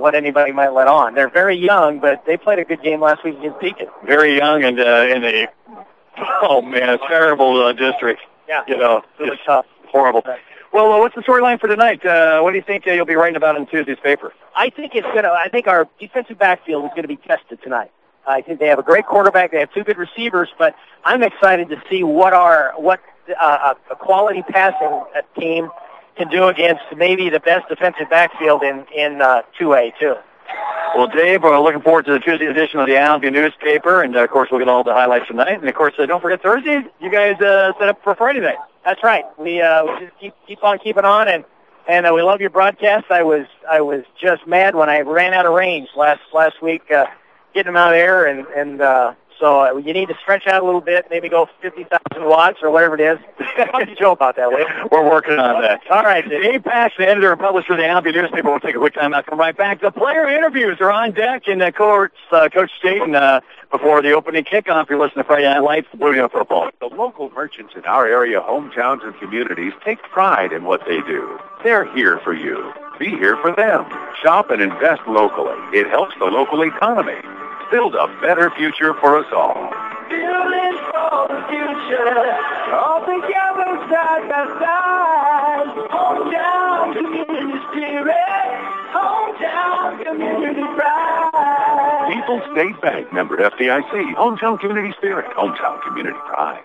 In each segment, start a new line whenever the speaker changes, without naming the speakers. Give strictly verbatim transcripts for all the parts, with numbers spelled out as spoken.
what anybody might let on. They're very young, but they played a good game last week against Beacon.
Very young and uh, in a, oh, man, terrible uh, district.
Yeah,
you know,
really tough.
Horrible. Right. Well, uh, what's the storyline for tonight? Uh, what do you think uh, you'll be writing about in Tuesday's paper?
I think it's gonna. I think our defensive backfield is going to be tested tonight. I think they have a great quarterback. They have two good receivers, but I'm excited to see what our what uh, a quality passing team can do against maybe the best defensive backfield in in uh, two A too.
Well, Dave, we're looking forward to the Tuesday edition of the Albion newspaper, and uh, of course we'll get all the highlights tonight. And of course, uh, don't forget Thursday. You guys uh, set up for Friday night.
That's right. We uh, we just keep keep on keeping on, and and uh, we love your broadcast. I was I was just mad when I ran out of range last last week, uh, getting them out of there, and and uh, so uh, you need to stretch out a little bit, maybe go fifty thousand watts or whatever it is. Talk to Joe about that later.
We're working on that.
All right,
Dave Pax, the editor and publisher of the Albion newspaper. We'll take a quick time out. Come right back. The player interviews are on deck, and uh, Coach uh, Coach Staten uh, before the opening kickoff. You're listening to Friday Night Lights, Blue Devil Football.
The local merchants in our area, hometowns, and communities take pride in what they do. They're here for you. Be here for them. Shop and invest locally. It helps the local economy. Build a better future for us all.
Building for the future, all together side by side. Hometown community spirit, hometown community pride.
People's State Bank, member F D I C, hometown community spirit, hometown community pride.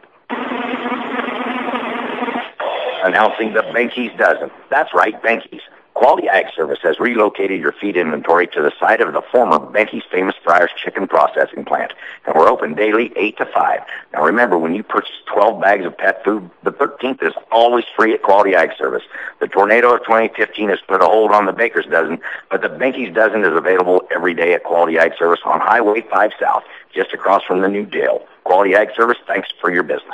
Announcing the Benke's Dozen. That's right, Benke's. Quality Ag Service has relocated your feed inventory to the site of the former Benke's Famous Friars Chicken Processing Plant, and we're open daily eight to five. Now remember, when you purchase twelve bags of pet food, the thirteenth is always free at Quality Ag Service. The tornado of twenty fifteen has put a hold on the Baker's Dozen, but the Benke's Dozen is available every day at Quality Ag Service on Highway five South, just across from the new jail. Quality Ag Service, thanks for your business.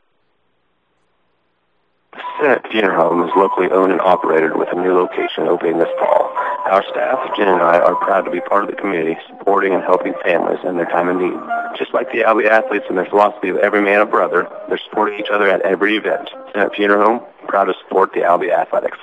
Senate Funeral Home is locally owned and operated with a new location opening this fall. Our staff, Jen and I, are proud to be part of the community, supporting and helping families in their time of need. Just like the Albie athletes and their philosophy of every man a brother, they're supporting each other at every event. Senate Funeral Home, proud to support the Albie Athletics.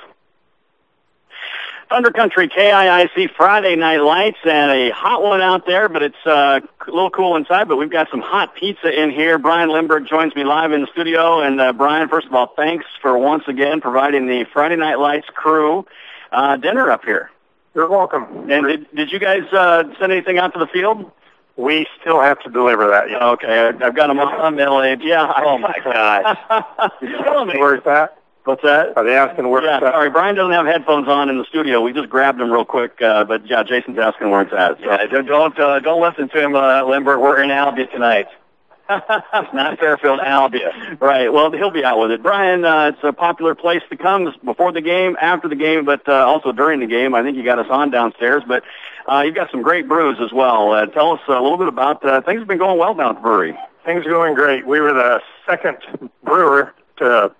Thunder Country K I I C Friday Night Lights, and a hot one out there, but it's uh, a little cool inside, but we've got some hot pizza in here. Brian Lindbergh joins me live in the studio, and uh, Brian, first of all, thanks for once again providing the Friday Night Lights crew uh, dinner up here.
You're welcome.
And did, did you guys uh, send anything out to the field?
We still have to deliver that. Yeah.
Okay, I've got them on middle-aged. Yeah.
Oh, my gosh.
You're killing me.
Where's that?
What's that?
Are they asking where
yeah,
it's at?
Sorry, Brian doesn't have headphones on in the studio. We just grabbed them real quick, uh, but yeah, Jason's asking where it's at. So.
Yeah, don't don't, uh, don't listen to him, uh, Lindbergh. We're in Albia tonight. It's not Fairfield, Albia.
Right. Well, he'll be out with it. Brian, uh, it's a popular place to come before the game, after the game, but uh, also during the game. I think you got us on downstairs, but uh, you've got some great brews as well. Uh, tell us a little bit about uh, things have been going well down at the brewery.
Things are going great. We were the second brewer to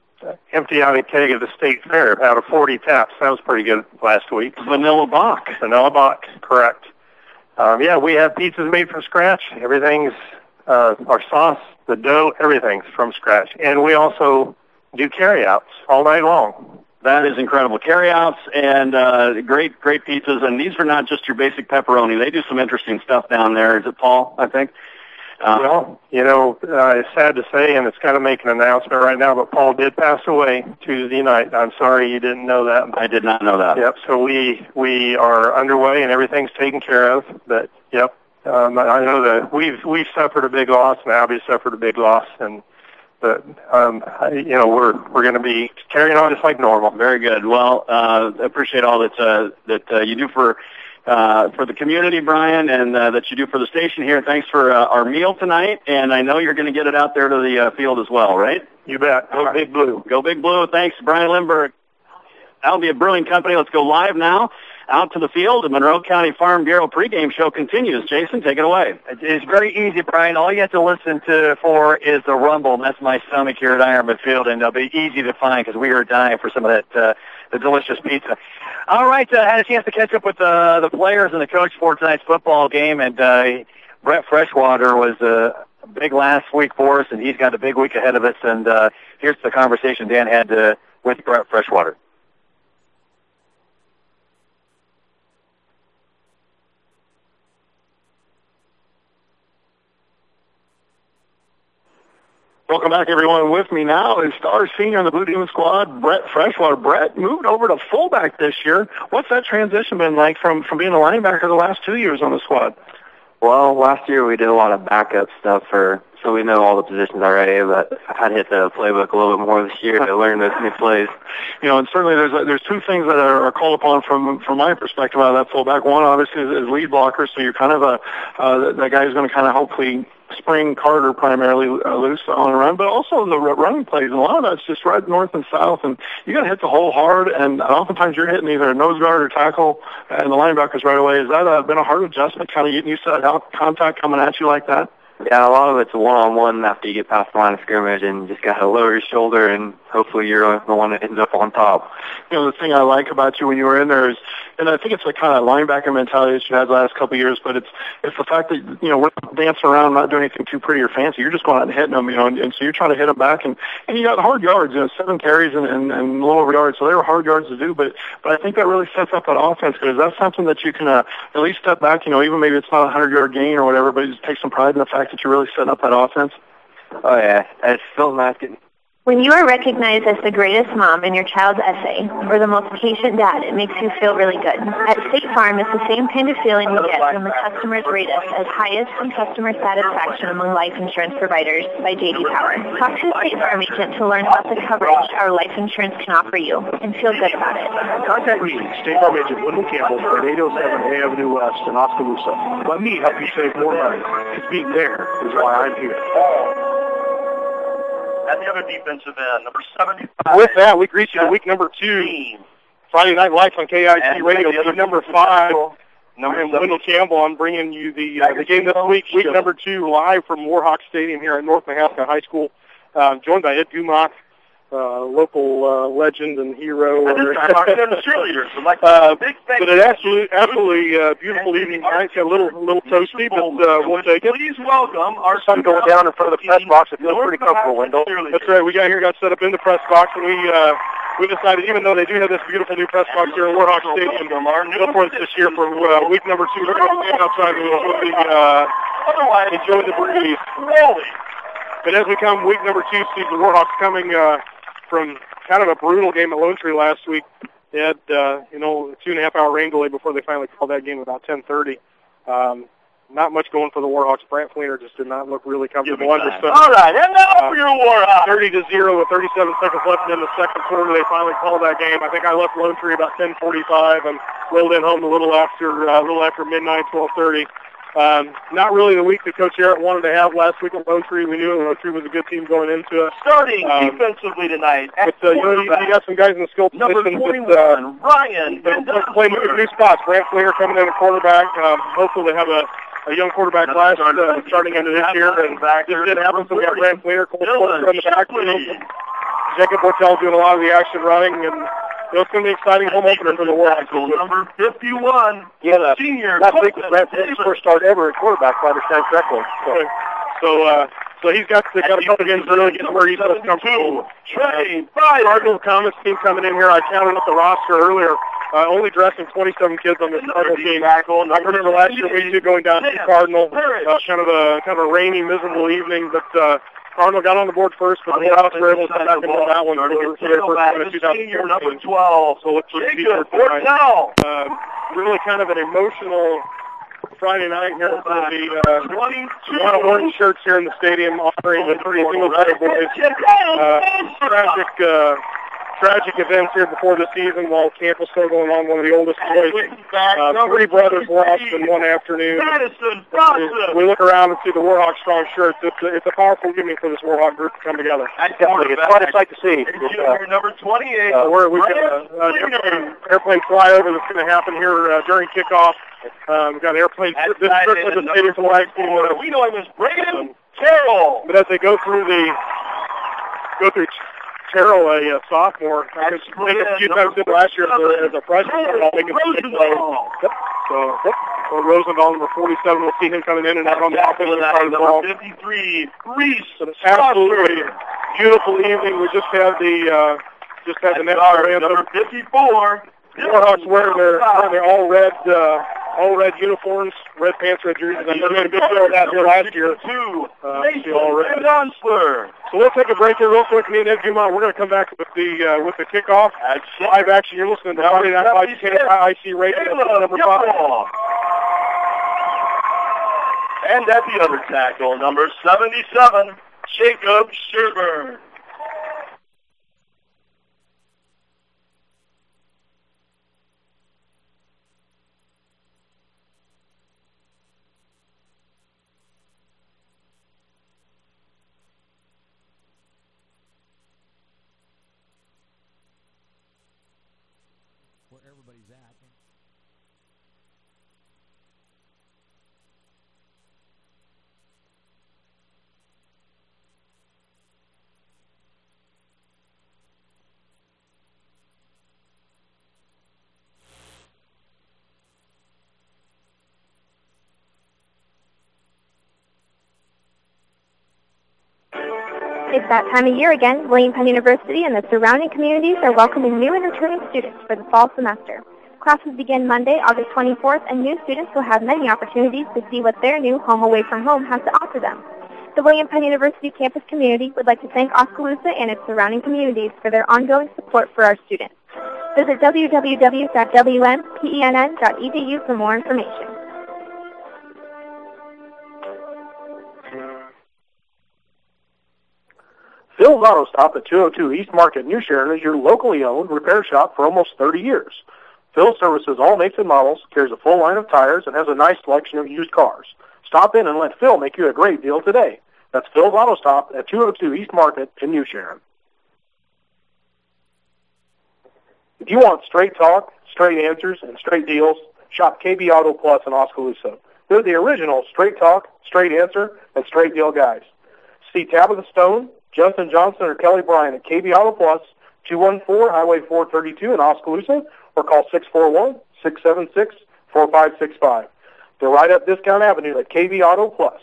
empty out a keg at the state fair out of forty taps. That was pretty good last week.
Vanilla Bach.
Vanilla Bach, correct. Um, yeah, we have pizzas made from scratch. Everything's, uh, our sauce, the dough, everything's from scratch. And we also do carryouts all night long.
That is incredible. Carryouts and uh, great, great pizzas. And these are not just your basic pepperoni. They do some interesting stuff down there. Is it Paul, I think?
Uh, well, you know, uh, it's sad to say, and it's kind of making an announcement right now, but Paul did pass away Tuesday night. I'm sorry you didn't know that.
I did not know that.
Yep, so we we are underway, and everything's taken care of. But, yep, um, I know that we've we've suffered a big loss, and Albie suffered a big loss, and but, um, I, you know, we're we're going to be carrying on just like normal.
Very good. Well, uh, appreciate all that, uh, that uh, you do for Uh, for the community, Brian, and uh, that you do for the station here. Thanks for uh, our meal tonight, and I know you're going to get it out there to the uh, field as well, right?
You bet. Go Big Blue.
Go Big Blue. Thanks, Brian Lindbergh. Albia Brewing Company. Let's go live now out to the field. The Monroe County Farm Bureau pregame show continues. Jason, take it away.
It's very easy, Brian. All you have to listen to for is the rumble, and that's my stomach here at Ironman Field, and it'll be easy to find because we are dying for some of that uh, the delicious pizza. All right, uh, had a chance to catch up with uh, the players and the coach for tonight's football game, and uh, Brett Freshwater was uh, big last week for us, and he's got a big week ahead of us, and uh, here's the conversation Dan had uh, with Brett Freshwater.
Welcome back, everyone. With me now is star senior on the Blue Demon squad, Brett Freshwater. Brett moved over to fullback this year. What's that transition been like from, from being a linebacker the last two years on the squad?
Well, last year we did a lot of backup stuff for, so we know all the positions already, but I've had to hit the playbook a little bit more this year to learn those new plays.
You know, and certainly there's there's two things that are, are called upon from from my perspective out of that fullback. One, obviously, is, is lead blocker, so you're kind of a uh, that guy who's going to kind of hopefully spring Carter primarily uh, loose on a run, but also the r- running plays. And a lot of that's just right north and south, and you got to hit the hole hard, and oftentimes you're hitting either a nose guard or tackle, and the linebackers right away. Has that uh, been a hard adjustment, kind of getting used to that out- contact coming at you like that?
Yeah, a lot of it's one-on-one after you get past the line of scrimmage, and you just got to lower your shoulder, and hopefully you're the one that ends up on top.
You know, the thing I like about you when you were in there is, and I think it's the kind of linebacker mentality that you had the last couple of years, but it's it's the fact that, you know, we're not dancing around, not doing anything too pretty or fancy. You're just going out and hitting them, you know, and, and so you're trying to hit them back, and, and you got hard yards, you know, seven carries and, and, and a little over yards, so they were hard yards to do, but but I think that really sets up that offense, because that's something that you can uh, at least step back, you know, even maybe it's not a hundred-yard gain or whatever, but you just take some pride in the fact that you're really setting up that offense.
Oh, yeah. It's still nice getting...
When you are recognized as the greatest mom in your child's essay, or the most patient dad, it makes you feel really good. At State Farm, it's the same kind of feeling we get when the customers rate us as highest in customer satisfaction among life insurance providers by J D Power. Talk to a State Farm agent to learn about the coverage our life insurance can offer you, and feel good about it.
Contact me, State Farm agent Wendell Campbell at eight oh seven A Avenue West in Oskaloosa. Let me help you save more money, because being there is why I'm here.
At the other defensive end, number seventy-five.
With that, we greet you to week number two. Friday Night Lights on K I C Radio. Week number five. Number I'm Wendell Campbell. I'm bringing you the, uh, the game this week, week number two, live from Warhawk Stadium here at North Mahaska High School. Uh, joined by Ed Gumock, uh, local uh, legend and hero.
And this time, our cheerleaders. Like
uh,
big
but an absolutely, absolutely uh, beautiful evening tonight. It's got a little, little toasty, but uh, we'll take it.
Please welcome our
sun going down in front of the press box. It feels pretty comfortable, Wendell. That's right. We got here, got set up in the press box, and we uh, we decided, even though they do have this beautiful new press box here in Warhawk Stadium, go for it this year for uh, week number two. We're going to stand outside and we'll be, uh, enjoy the breeze. But as we come week number two, Steve, the Warhawks coming uh, from kind of a brutal game at Lone Tree last week. They had, uh, you know, a two and a half hour rain delay before they finally called that game about ten thirty. Um, not much going for the Warhawks. Brant Fleener just did not look really comfortable under stuff.
All right, and now for your Warhawks.
thirty to zero with thirty-seven seconds left in the second quarter. They finally called that game. I think I left Lone Tree about ten forty-five and rolled in home a little after, uh, a little after midnight, twelve thirty. Um, not really the week that Coach Jarrett wanted to have last week at Lone Tree. We knew Lone Tree was a good team going into it.
Starting
um,
defensively tonight.
But uh, you, know, you, you got some guys in the skill
Number
positions
twenty-one,
that uh,
Ryan.
that play new spots. Brant Fleener coming in at quarterback. Um, hopefully they have a, a young quarterback class uh, starting into this year. And
back
this did happen, so we got Brant Fleener, Cole Porter on the back. Jacob Bortel doing a lot of the action running, and you know, it's going to be an exciting home opener for the Warhawks.
Number fifty-one,
yeah, the,
senior.
Last week was Brant Fleener's first start ever at quarterback, if I understand correctly. So, so, uh, so he's got to got to come again to really get where he's most comfortable.
Trey,
uh, Cardinal Comets team coming in here. I counted up the roster earlier. Uh, only dressing twenty-seven kids on this Cardinal team. I remember last year we two going down to Cardinal. Uh, kind of a kind of a rainy, miserable evening, but. Uh, Cardinal got on the board first, but the Warhawks were able to back him on that one for their first win of two thousand fourteen.
Number twelve.
So let's see tonight. Uh, really kind of an emotional Friday night here for the uh, one of orange shirts here in the stadium, offering the three single player boys. Uh, tragic, uh, tragic events here before the season while camp was still going on. One of the oldest boys, uh, three brothers lost in one afternoon. We look around and see the Warhawk strong shirts. It's a, it's a powerful evening for this Warhawk group to come together.
Definitely, it's quite a sight to see. Uh, number twenty-eight.
Uh, we're, we've got an uh, airplane, airplane flyover that's going to happen here uh, during kickoff. Um, we've got an airplane. This is the stadium flag.
Uh, we know him as Braden Carroll.
But as they go through the go through. Terrell, a uh, sophomore, I think a few times in last year as a, as a freshman.
Rosendahl.
Yep. So, yep. So Rosendahl, number forty-seven, we'll see him coming in and out on the offensive side of the ball.
fifty-three, Reese.
Absolutely beautiful evening. We just had the uh, just had the next
number fifty-four.
Warhawks wearing their wearing their all red uh, all red uniforms, red pants, red jerseys. I know we had a good player with that here last year. Two. Uh, all red. So we'll take a break here real quick. Me and Ed Dumont, we're going to come back with the uh, with the kickoff. Live action. You're listening to Friday Night Lights, K I I C Radio, number five.
And at the other tackle, number seventy-seven, Jacob Sherburne.
Where everybody's at.
It's that time of year again. William Penn University and the surrounding communities are welcoming new and returning students for the fall semester. Classes begin Monday, August twenty-fourth, and new students will have many opportunities to see what their new home away from home has to offer them. The William Penn University campus community would like to thank Oskaloosa and its surrounding communities for their ongoing support for our students. Visit w w w dot w m penn dot e d u for more information.
Phil's Auto Stop at two oh two East Market, New Sharon is your locally owned repair shop for almost thirty years. Phil services all makes and models, carries a full line of tires, and has a nice selection of used cars. Stop in and let Phil make you a great deal today. That's Phil's Auto Stop at two oh two East Market in New Sharon. If you want straight talk, straight answers, and straight deals, shop K B Auto Plus in Oskaloosa. They're the original straight talk, straight answer, and straight deal guys. See Tabitha Stone, Justin Johnson, or Kelly Bryan at K B Auto Plus, two one four Highway four thirty-two in Oskaloosa, or call six four one, six seven six, four five six five. They're right up Discount Avenue at K B Auto Plus.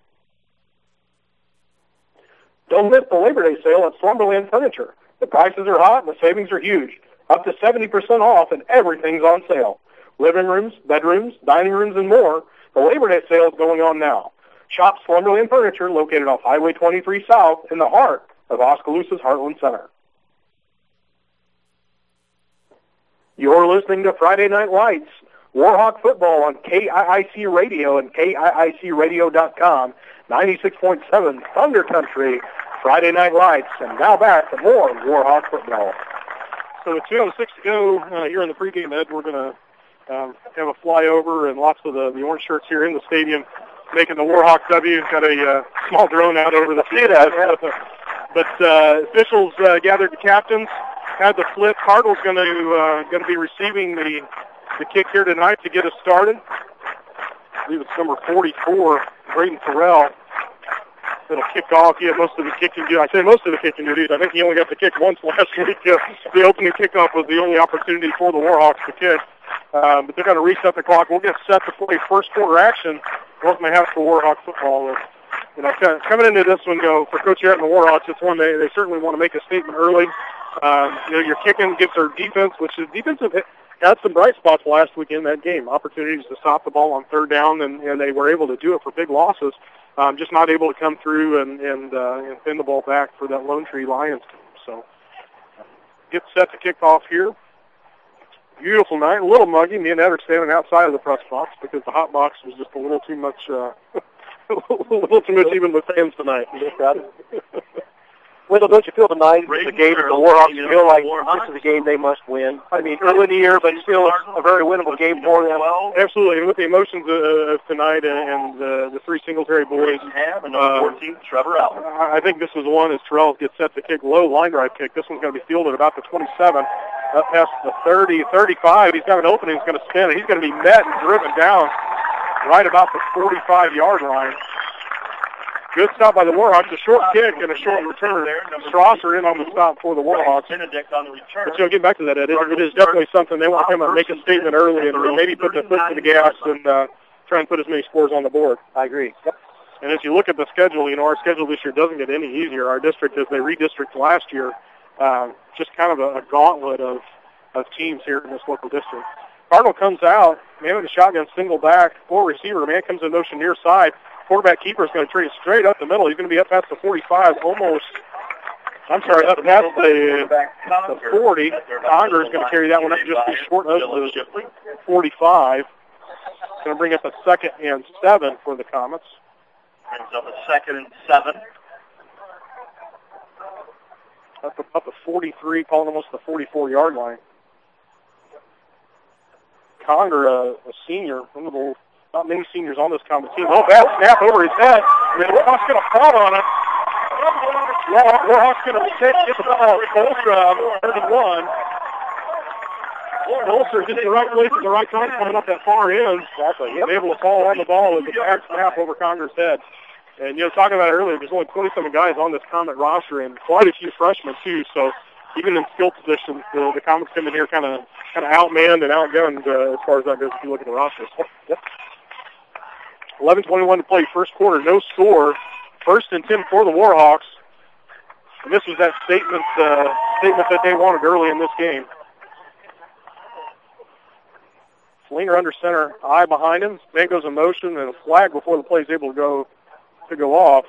Don't miss the Labor Day sale at Slumberland Furniture. The prices are hot and the savings are huge. Up to seventy percent off and everything's on sale. Living rooms, bedrooms, dining rooms, and more. The Labor Day sale is going on now. Shop Slumberland Furniture, located off Highway twenty-three South in the heart of Oskaloosa's Heartland Center. You're listening to Friday Night Lights, Warhawk football on K I I C Radio and K I I C radio dot com, ninety-six point seven Thunder Country, Friday Night Lights, and now back to more Warhawk football. So with two oh six to go uh, here in the pregame, Ed, we're going to um, have a flyover and lots of the, the orange shirts here in the stadium making the Warhawk W. Got a uh, small drone out over the field. But uh, officials uh, gathered the captains, had the flip. Cardinal's going to uh, going to be receiving the the kick here tonight to get us started. I believe it's number forty-four, Braden Terrell. It'll kick off. He had most of the kicking duties. I say most of the kicking duties. I think he only got to kick once last week. Uh, the opening kickoff was the only opportunity for the Warhawks to kick. Um, but they're going to reset the clock. We'll get set to play first quarter action. North Manhattan for Warhawk football. Uh, you know, coming into this one, go for Coach Yarrett and the Warhawks. It's one they, they certainly want to make a statement early. Um, you know, your kicking gives their defense, which is defensive, had some bright spots last week in that game. Opportunities to stop the ball on third down, and, and they were able to do it for big losses. Um, just not able to come through and and, uh, and pin the ball back for that Lone Tree Lions team. So get set to kick off here. Beautiful night, a little muggy. Me and Ed are standing outside of the press box because the hot box was just a little too much, uh, a little too much even with fans tonight.
Wendell, don't you feel tonight is the game the Warhawks feel like this is a game they must win? I mean, early in the year, but still a very winnable game for them.
Absolutely, and with the emotions of, of tonight and uh, the three Singletary boys.
And number fourteen, Trevor Allen.
I think this is one as Terrell gets set to kick low line drive kick. This one's going to be fielded about the twenty-seven, up past the thirty, thirty-five. He's got an opening. He's going to spin it. He's going to be met and driven down right about the forty-five-yard line. Good stop by the Warhawks. A short kick and a short return. Strasser in on the stop for the Warhawks.
Benedict on the return.
But you know, getting back to that, Ed, it, it is definitely something they want to come and make a statement early and maybe put the foot to the gas and uh, try and put as many scores on the board.
I agree. Yep.
And as you look at the schedule, you know, our schedule this year doesn't get any easier. Our district, as they redistricted last year, um, just kind of a, a gauntlet of, of teams here in this local district. Cardinal comes out, man with the shotgun, single back, four receiver. Man comes in motion near side. Quarterback keeper is going to treat it straight up the middle. He's going to be up past the forty-five, almost. I'm sorry, up past the, the forty. Conger is going to carry that one up just be short of the forty-five. Going to bring up a second and seven for the Comets.
Brings up a second and seven.
Up, up at forty-three, calling almost the forty-four-yard line. Conger, uh, a senior, one of the not many seniors on this Comet team. Oh, bad snap over his head. I mean, Warhawk's going to fall on it. Warhawk's going to get the ball. Bolstra, third and one. Bolster just the right place at the right time, coming up that far end. Exactly. Yep. Able to fall on the ball with a bad snap over Conger's head. And, you know, talking about it earlier, there's only twenty-seven guys on this Comet roster and quite a few freshmen, too. So even in skill positions, the, the Comets come in here kind of kind of outmanned and outgunned uh, as far as that goes if you look at the roster. Yep. eleven twenty-one to play, first quarter, no score. First and ten for the Warhawks. And this was that statement, uh, statement that they wanted early in this game. Fleener under center, eye behind him. Man goes in motion and a flag before the play is able to go to go off.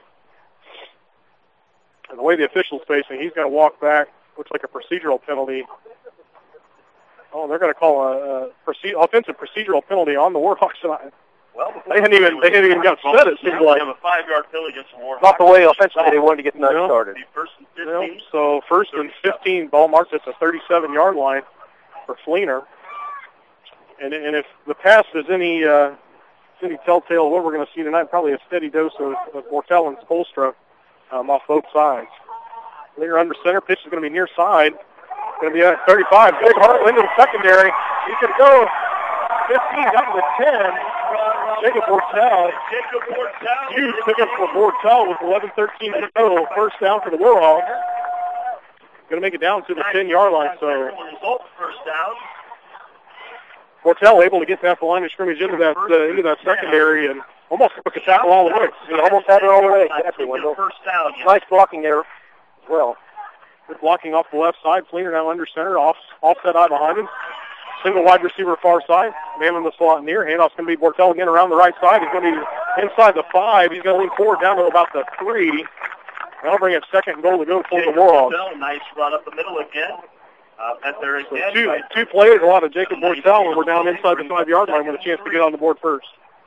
And the way the official's facing, he's going to walk back. Looks like a procedural penalty. Oh, they're going to call a, a proce- offensive procedural penalty on the Warhawks side.
Well,
they hadn't even they hadn't even got set. It seems like
have a five-yard penalty against the Warhawks.
Not the way offensively they wanted to get the night started.
First and fifteen.
Well, so first and fifteen, ball marked at the thirty-seven-yard line for Fleener. And and if the pass is any uh, any telltale, what we're going to see tonight, probably a steady dose of, of Bortel and Spolstra um, off both sides. Fleener under center, pitch is going to be near side. Going to be at thirty-five. Big Hartland into the secondary. He's going to go fifteen down to the ten. Jacob Bortel.
Jacob Bortel.
Huge pickup for Bortel with eleven thirteen to go. First down for the Warhawks. Going to make it down to the ten-yard line. So
result first down.
Bortel able to get past the line of scrimmage into that uh, into that secondary and almost took a tackle all the way.
He almost had it all the way. Exactly, Wendell.
First down.
Nice blocking there as well.
Good blocking off the left side. Fleener now under center, off offset eye behind him. Single wide receiver far side. Man in the slot near. Handoff's going to be Bortel again around the right side. He's going to be inside the five. He's going to lean forward down to about the three. That'll bring up second and goal to go for the Warhawks.
Nice run up the middle again. Uh, at there again.
So two, two plays, a lot of Jacob Bortel, and we're down inside the five-yard line with a chance to get on the board first.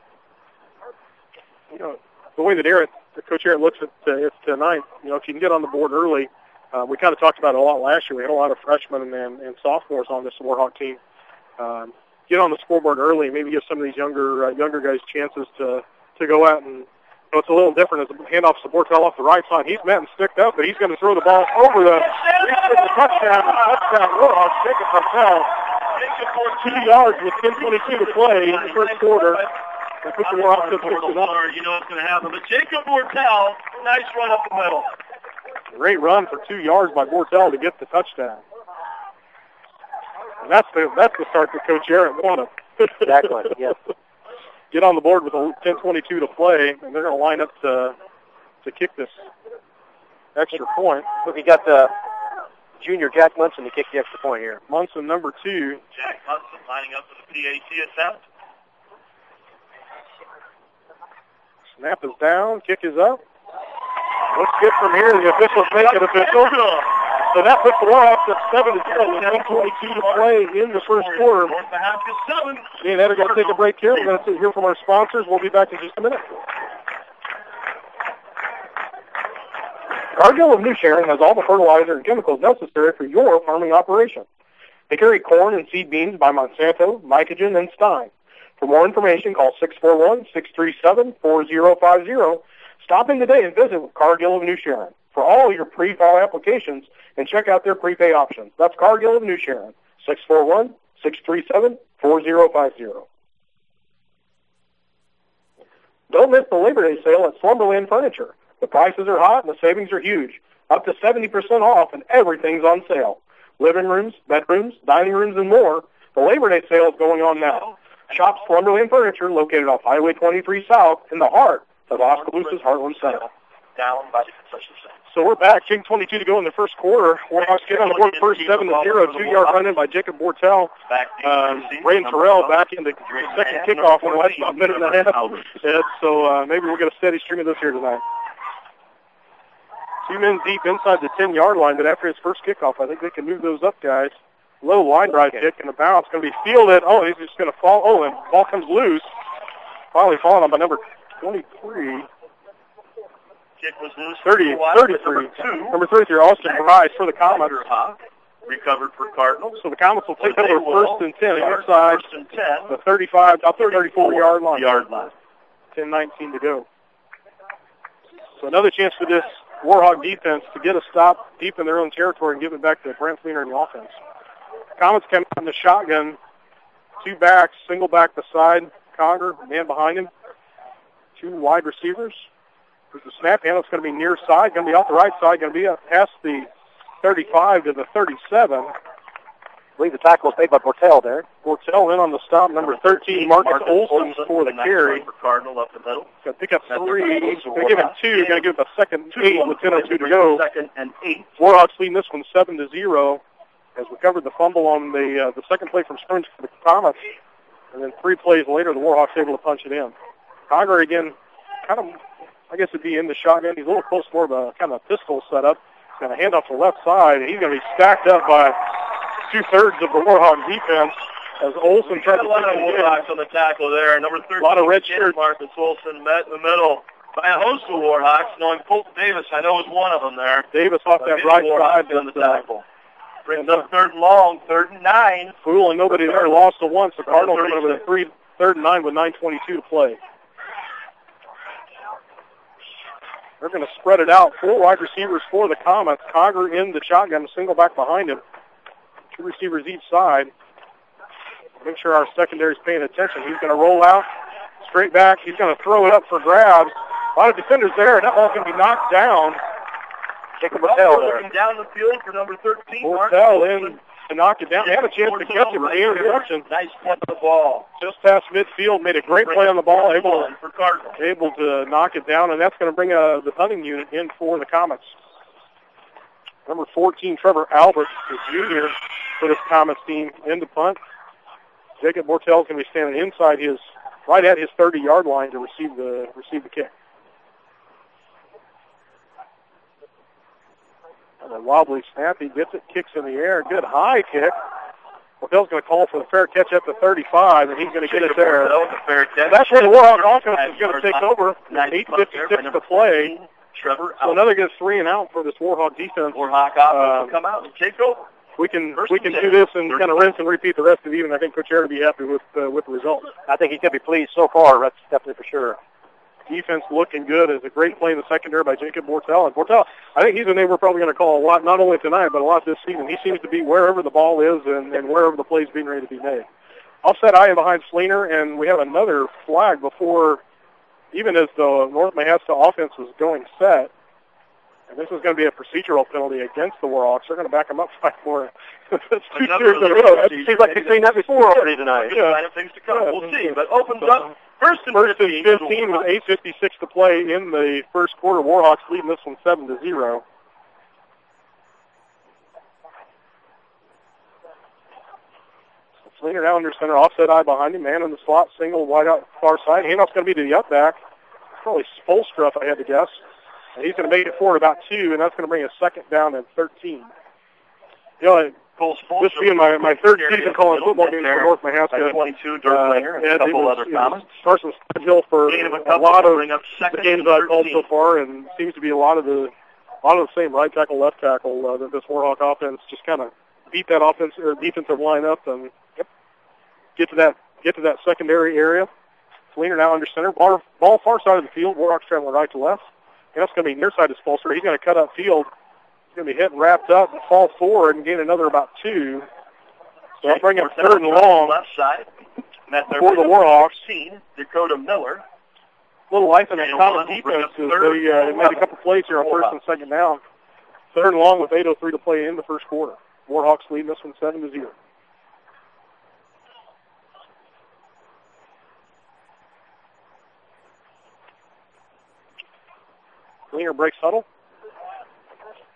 You know, the way that Eric, the Coach Eric looks at uh, it tonight, you know, if you can get on the board early, uh, we kind of talked about it a lot last year. We had a lot of freshmen and, and, and sophomores on this Warhawk team. Um, get on the scoreboard early, maybe give some of these younger uh, younger guys chances to to go out and. So it's a little different as the handoff to Bortel off the right side. He's met and sticked up, but he's going to throw the ball over the, the touchdown. Touchdown, Warhawks. Jacob Bortel. Two yards with ten twenty-two to play in the first quarter. That puts the Warhawks up six to nothing.
You know what's going to happen. But Jacob Bortel, nice run up the middle.
Great run for two yards by Bortel to get the touchdown. And that's the that's the start that Coach Jarrett wanted.
Exactly. Yes.
Get on the board with a ten twenty-two to play, and they're going to line up to to kick this extra point.
Look, you got the junior Jack Munson to kick the extra point here.
Munson, number two.
Jack Munson lining up for the P A T attempt.
Snap is down, kick is up. Looks good from here. The officials make it official. So that puts the Warhawks at seven to zero with ten twenty-two to play in the first quarter. Me and Ed are going to take a break here. We're going to hear from our sponsors. We'll be back in just a minute. Cargill of New Sharon has all the fertilizer and chemicals necessary for your farming operation. They carry corn and seed beans by Monsanto, Mycogen, and Stein. For more information, call six four one, six three seven, four zero five zero. Stop in today and visit with Cargill of New Sharon for all your pre-fall applications and check out their prepay options. That's Cargill of New Sharon, six four one, six three seven, four zero five zero. Don't miss the Labor Day sale at Slumberland Furniture. The prices are hot and the savings are huge. Up to seventy percent off and everything's on sale. Living rooms, bedrooms, dining rooms, and more. The Labor Day sale is going on now. Shop Slumberland Furniture located off Highway twenty-three South in the heart of Oskaloosa's Heartland Center.
Down by concession cents.
So we're back. King twenty-two to go in the first quarter. Warhawks get on the board first, seven to zero. Two-yard run in by Jacob Bortel. Um, Ray and Terrell back in the second kickoff in the last about minute and a half. Yeah, so uh, maybe we'll get a steady stream of this here tonight. Two men deep inside the ten-yard line, but after his first kickoff, I think they can move those up, guys. Low line drive kick, and the bounce going to be fielded. Oh, he's just going to fall. Oh, and the ball comes loose. Finally falling on by number twenty-three.
Kick was loose.
thirty, thirty-three.
Number two.
Number thirty-three, Austin Bryce for the Comets.
Recovered for Cardinals.
So the Comets will take over first and ten inside
First and ten.
the thirty-five, about thirty-four yard line.
Yard line.
ten nineteen to go. So another chance for this Warhawk defense to get a stop deep in their own territory and give it back to Brent Fleener in the offense. Comets come out in the shotgun. Two backs, single back beside Conger, man behind him. Two wide receivers. There's the snap handle. It's going to be near side, going to be off the right side, going to be up past the thirty-five to the thirty-seven.
I believe the tackle was made by Bortel there.
Bortel in on the stop, number thirteen, Marcus, Marcus Olson, Olson for the carry.
For Cardinal up the middle.
Going to pick up three. Going to give him two. Going to give him a second eight with ten oh two to go.
Second and eight.
Warhawks leading this one seven to zero as we covered the fumble on the uh, the second play from scrimmage for the Comets. And then three plays later, the Warhawks able to punch it in. Conger again, kind of, I guess it'd be in the shotgun. He's a little close for a kind of pistol setup. He's going to hand off the left side, and he's going to be stacked up by two-thirds of the Warhawk defense as Olson tried to
a lot of Warhawks on the tackle there. Number thirteen,
a lot of red shirts.
Marcus Olson met in the middle by a host of Warhawks, knowing Colton Davis, I know, is one of them there.
Davis off that right side
on the tackle. Brings up third and long, third and nine.
Fool and nobody there, lost to one, so Cardinals coming over the three, third and nine with nine twenty-two to play. They're going to spread it out. Four wide receivers for the Comets. Conger in the shotgun, single back behind him. Two receivers each side. Make sure our secondary is paying attention. He's going to roll out, straight back. He's going to throw it up for grabs. A lot of defenders there, and that ball's going to be knocked down.
Jacob Bortel there.
Looking down the field for number thirteen.
Bortel in to knock it down. They had a chance to catch it with the interception.
Nice play on the ball.
Just past midfield, made a great play on the ball, able,
for Cardinals.
able to knock it down, and that's going to bring uh, the punting unit in for the Comets. Number fourteen, Trevor Albert, is junior for this Comets team, in the punt. Jacob Bortel is going to be standing inside his, right at his thirty-yard line to receive the receive the kick. And a wobbly snap, he gets it, kicks in the air, good high kick. Bortel's going to call for the fair catch up to thirty-five, and he's going to get it there.
Fair catch.
That's where the Warhawk offense is going to take over. eight fifty-six to play.
Trevor
so another good three and out for this Warhawk defense.
Warhawk offense will come out and take over.
We can we can do this and kind of rinse and repeat the rest of the evening. I think Coach Air will be happy with uh, with the results.
I think he's going to be pleased so far. That's definitely for sure.
Defense looking good. It's a great play in the secondary by Jacob Bortel. And Bortel, I think he's a name we're probably going to call a lot, not only tonight, but a lot this season. He seems to be wherever the ball is and, and wherever the play is being ready to be made. Offset I am behind Fleener, and we have another flag before, even as the North Mahasta offense was going set. And this is going to be a procedural penalty against the Warhawks. They're going to back them up five more. That's two years in a row.
It seems like they've seen that before already tonight.
Yeah. Kind of things to come. We'll see. But opens up first and
first
fifteen,
and fifteen with eight fifty-six to play in the first quarter. Warhawks leading this one seven to zero. Fleener now under center, offset eye behind him, man in the slot, single wide out far side. Handoff's going to be to the up back. Probably Spolstra, if I had to guess. And he's going to make it forward about two, and that's going to bring a second down and thirteen. You know, this being my, my third season calling football games for North Mahasta.
twenty-two, Dirk Langer, and a couple other comments.
Carson Hill for a lot of the games I've called so far, and seems to be a lot of the a lot of the same right tackle, left tackle uh, that this Warhawk offense just kind of beat that offense or defensive line up and yep, get to that get to that secondary area. Fleener now under center, ball, ball far side of the field. Warhawks traveling right to left. And that's going to be near side of Spolster. He's going to cut up field. He's going to be hit and wrapped up and fall forward and gain another about two. So I'll bring up third and long
left side.
For the Warhawks.
Dakota Miller.
A little life in that common defense. They uh, made a couple plays here on first and second down. Third and long with eight oh three to play in the first quarter. Warhawks leading this one seven to zero. Fleener breaks huddle.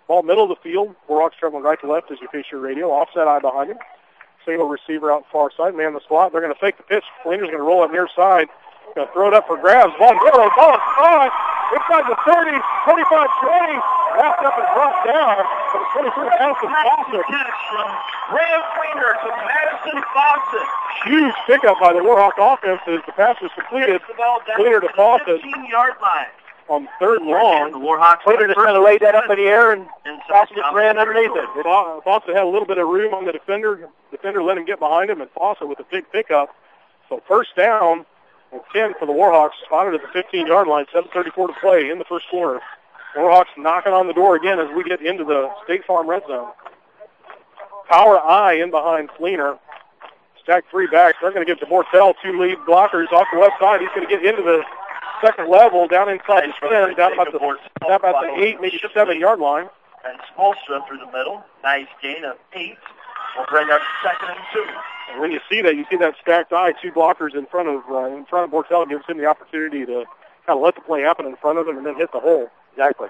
Ball middle of the field. Warhawks traveling right to left as you face your radio. Offset eye behind him. Single receiver out far side. Man the slot. They're going to fake the pitch. Fleener's going to roll up near side. Going to throw it up for grabs. Ball middle. Ball inside. Inside the thirty. twenty-five twenty. Wrapped up and brought down. From twenty-three, Madison Fawcett.
Graham Fleener to Madison Fawcett.
Huge pickup by the Warhawk offense as the pass was completed. Fleener to Fawcett.
fifteen-yard line.
On third and long.
The Warhawks Fleener just kind of laid that up in the air and Fawcett just ran underneath it.
Fawcett had a little bit of room on the defender. Defender let him get behind him, and Fawcett with a big pickup. So first down and ten for the Warhawks, spotted at the fifteen-yard line, seven thirty-four to play in the first quarter. Warhawks knocking on the door again as we get into the State Farm red zone. Power I in behind Fleener. Stack three backs. They're going to give to Mortel two lead blockers off the left side. He's going to get into the second level, down inside the ten, down about the, down about the eight, maybe seven-yard line.
And Spolstra through the middle. Nice gain of eight. We'll bring up second and two.
And when you see that, you see that stacked eye, two blockers in front of uh, in front of Mortel, gives him the opportunity to kind of let the play happen in front of him and then hit the hole.
Exactly.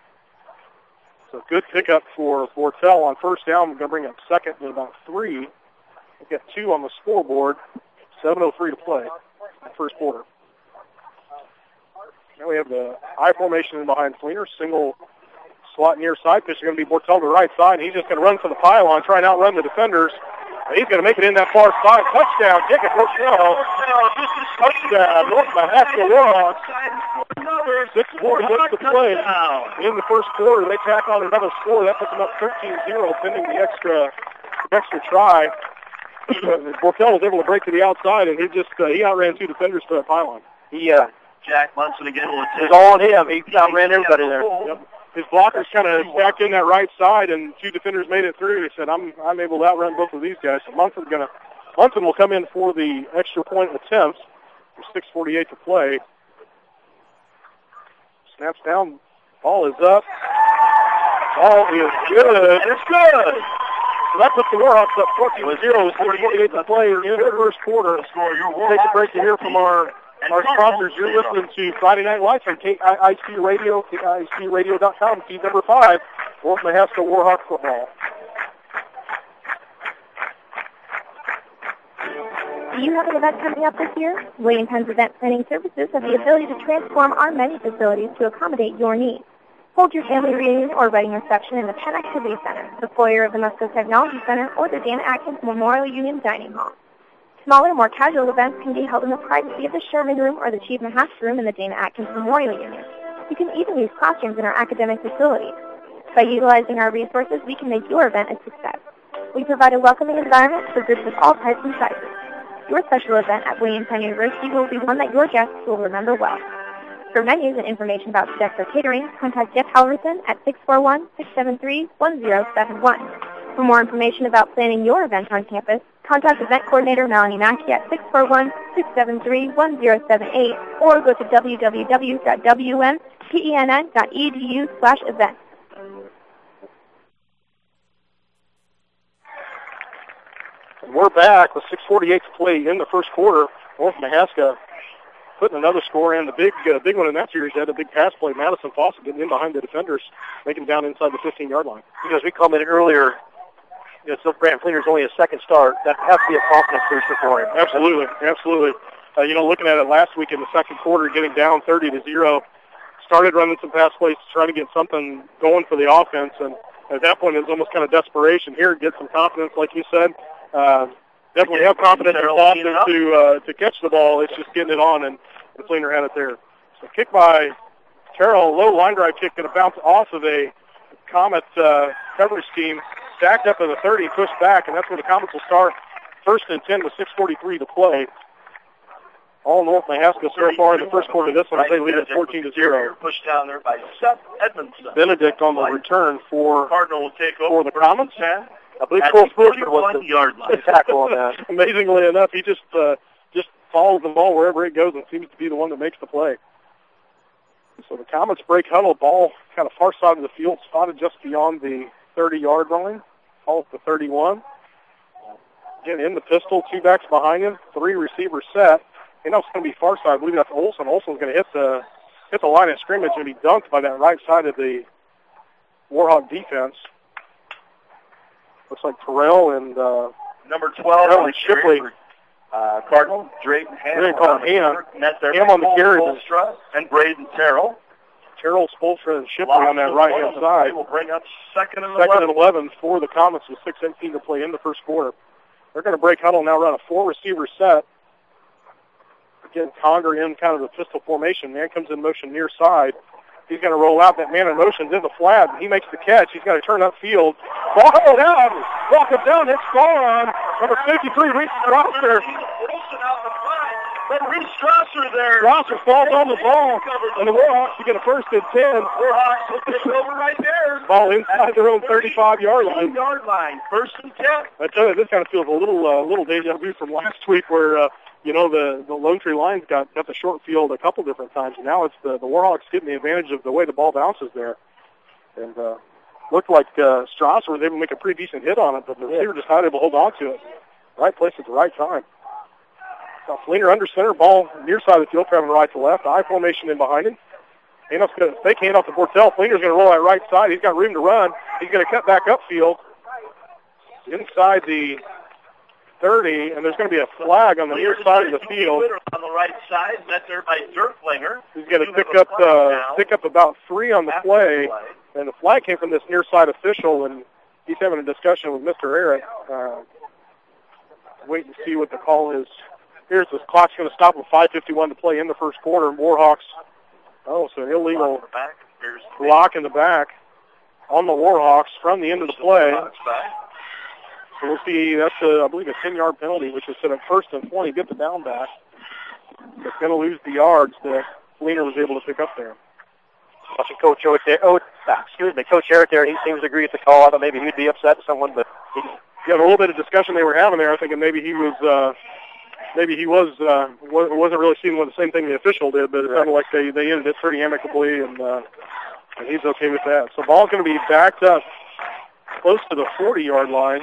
So good pickup for Mortel on first down. We're going to bring up second and about three. We've got two on the scoreboard. seven oh three to play in the first quarter. Now we have the I formation in behind Fleener. Single slot near side pitch is going to be Mortel to the right side. And he's just going to run for the pylon, try and outrun the defenders. And he's going to make it in that far side. Touchdown, Jacob Mortel. Touchdown, North Mahaska Warhawks. six four left to play in the first quarter. They tack on another score. That puts them up thirteen zero, pending the extra extra try. Mortel was able to break to the outside, and he just uh, he outran two defenders for that pylon.
He, uh,
Jack Munson again will
it was all on him. He outran everybody there.
Yep. His blockers kind of stacked in that right side, and two defenders made it through. He said, "I'm I'm able to outrun both of these guys." So Munson's gonna Munson will come in for the extra point attempts. There's six forty-eight to play. Snaps down. Ball is up. Ball is good.
And it's good.
So that puts the Warhawks up fourteen to zero with forty-eight to play in the first quarter. Take a break to hear from our our sponsors. You're listening to Friday Night Lights on K I C Radio, K I C radio dot com, feed number five, North Mahaska Warhawk football.
Do you have an event coming up this year? William Penn's Event Planning Services have the ability to transform our many facilities to accommodate your needs. Hold your family reunion or wedding reception in the Penn Activity Center, the foyer of the Musco Technology Center, or the Dana Atkins Memorial Union Dining Hall. Smaller, more casual events can be held in the privacy of the Sherman Room or the Chief Mahaska Room in the Dana Atkins Memorial Union. You can even use classrooms in our academic facilities. By utilizing our resources, we can make your event a success. We provide a welcoming environment for groups of all types and sizes. Your special event at William Penn University will be one that your guests will remember well. For menus and information about Dexter Catering, contact Jeff Halverson at six four one, six seven three, one zero seven one. For more information about planning your event on campus, contact Event Coordinator Melanie Mackey at six four one, six seven three, one zero seven eight or go to w w w dot w m penn dot e d u slash events.
And we're back with six forty-eight to play in the first quarter. North Mahaska putting another score in. The big uh, big one in that series had a big pass play. Madison Fawcett getting in behind the defenders, making down inside the fifteen-yard line.
Because we commented earlier, you know, so Grant Fleener's only a second start. That has to be a confidence booster for him.
Absolutely, absolutely. Uh, you know, looking at it last week in the second quarter, getting down thirty to zero, started running some pass plays to try to get something going for the offense, and at that point it was almost kind of desperation. Here, get some confidence, like you said. Uh, definitely have confidence in Boston to uh, to catch the ball. It's just getting it on, and, and Fleener had it there. So kick by Terrell, low line drive kick, going to bounce off of a Comet uh, coverage team, stacked up in the thirty, pushed back, and that's where the Comets will start. First and ten with six forty-three to play. All North Mahaska so far in the first quarter of this one, they lead at fourteen to zero.
Pushed down there by Seth Edmondson.
Benedict on the return for
Cardinal will take over
for the Comets.
I believe Cole Sprucer was the
yard line.
tackle on that.
Amazingly enough, he just uh, just follows the ball wherever it goes and seems to be the one that makes the play. So the Comets break huddle, ball kind of far side of the field, spotted just beyond the thirty-yard line. Ball at the thirty-one. Again, in the pistol, two backs behind him, three receivers set. You know it's going to be far side. I believe that's Olson. Olson's going to hit the hit the line of scrimmage and be dunked by that right side of the
Warhawk defense. Looks like Terrell and uh,
number twelve
Terrell and Shipley.
Uh, Cardinal, Drayton Ham.
We're going to call him Ham. Ham on the carry.
And Braden Terrell.
Terrell, Spolstra, and Shipley on that right-hand side.
Will bring up second and
second
eleven.
and eleven for the Comets with six eighteen to play in the first quarter. They're going to break huddle now, run a four-receiver set. Again, Conger in kind of the pistol formation. Man comes in motion near side. He's going to roll out. That man in motion's in the flat. He makes the catch. He's got to turn upfield. Ball down. Walk him down. It's gone. Number fifty-three, Reese Strasser.
But Reese Strasser there.
Strasser falls on the ball. And the Warhawks get a first and ten.
Warhawks will take over right there.
Ball inside their own thirty-five-yard line.
Yard line. First and ten.
I tell you, this kind of feels a little uh, little deja vu from last week where, uh, you know, the, the Lone Tree Lions got, got the short field a couple different times. Now it's the, the Warhawks getting the advantage of the way the ball bounces there. And uh, looked like uh, Strasser was able to make a pretty decent hit on it, but the receiver just not able to hold on to it. Right place at the right time. Now Fleener under center, ball near side of the field, traveling right to left. I formation in behind him. Handoff's going to fake handoff to Bortel. Fleener's going to roll that right side. He's got room to run. He's going to cut back upfield inside the thirty, and there's going to be a flag on the near side of the field.
On the right side, met there by Dirtflinger.
He's going to pick up uh, pick up about three on the play, and the flag came from this near side official, and he's having a discussion with Mister Arrett. Uh, wait and see what the call is. Here's the clock's going to stop with five fifty-one to play in the first quarter. Warhawks, oh, so an illegal block in the back on the Warhawks from the end of the play. So we'll see, that's, a, I believe, a ten-yard penalty, which is set at first and twenty. Get the down back. It's going to lose the yards that Fleener was able to pick up there.
Watching Coach Oates there. Oh, excuse me, Coach Arrett there. He seems to agree with the call. I thought maybe he'd be upset with someone, but he,
yeah, a little bit of discussion they were having there. I think maybe he was, uh, maybe he was, uh, wasn't really seeing what the same thing the official did, but it sounded like they they ended it pretty amicably, and, uh, and he's okay with that. So ball's going to be backed up close to the forty-yard line.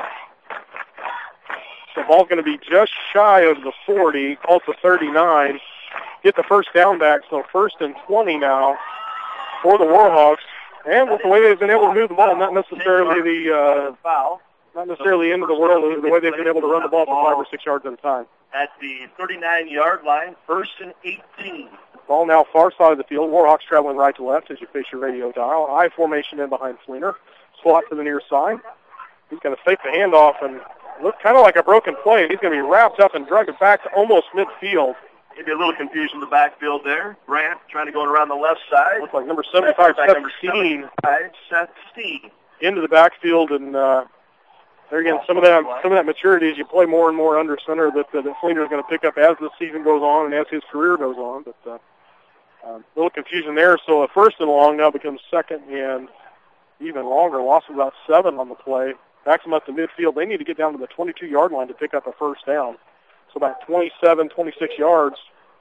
The ball's going to be just shy of the forty, called to thirty-nine. Get the first down back, so first and twenty now for the Warhawks. And with the way they've been able to move the ball, not necessarily the uh, foul, not necessarily into the world, the way they've been able to run the ball for five or six yards at a time.
At the thirty-nine-yard line, first and eighteen.
Ball now far side of the field. Warhawks traveling right to left as you face your radio dial. I formation in behind Fleener. Slot to the near side. He's going to fake the handoff and look kind of like a broken play. He's going to be wrapped up and dragged back to almost midfield.
Maybe a little confusion in the backfield there. Grant trying to go around the left side.
Looks like number seventy-five, Seth Steen.
Seth Steen.
Into the backfield, and uh, there again, some of that some of that maturity as you play more and more under center that, uh, that Fleener is going to pick up as the season goes on and as his career goes on. But uh, a uh, little confusion there. So a first and long now becomes second and even longer. Loss of about seven on the play. Backs them up to midfield. They need to get down to the twenty-two-yard line to pick up a first down. So about twenty-seven, twenty-six yards.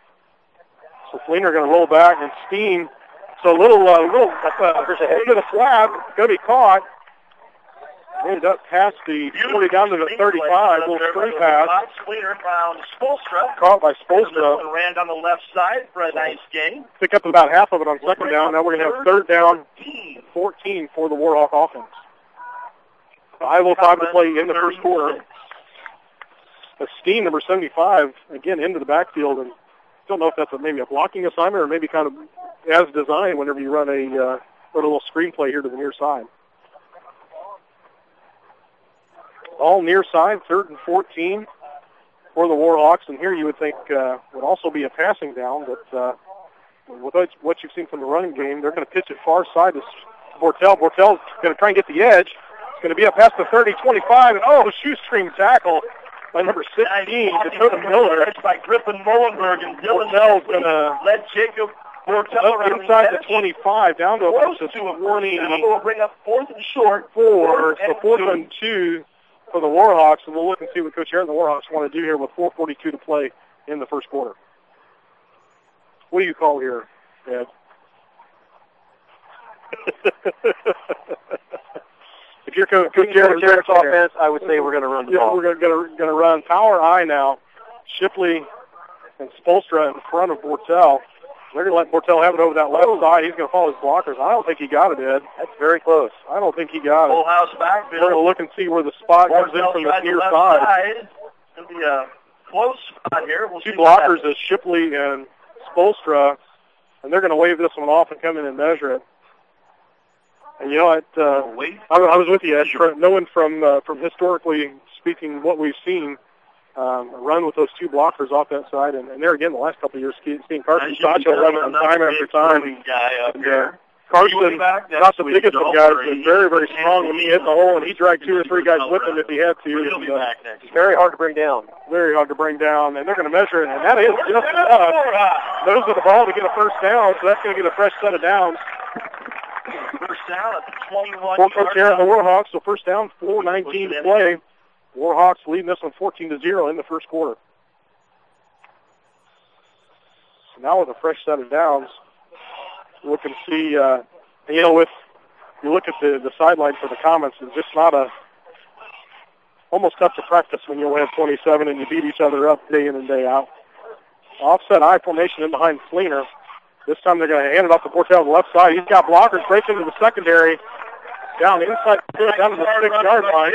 So Fleener going to roll back and Steen. So a little, uh, little uh, into the flat, going to be caught. Ended up past the forty down to the thirty-five. Little screen pass.
Fleener found Spolstra.
Caught by Spolstra.
And ran down the left side for a nice gain.
Pick up about half of it on second down. Now we're going to have third down, fourteen for the Warhawk offense. five oh five to play in the first quarter. Steen, number seventy-five, again into the backfield, and don't know if that's a, maybe a blocking assignment or maybe kind of as designed whenever you run a, uh, run a little screen play here to the near side. All near side, third and fourteen for the Warhawks, and here you would think uh, would also be a passing down, but uh, with what you've seen from the running game, they're going to pitch it far side to Bortel. Bortel's going to try and get the edge. It's going to be up past the thirty, twenty-five, and oh, shoestring tackle by number sixteen, Dakota Miller.
By Griffin Molenberg, and Dylan
Bortel's going to
let Jacob Bortel
inside the twenty-five, down to about the twenty.
We'll bring up fourth and short.
Four, so fourth and two for the Warhawks, and we'll look and see what Coach Aaron and the Warhawks want to do here with four forty-two to play in the first quarter. What do you call here, Ed? If you're Coach Aaron's offense, I would say we're going to run the yeah, ball. We're going to run power I now. Shipley and Spolstra in front of Bortel. They're going to let Bortel have it over that left side. He's going to follow his blockers. I don't think he got it, Ed.
That's very close.
I don't think he got
Full
it.
house backfield.
We're going to look and see where the spot comes in from the near side.
side. It's going to be a close spot here. We'll
Two
see what
blockers
happens.
is Shipley and Spolstra, and they're going to wave this one off and come in and measure it. And you know what? Uh, I, I was with you, Ed. From, knowing from uh, from historically speaking what we've seen, um, run with those two blockers off that side, and, and there again the last couple of years, seeing Carson Sacho run it time after time.
Guy up
And,
here.
uh, Carson, not the biggest of guys, but very, very strong when he hit the hole, and he dragged two or three guys with him if he had to. And, uh,
It's very hard to bring down.
Very hard to bring down, and they're going to measure it, and that is just enough. Those are the ball to get a first down, so that's going to get a fresh set of downs.
First down at the twenty-one.
Four coach here on the Warhawks, so first down, four nineteen to play. Warhawks leading this one fourteen to zero in the first quarter. So now with a fresh set of downs, look and see, uh, you know, with, you look at the, the sideline for the Comets, it's just not a, almost tough to practice when you only have twenty-seven and you beat each other up day in and day out. Offset I formation in behind Fleener. This time they're going to hand it off to Bortel on the left side. He's got blockers, breaks into the secondary, down the inside, down to the six-yard line.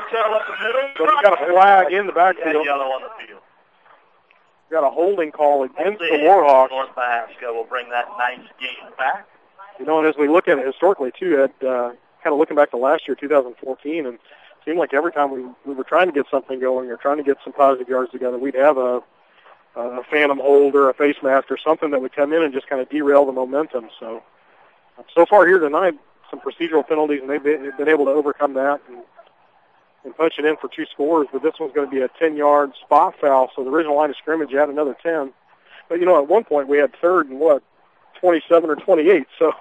So he's got a flag in the backfield.
Yellow on the field.
Got a holding call against the Warhawks.
North Mahaska will bring that ninth game back.
You know, and as we look at it historically, too, Ed, uh, kind of looking back to last year, two thousand fourteen, and it seemed like every time we, we were trying to get something going or trying to get some positive yards together, we'd have a, a phantom hold or a face mask or something that would come in and just kind of derail the momentum. So, so far here tonight, some procedural penalties, and they've been, they've been able to overcome that and, and punch it in for two scores. But this one's going to be a ten-yard spot foul, so the original line of scrimmage had another ten. But, you know, at one point we had third and, what, twenty-seven or twenty-eight. So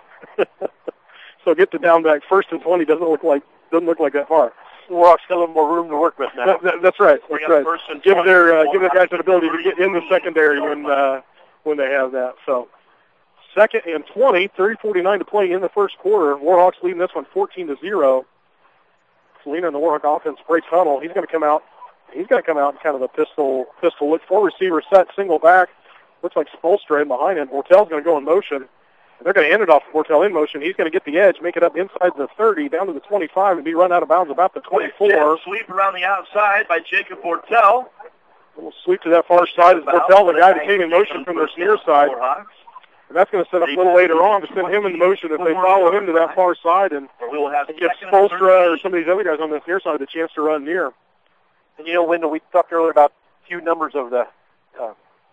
so get to down back first and twenty doesn't look like doesn't look like that far.
Warhawks still have more room to work with now.
That, that, that's right. That's right. Give their uh, give their guys an ability to get in the secondary when uh, when they have that. So second and twenty, thirty forty-nine to play in the first quarter. Warhawks leading this one fourteen to zero. Selena and the Warhawk offense breaks huddle. He's going to come out. He's going to come out in kind of a pistol pistol look. Four receiver set, single back. Looks like Spolstra in behind him. Bortel's going to go in motion. They're going to end it off Bortel in motion. He's going to get the edge, make it up inside the thirty, down to the twenty-five, and be run out of bounds about the twenty-four.
Sweep around the outside by Jacob Bortel.
We'll sweep to that far side as Bortel, the guy that came in motion from their near side. And that's going to set up a little later on to send him in motion if they follow him to that far side and give Spolstra or some of these other guys on this near side the chance to run near.
And, you know, Wendell, we talked earlier about a few numbers of the uh,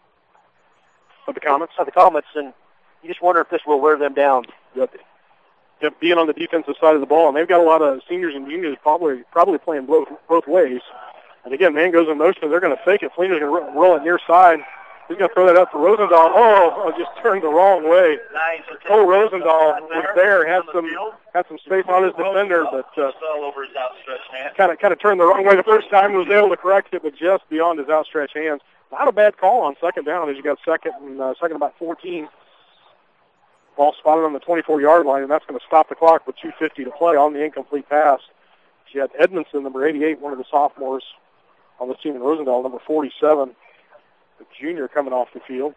of the Comets.
Of the Comets, and you just wonder if this will wear them down.
Yep. Yep, being on the defensive side of the ball, and they've got a lot of seniors and juniors probably probably playing both both ways. And again, man goes in motion. They're going to fake it. Fleener's going to roll it near side. He's going to throw that up to Rosendahl. Oh, I just turned the wrong way.
Nice.
Oh, Rosendahl was there, had some had some space on his defender, but uh, kind of kind of turned the wrong way the first time. Was able to correct it, but just beyond his outstretched hands. Not a bad call on second down as you got second and uh, second about fourteen. Ball spotted on the twenty-four-yard line, and that's going to stop the clock with two fifty to play on the incomplete pass. She had Edmondson, number eighty-eight, one of the sophomores on the team, and Rosendahl, number forty-seven, the junior, coming off the field.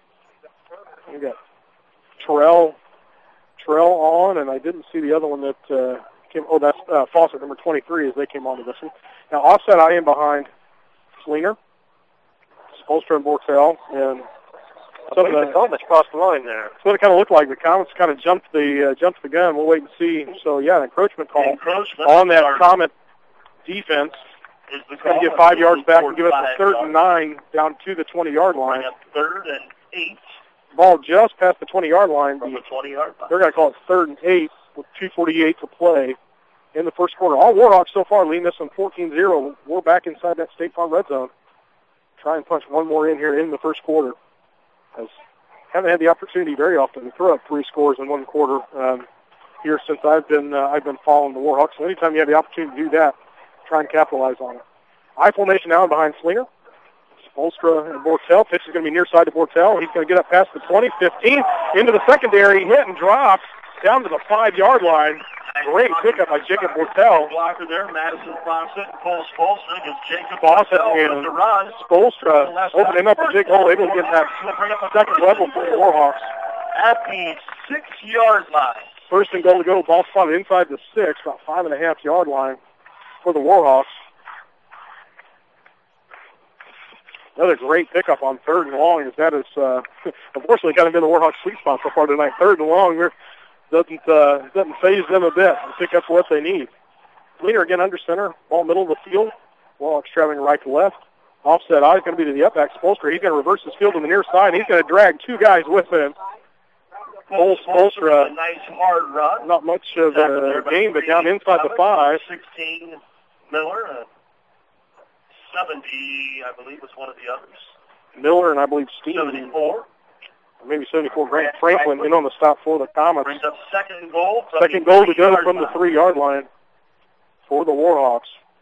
We got Terrell, Terrell on, and I didn't see the other one that uh, came. Oh, that's uh, Fawcett, number twenty-three, as they came onto this one. Now, offset I am behind Fleener, Spolstra, and Bortel, and
so the, the Comets crossed the line there.
That's what it kind of looked like. The Comets kind of jumped the uh, jumped the gun. We'll wait and see. So yeah, an encroachment call
encroachment
on that Comet defense. It's going to get five yards back and give us a third and nine down to the twenty-yard line.
Third and eight.
Ball just past the twenty-yard line.
From the twenty-yard line.
They're going to call it third and eight with two forty-eight to play in the first quarter. All Warhawks so far leading this one fourteen zero. We're back inside that State Farm red zone. Try and punch one more in here in the first quarter. As haven't had the opportunity very often to throw up three scores in one quarter um, here since I've been uh, I've been following the Warhawks. So anytime you have the opportunity to do that, try and capitalize on it. I formation now behind Fleener. Spolstra and Bortel. Pitch is going to be near side to Bortel. He's going to get up past the twenty, fifteen, into the secondary, hit and drop down to the five-yard line. Great pickup by Jacob Bortel.
Blocker there, Madison Fawcett, Cole Spolstra against Jacob
Fawcett
Bortel
and
to run.
Spolstra opening up a big hole, able to get that second level for the Warhawks.
at the six-yard line.
First and goal to go. Ball spotted inside the six, about five and a half yard line for the Warhawks. Another great pickup on third and long, as that is, uh, unfortunately, kind of been the Warhawks' sweet spot so far tonight. Third and long doesn't uh, doesn't phase them a bit. They pick up what they need. Leader again under center, ball middle of the field. Warhawks traveling right to left. Offset eye is going to be to the up back. Spolstra, he's going to reverse his field to the near side. He's going to drag two guys with him. Cole Spolstra,
a nice hard run.
Not much of a game, but down inside the five.
sixteen Miller, uh, seventy, I believe, was one of the others.
Miller and I believe Steve.
seventy-four.
Maybe seventy-four. Grant Franklin in on the stop for the Comets.
Brings up second goal.
Second goal to go from the three-yard line for the Warhawks.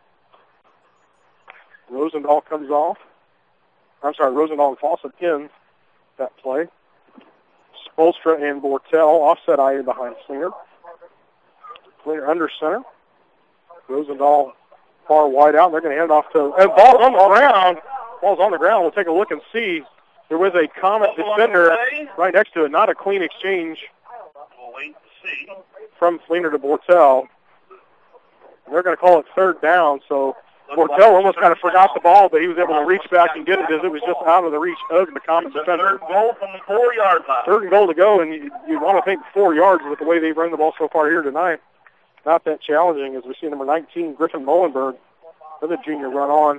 Rosendahl comes off. I'm sorry, Rosendahl and Fawcett in that play. Spolstra and Bortel offset eye behind Slinger. Slinger under center. Rosendahl far wide out. They're going to hand it off to, and ball's on the ground. Ball's on the ground. We'll take a look and see. There was a Comet defender right next to it. Not a clean exchange.
We'll wait to see.
From Slinger to Bortel. They're going to call it third down, so Bortel almost kind of forgot the ball, but he was able to reach back and get it as it was just out of the reach of the Comet defender.
Third goal from the four-yard line.
Third and goal to go, and you, you want to think four yards with the way they've run the ball so far here tonight. Not that challenging as we see number nineteen, Griffin Mullenberg, another junior run on.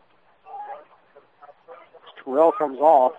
Terrell comes off.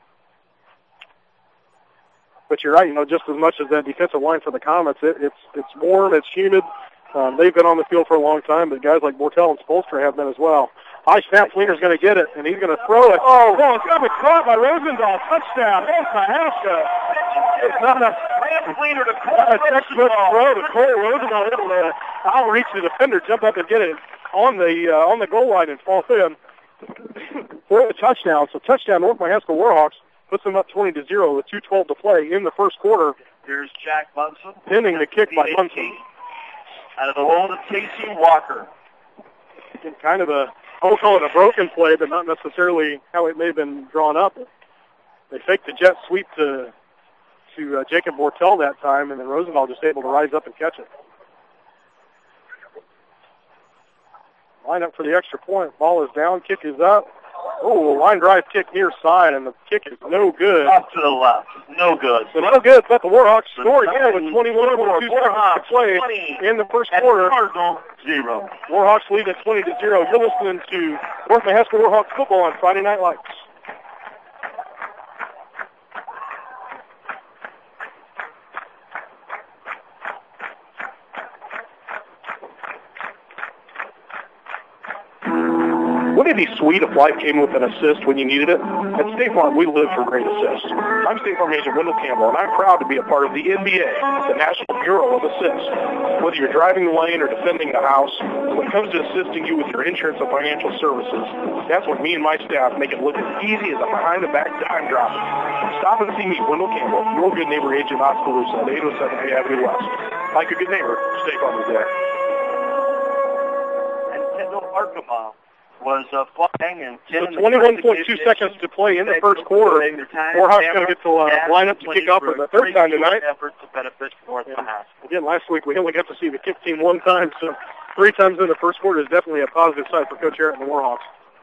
But you're right, you know, just as much as that defensive line for the Comets, it, it's it's warm, it's humid. Um, they've been on the field for a long time, but guys like Bortel and Spolstra have been as well. High snap, Fleener's going to get it, and he's going to throw it. Oh, oh it's going to be caught by Rosendahl. Touchdown. That's Mahaska. It's not a,
Fleener to
not a textbook throw to Cole Rosendahl. Able to outreach the defender, jump up and get it on the uh, on the goal line and fall in for the touchdown. So touchdown, North Mahaska Warhawks puts them up twenty to zero with two twelve to play in the first quarter.
Here's Jack Munson.
Pinning the kick by Munson.
Out of the hold of Casey Walker.
Kind of a, I will call it a broken play, but not necessarily how it may have been drawn up. They faked the jet sweep to to uh, Jacob Bortel that time, and then Rosendahl just able to rise up and catch it. Line up for the extra point. Ball is down, kick is up. Oh, line drive kick near side, and the kick is no good.
Off to the left. No good.
So no good, but the Warhawks score again with twenty-one point two seconds to play in the first quarter.
Cardinal, zero.
Warhawks lead at twenty to zero. You're listening to North Mahaska Warhawks football on Friday Night Lights. Wouldn't it be sweet if life came with an assist when you needed it? At State Farm, we live for great assists. I'm State Farm agent Wendell Campbell, and I'm proud to be a part of the N B A, the National Bureau of Assists. Whether you're driving the lane or defending the house, when it comes to assisting you with your insurance and financial services, that's what me and my staff make it look as easy as a behind-the-back dime drop. Stop and see me, Wendell Campbell, your good neighbor agent, Oskaloosa, at eight oh seven A Avenue West. Like a good neighbor, State Farm is there.
And Kendall Arkema was uh, flying and
so twenty-one point two seconds to play in the first quarter. Warhawks going to get to uh, line up to kick off for the third time tonight.
Effort to benefit North Mahaska.
Again, last week we only got to see the kick team one time, so three times in the first quarter is definitely a positive sign for Coach Harrett and the Warhawks.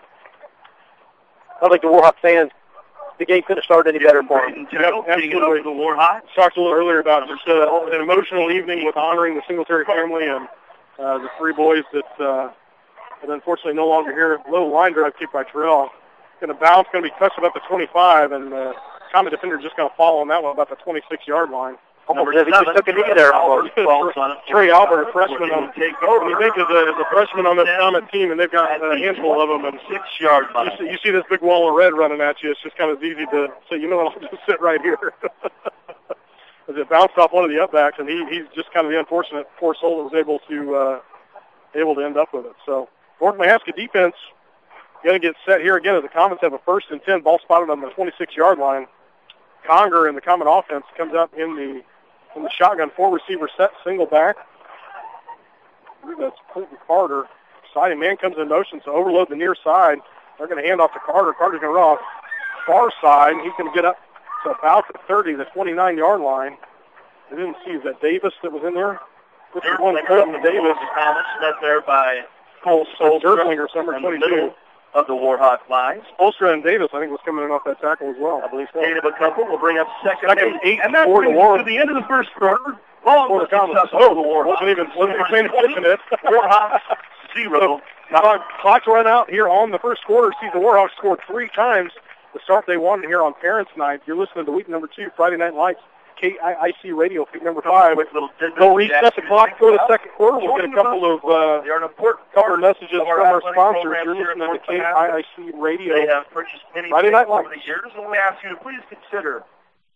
I think the Warhawk fans, the game couldn't have started any better for them.
Yep, absolutely.
The Warhawks
talked a little earlier about just uh, an emotional evening with honoring the Singletary family and uh, the three boys that. Uh, And unfortunately, no longer here. Low line drive kick by Terrell. Going to bounce, going to be touched about the twenty-five, and the Comet defender just going to fall on that one about the twenty-six-yard line.
Almost as he just took a knee there.
Trey Albert, a freshman. On, when you think of the, the freshman on this Comet team, and they've got a handful of them, and
six-yard line.
You see, you see this big wall of red running at you. It's just kind of easy to say, you know what, I'll just sit right here. As it bounced off one of the upbacks, and he, he's just kind of the unfortunate poor soul that was able to uh, able to end up with it. So. North Mahaska defense going to get set here again as the Comets have a first and ten, ball spotted on the twenty-six-yard line. Conger and the Comet offense comes up in the in the shotgun four-receiver set, single back. I believe that's Clinton Carter. Exciting man comes in motion, so overload the near side. They're going to hand off to Carter. Carter's going to run off far side. He's going to get up about the thirty, the twenty-nine-yard line. I didn't see, is that Davis that was in there? fifty-one, Colton Davis.
Thomas met there by
Cole Derflinger, number
in the
twenty-two.
middle of the Warhawk lines.
Spolstra and Davis, I think, was coming in off that tackle as well.
I believe so. Eight of a couple will bring up second,
Second eight,
and that
four to
brings
one.
to the end of the first quarter. Long
For the Comets.
Oh, the Warhawks.
Wasn't even, wasn't even paying attention to it.
Warhawks, zero.
So, now, clock's run out here on the first quarter. See, the Warhawks scored three times the start they wanted here on Parents' Night. You're listening to week number two, Friday Night Lights, K I I C Radio, week number five. They'll reset the clock for the second quarter. We'll get a couple of uh, couple of messages from our sponsors. You're listening to K I I C Radio.
They have purchased many
Friday Night
over
Lights.
the years, and we ask you to please consider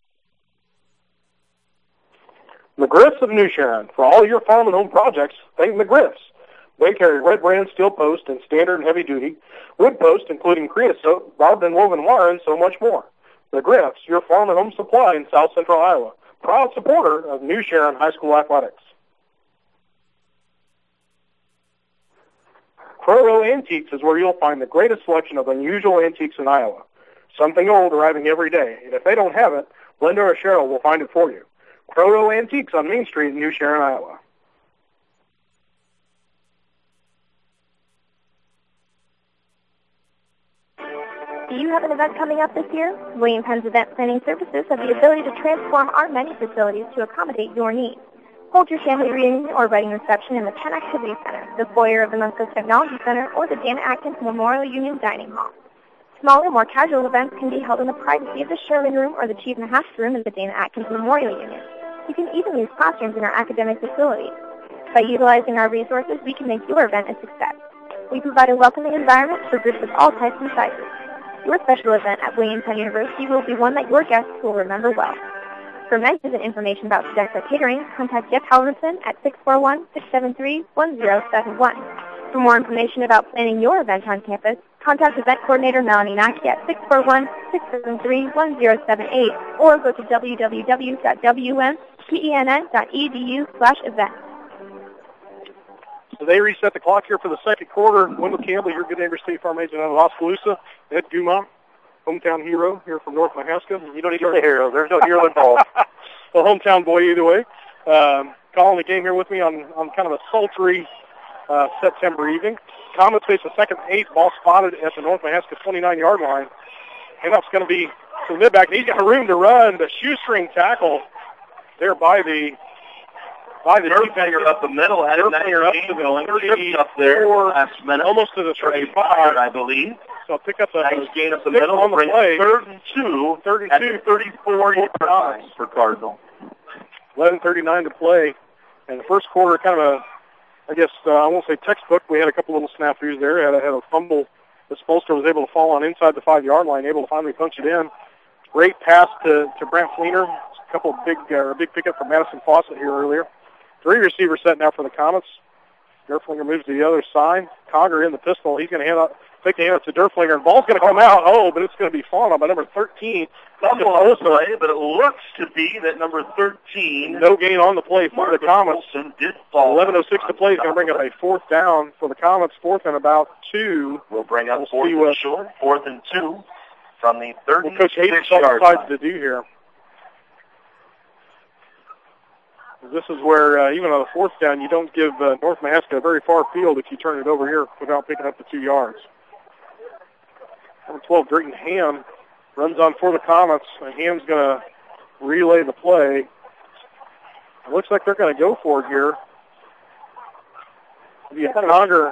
McGriff's of New Sharon. For all your farm and home projects, think McGriff's. They carry red brand steel post and standard and heavy duty, wood post including creosote, barbed and woven wire, and so much more. McGriff's, your farm and home supply in South Central Iowa. Proud supporter of New Sharon High School Athletics. Crowrow Antiques is where you'll find the greatest selection of unusual antiques in Iowa. Something old arriving every day, and if they don't have it, Linda or Cheryl will find it for you. Crowrow Antiques on Main Street in New Sharon, Iowa.
Do you have an event coming up this year? William Penn's Event Planning Services have the ability to transform our many facilities to accommodate your needs. Hold your family reunion or wedding reception in the Penn Activity Center, the foyer of the Memphis Technology Center, or the Dana Atkins Memorial Union Dining Hall. Smaller, more casual events can be held in the privacy of the Sherman Room or the Chief Mahat's Room in the Dana Atkins Memorial Union. You can even use classrooms in our academic facilities. By utilizing our resources, we can make your event a success. We provide a welcoming environment for groups of all types and sizes. Your special event at William Penn University will be one that your guests will remember well. For menus and information about Sodexo Catering, contact Jeff Halverson at six four one, six seven three, one zero seven one. For more information about planning your event on campus, contact Event Coordinator Melanie Mackey at six four one, six seven three, one zero seven eight or go to w w w dot w m penn dot e d u slash events.
So they reset the clock here for the second quarter. Wendell Campbell, your good neighbor State Farm agent out of Oskaloosa. Ed Dumont, hometown hero here from North Mahaska.
You don't need to say hero. There's no hero involved.
Well, hometown boy either way. Um, calling the game here with me on, on kind of a sultry uh, September evening. Comets face a second and eight, ball spotted at the North Mahaska twenty-nine-yard line. Handoff's going to be to the mid-back, and he's got room to run. The shoestring tackle there by the by the
Derflinger up the middle, had a nice
up
game
to the
going,
thirty
tripped up there
four,
last minute,
almost to the thirty-five,
I believe.
So pick up a
nice gain up the
six
middle,
on the
bring
play.
third and two,
thirty-two,
at the thirty-four yard line for Cardinal.
eleven thirty-nine to play, and the first quarter kind of a, I guess uh, I won't say textbook. We had a couple little snafus there. Had a, had a fumble. The Spolster was able to fall on inside the five-yard line, able to finally punch it in. Great pass to to Brant Fleener. A couple of big uh, big pickup from Madison Fawcett here earlier. Three receivers set now for the Comets. Derflinger moves to the other side. Conger in the pistol. He's going to hand out, take the handoff to Derflinger, and ball's going to come out. Oh, but it's going to be fallen on by number thirteen.
Fumble on the play, but it looks to be that number thirteen.
No gain on the play for the Comets.
Did fall.
eleven oh six to play is going to bring up a fourth down for the Comets. Fourth and about two.
We'll bring up
we'll
fourth and short. Fourth and two from the thirty.
Well, Coach Hayden decides to do here. This is where, uh, even on the fourth down, you don't give uh, North Mahaska a very far field if you turn it over here without picking up the two yards. Number twelve, Drayton Ham runs on for the Comets, and Ham's going to relay the play. It looks like they're going to go for it here. The Conger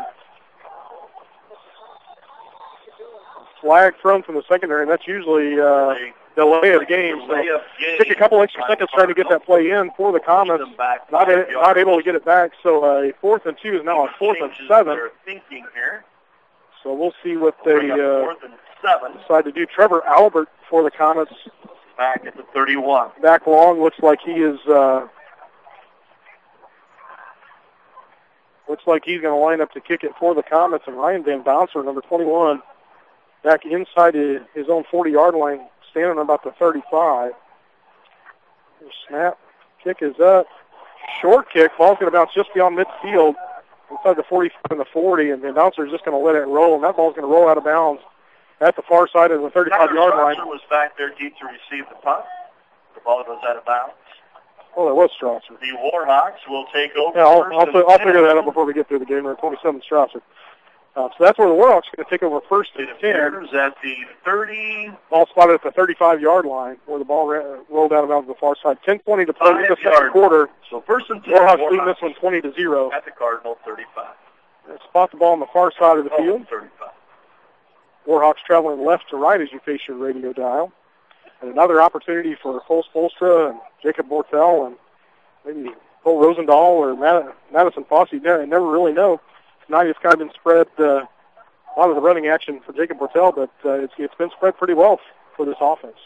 flag thrown from the secondary, and that's usually uh, delay of the game. So take a couple extra seconds trying to get that play in for the Comets. Not, a, not able to get it back. So a uh, fourth and two is now a fourth and seven. So we'll see what they uh, decide to do. Trevor Albert for the Comets.
Back at the thirty-one.
Back long. Looks like he is. Uh, looks like he's going to line up to kick it for the Comets. And Ryan Van Bouncer, number twenty-one, back inside his own forty-yard line, standing about the thirty-five. The snap. Kick is up. Short kick. Ball's going to bounce just beyond midfield inside the forty and the forty, and Van Bouncer is just going to let it roll, and that ball's going to roll out of bounds at the far side of the thirty-five-yard line.
was back there deep to receive the punt. The ball goes out of bounds.
Oh, that was Strasser.
The Warhawks will take over.
Yeah, I'll,
first
I'll,
and
I'll
ten.
figure that out before we get through the game. We're twenty-seven Strasser. Uh, so that's where the Warhawks are going to take over first and ten.
Appears at the thirty.
Ball spotted at the thirty-five-yard line where the ball ra- rolled out of bounds on the far side. ten twenty to play in the second
Five-yard.
quarter.
So first and ten.
Warhawks leading this one twenty to zero.
At the Cardinal thirty-five.
They spot the ball on the far side of the
Oh,
field.
thirty-five.
Warhawks traveling left to right as you face your radio dial. And another opportunity for Cole Spolstra and Jacob Bortel and maybe Cole Rosendahl or Mad- Madison Fossey. You never, never really know. Tonight it's kind of been spread, uh, a lot of the running action for Jacob Bortel, but uh, it's, it's been spread pretty well for this offense.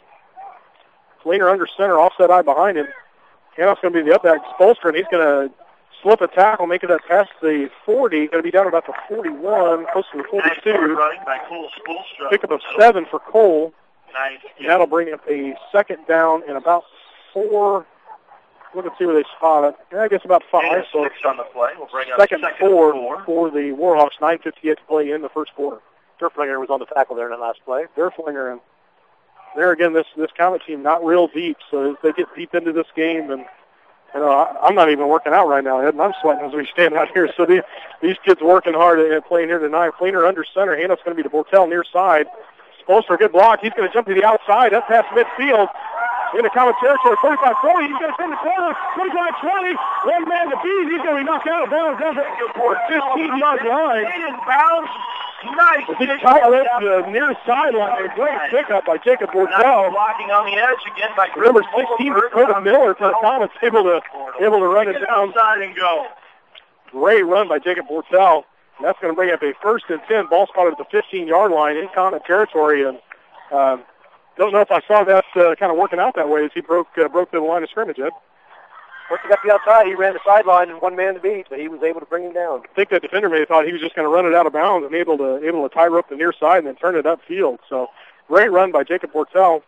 Fleener under center, offset eye behind him. Hannock's going to be the up back, Spolstra, and he's going to slip a tackle, making that past the forty. Going to be down about the forty-one, close to the forty-two.
Running by Cole Spolstra.
Pick up a seven for Cole.
Nice.
And that'll bring up a second down and about four. Look and see where they spot it. Yeah, I guess about five. So
Six on the play. We'll bring up
second,
second
four,
four.
for the Warhawks. nine fifty-eight to play in the first quarter.
Derflinger was on the tackle there in that last play.
Derflinger and there again, this this Comet team not real deep, so as they get deep into this game, and you know I, I'm not even working out right now, Ed, and I'm sweating as we stand out here. So the, these kids working hard and playing here tonight. Fleener under center, handoff's going to be to Bortel near side. Spolstra, good block. He's going to jump to the outside, up past midfield. In the Comet territory, forty-five forty. He's going to turn the corner, twenty-five twenty. One man to beat. He's going to be knocked out of bounds down to the fifteen-yard line.
In bounds. Nice.
He tied it to the near sideline. A great pickup by Jacob Bortel.
Blocking on the edge again by
Number sixteen, Dakota Miller, for the Comets, able to able to run it down.
Side and go.
Great run by Jacob Bortel. And that's going to bring up a first and ten. Ball spotted at the fifteen-yard line in Comet territory. And um, don't know if I saw that uh, kind of working out that way as he broke uh, broke the line of scrimmage, Ed.
Once he got to the outside, he ran the sideline and one man to beat, but he was able to bring him down.
I think that defender may have thought he was just going to run it out of bounds and able to able to tie rope the near side and then turn it upfield. So great run by Jacob Bortel.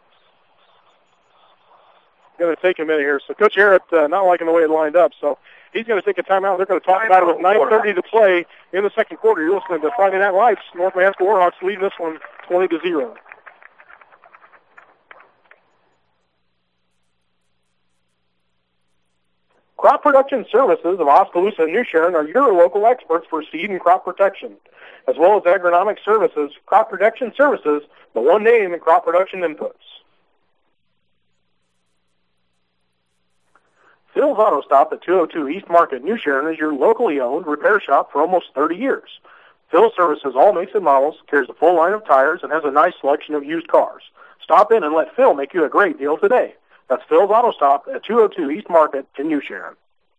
Going to take a minute here. So Coach Arrett uh, not liking the way it lined up, so he's going to take a timeout. They're going to talk about it with nine thirty to play in the second quarter. You're listening to Friday Night Lights. North Mahaska Warhawks leading this one twenty to zero. Crop Production Services of Oskaloosa and New Sharon are your local experts for seed and crop protection, as well as agronomic services. Crop Production Services, the one name in crop production inputs. Phil's Auto Stop at two oh two East Market, New Sharon is your locally owned repair shop for almost thirty years. Phil services all makes and models, carries a full line of tires, and has a nice selection of used cars. Stop in and let Phil make you a great deal today. That's Phil's Auto Stop at two oh two East Market in New Sharon.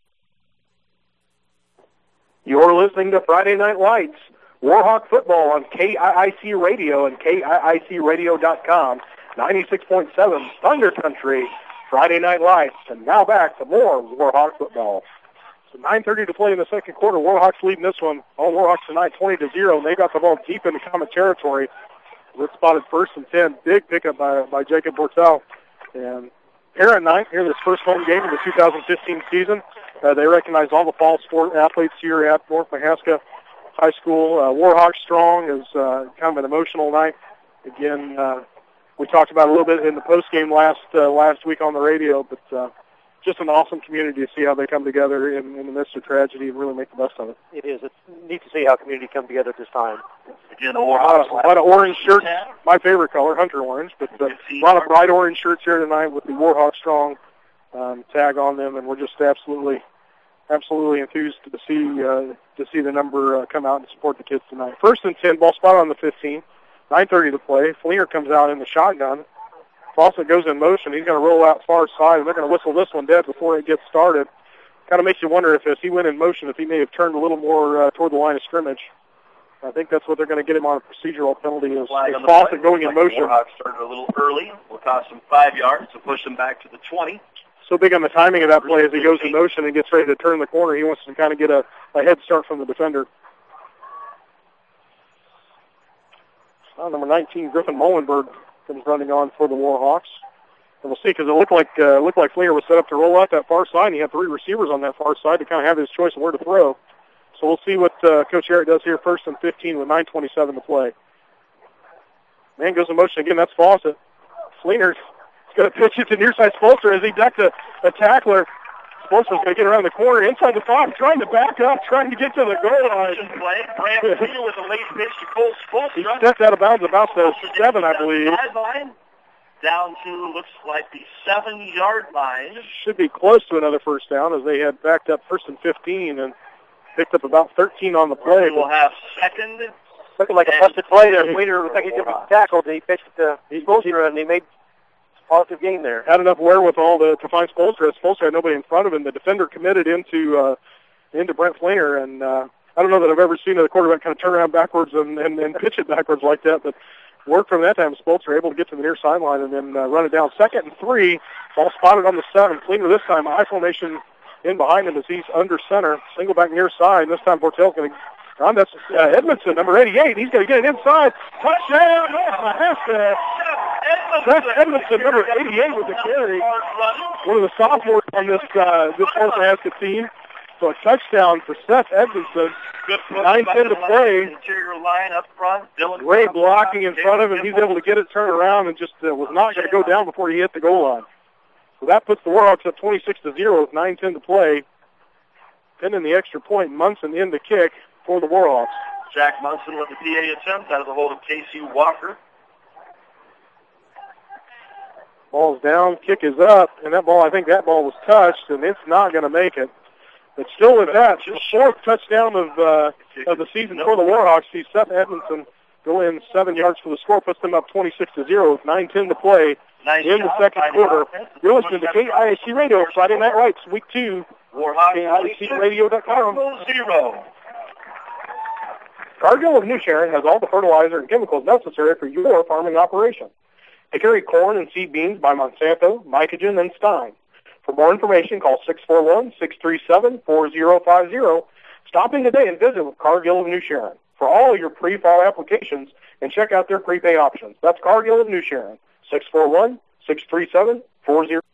You're listening to Friday Night Lights, Warhawk football on K I I C Radio and K I I C radio dot com, ninety-six point seven Thunder Country, Friday Night Lights. And now back to more Warhawk football. So nine thirty to play in the second quarter. Warhawks leading this one. All Warhawks tonight twenty to zero, and they got the ball deep into Comet territory. We're spotted first and ten. Big pickup by, by Jacob Bortel. And Parent night here, this first home game of the two thousand fifteen season. Uh, they recognize all the fall sport athletes here at North Mahaska High School. Uh, Warhawks Strong is uh, kind of an emotional night. Again, uh, we talked about it a little bit in the post game last uh, last week on the radio, but uh, just an awesome community to see how they come together in, in the midst of tragedy and really make the best of it.
It is. It's neat to see how community come together at this time.
Again,
a lot, of, a lot of orange shirts. My favorite color, hunter orange, but uh, a lot of bright orange shirts here tonight with the Warhawk Strong um, tag on them, and we're just absolutely, absolutely enthused to see uh, to see the number uh, come out and support the kids tonight. First and ten, ball spot on the fifteen. nine thirty to play. Fleener comes out in the shotgun. Fawcett goes in motion. He's going to roll out far side, and they're going to whistle this one dead before it gets started. Kind of makes you wonder if, as he went in motion, if he may have turned a little more uh, toward the line of scrimmage. I think that's what they're going to get him on a procedural penalty is, is Fawcett going in motion.
Warhawks started a little early. Will cost him five yards to push him back to the twenty.
So big on the timing of that play as he goes in motion and gets ready to turn the corner. He wants to kind of get a, a head start from the defender. Uh, number nineteen, Griffin Molenberg, comes running on for the Warhawks. And we'll see, because it looked like uh, looked like Fleener was set up to roll out that far side, and he had three receivers on that far side to kind of have his choice of where to throw. So we'll see what uh, Coach Eric does here first and fifteen with nine twenty-seven to play. Man goes in motion again. That's Fawcett. Fleener's going to pitch it to near side Spolster as he ducks a, a tackler. Spolster's going to get around the corner, inside the five, trying to back up, trying to get to the goal line.
Brant Fleener with a late pitch to Cole Spolster.
He stepped out of bounds about the seven, I believe.
Sideline down to, looks like the seven-yard line.
Should be close to another first down as they had backed up first and fifteen and picked up about thirteen on the play.
We'll have second.
Looking like a busted play there. Fleener looked like he did a tackle. He pitched to Spolster, and he made a positive gain there.
Had enough wherewithal to, to find Spolster. Spolster had nobody in front of him. The defender committed into uh, into Brent Fleener, and uh, I don't know that I've ever seen a quarterback kind of turn around backwards and, and, and pitch it backwards like that, but worked from that time. Spolster able to get to the near sideline and then uh, run it down. Second and three, ball spotted on the seven. Fleener this time, I formation in behind him as he's under center. Single back near side. This time Bortell's going to on. That's uh, Edmondson, number eighty-eight. He's going to get it inside. Touchdown! Oh, half uh, Seth Edmondson, number eighty-eight, with the carry. One of the sophomores on this uh, this Nebraska team. So a touchdown for Seth Edmondson. nine ten to play.
Interior line up front. Dylan
Great blocking in front of him. He's able to get it turned around and just uh, was not going to go down before he hit the goal line. So that puts the Warhawks up twenty-six to zero with nine ten to play. Pinning the extra point. Munson in the kick for the Warhawks.
Jack Munson with the P A attempt out of the hold of Casey Walker.
Ball's down, kick is up, and that ball, I think that ball was touched, and it's not going to make it. But still with that, the fourth touchdown of uh, of the season for the Warhawks. See Seth Edmondson go in seven yards for the score, puts them up twenty-six to zero with nine ten to play
nice
in the second quarter. You're listening to K I C Radio, Friday Night Lights, week two, K I C radio dot com.
Zero.
Cargill of New Sharon has all the fertilizer and chemicals necessary for your farming operation. They carry corn and seed beans by Monsanto, Mycogen, and Stein. For more information, call six four one, six three seven, four zero five zero. Stop in today and visit with Cargill of New Sharon for all your pre-fall applications and check out their prepay options. That's Cargill of New Sharon, six four one, six three seven, four zero.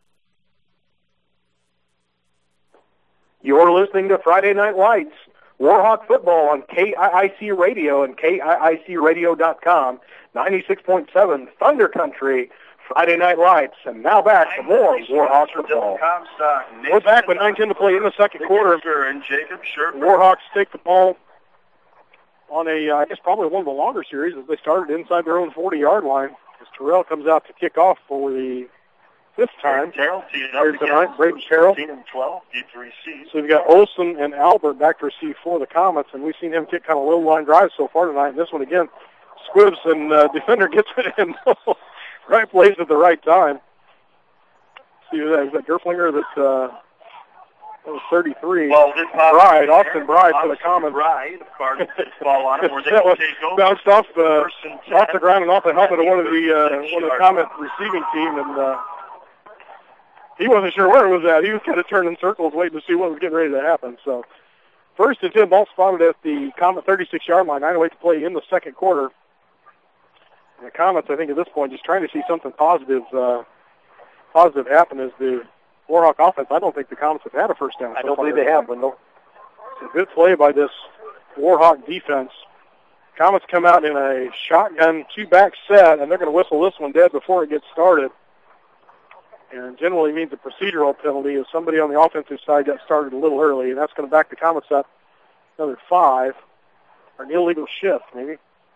You're listening to Friday Night Lights, Warhawk football on K I I C Radio and K I I C radio dot com, ninety-six point seven Thunder Country, Friday Night Lights, and now back for more Warhawk football. We're back with nine ten to play in the second quarter.
And Jacob Scherfer.
Warhawks take the ball on a, uh, I guess probably one of the longer series as they started inside their own forty-yard line. As Terrell comes out to kick off for the fifth time.
Terrell teeing up
Here tonight, Braden Terrell.
fifteen and twelve, D three C.
So we've got Olson and Albert back to receive for the Comets, and we've seen him kick kind of low line drives so far tonight. And this one again, squibs and uh, defender gets it in. Right place at the right time. See who that is, that Gerflinger that, uh, that was thirty-three.
Well, this
Bride, Austin Bride for the Comets.
Bride, Cardinals ball on it. Where they
that was
take over.
bounced off, uh, off the ground and off the helmet of one of the, uh, one of the Comet receiving team, and uh, he wasn't sure where it was at. He was kind of turning circles waiting to see what was getting ready to happen. So first and ten, ball spotted at the Comet thirty-six-yard line. nine oh eight to play in the second quarter. And the Comets, I think, at this point, just trying to see something positive uh, positive happen as the Warhawk offense. I don't think the Comets have had a first down.
I
so
don't
far.
believe they have, Wendell.
It's a good play by this Warhawk defense. Comets come out in a shotgun two-back set, and they're going to whistle this one dead before it gets started. And generally means a procedural penalty if somebody on the offensive side got started a little early, and that's going to back the Comets up another five, or an illegal shift, maybe.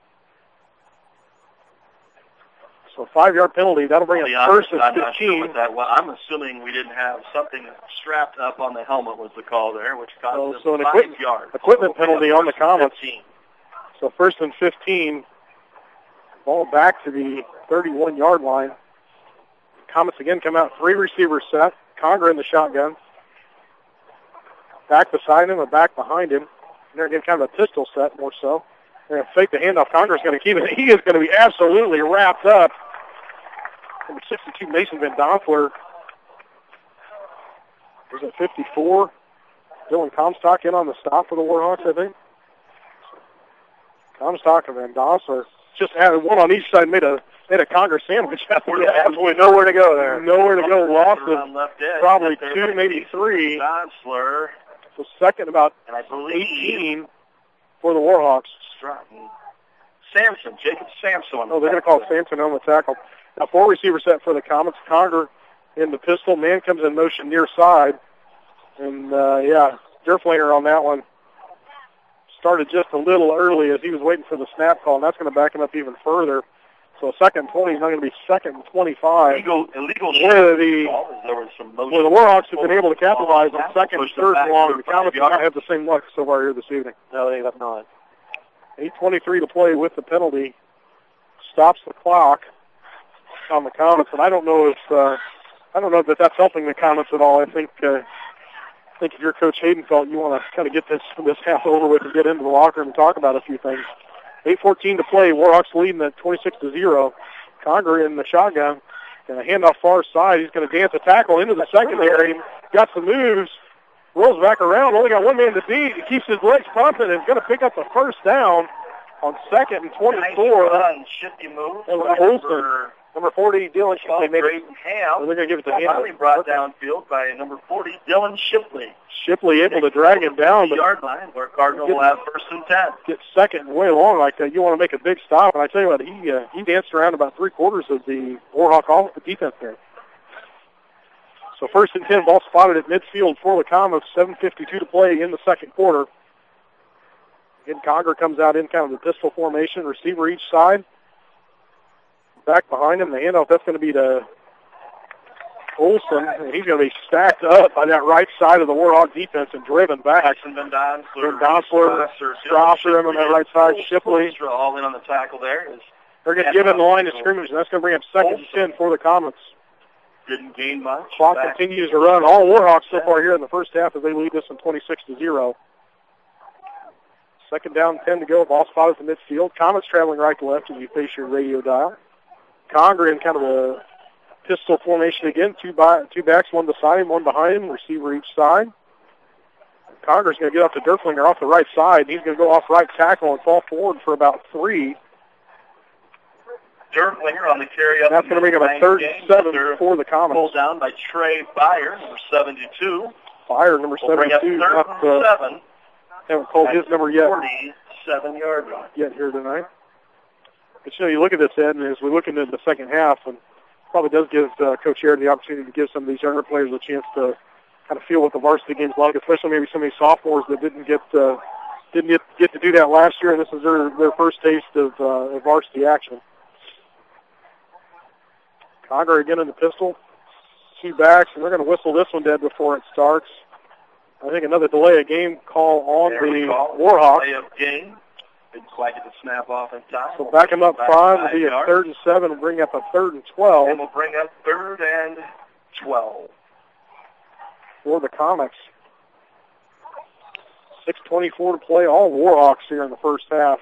So five-yard penalty. That'll bring us first and
I'm not sure
fifteen.
what that was. I'm assuming we didn't have something strapped up on the helmet was the call there, which cost
So,
them
so an
five
equipment,
yards.
equipment
So
penalty
we'll
on the
pick up
Comets.
fifteen.
So first and fifteen. Ball back to the thirty-one-yard line. Comets again come out three receiver set. Conger in the shotgun. Back beside him or back behind him. And they're again kind of a pistol set more so. They're going to fake the handoff. Conger's going to keep it. He is going to be absolutely wrapped up. Number sixty-two, Mason Van Donfler. Was it fifty-four? Dylan Comstock in on the stop for the Warhawks, I think. Comstock and Van Donfler just added one on each side, made a made a Conger sandwich out there.
Yeah, absolutely nowhere to go there.
Nowhere to go. Loss of
left edge,
probably
right
two,
there.
maybe three.
Donfler.
So second about
And I believe
eighteen for the Warhawks.
Stratton Sampson, Jacob Sampson. On the
Oh, they're going to call Sampson on the tackle. Now, four receiver set for the Comets. Conger in the pistol. Man comes in motion near side. And, uh, yeah, Derflinger on that one started just a little early as he was waiting for the snap call, and that's going to back him up even further. So second and twenty is now going to be second and twenty-five.
Illegal, illegal
where the,
there was some motion.
where the Warhawks have been able to capitalize on second and third and long. The Comets do not have the same luck so far here this evening.
No, they have not.
eight twenty-three to play with the penalty. Stops the clock on the Comets, and I don't know if uh, I don't know that that's helping the Comets at all. I think uh, I think if you're Coach Haydenfeld, you want to kind of get this this half over with and get into the locker room and talk about a few things. eight fourteen to play. Warhawks leading at twenty-six to zero. Conger in the shotgun. And a handoff far side. He's going to dance a tackle into the secondary. Got some moves. Rolls back around. Only got one man to beat. He keeps his legs pumping and is going to pick up the first down on second and twenty-four.
Nice run, shifty move.
Olsen. Number forty, Dylan Shipley. Made it.
Ham.
They're going to give it to him.
Finally brought downfield by number forty, Dylan Shipley.
Shipley able to drag him down. But
yard line where Cardinal will have first and ten.
Get second and way long like that. You want to make a big stop. And I tell you what, he uh, he danced around about three quarters of the Warhawk offensive defense there. So first and ten, ball spotted at midfield for the Comets. seven fifty-two to play in the second quarter. Again, Conger comes out in kind of the pistol formation, receiver each side. Back behind him, the handoff, that's going to be to Olsen. And he's going to be stacked up by that right side of the Warhawk defense and driven back.
Jackson Van Donsler,
Van Donsler, Strasser on that right side, Shipley.
All in on the tackle there.
They're going to give him the line of scrimmage, and that's going to bring up second and ten for the Comets.
Didn't gain much.
Clock
Back.
continues to run. All Warhawks so far here in the first half as they lead this in twenty-six to zero. Second down, ten to go. Ball spotted at the midfield. Comets traveling right to left as you face your radio dial. Conger in kind of a pistol formation again. Two by, two backs, one beside him, one behind him. Receiver each side. Conger's going to get off to Derflinger off the right side. He's going to go off right tackle and fall forward for about three.
Derflinger on the carry up.
That's going to bring up a third and seven for the Comets.
Pulled down by Trey Byer, number seventy-two.
Byer, number
we'll
seventy-two.
Bring up third and
uh,
seven.
Haven't called his number yet.
forty-seven yard line.
Yet here tonight. But, you know, you look at this, Ed, and as we look into the second half, and probably does give uh, Coach Harrod the opportunity to give some of these younger players a chance to kind of feel what the varsity game's like, especially maybe some of these sophomores that didn't get uh, didn't get, get to do that last year, and this is their, their first taste of, uh, of varsity action. Conger again in the pistol. Two backs, and they're going to whistle this one dead before it starts. I think another delay of game call on
there
the
call.
Warhawks.
Delay of game. Didn't quite get the snap off in time.
So back him up five. It'll be a
yards.
third and seven. We'll bring up a third and twelve.
And we'll bring up third and twelve.
For the Comets. six twenty-four to play. All Warhawks here in the first half.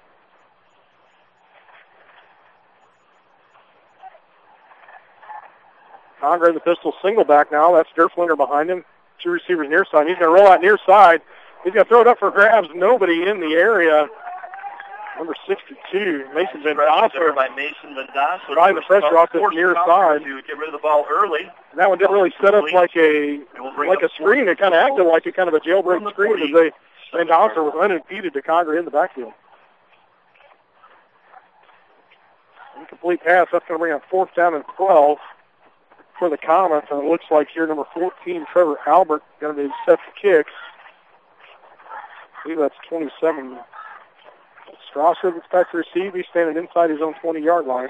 Conger in the pistol, single back now. That's Derflinger behind him. Two receivers near side. He's going to roll out near side. He's going to throw it up for grabs. Nobody in the area. Number sixty-two, Mason Van Donsler.
By Mason Van Donsler.
Driving the pressure off this near side.
To get rid of the ball early.
And that one didn't really set up like a like a screen. It kind of acted like a kind of a jailbreak screen as they Van Donsler was unimpeded to Conger in the backfield. Incomplete pass. That's going to bring up fourth down and twelve for the Comets. And it looks like here number fourteen, Trevor Albert, going to be set to kick. I believe that's twenty-seven. Strasser gets back to receive. He's standing inside his own twenty-yard line.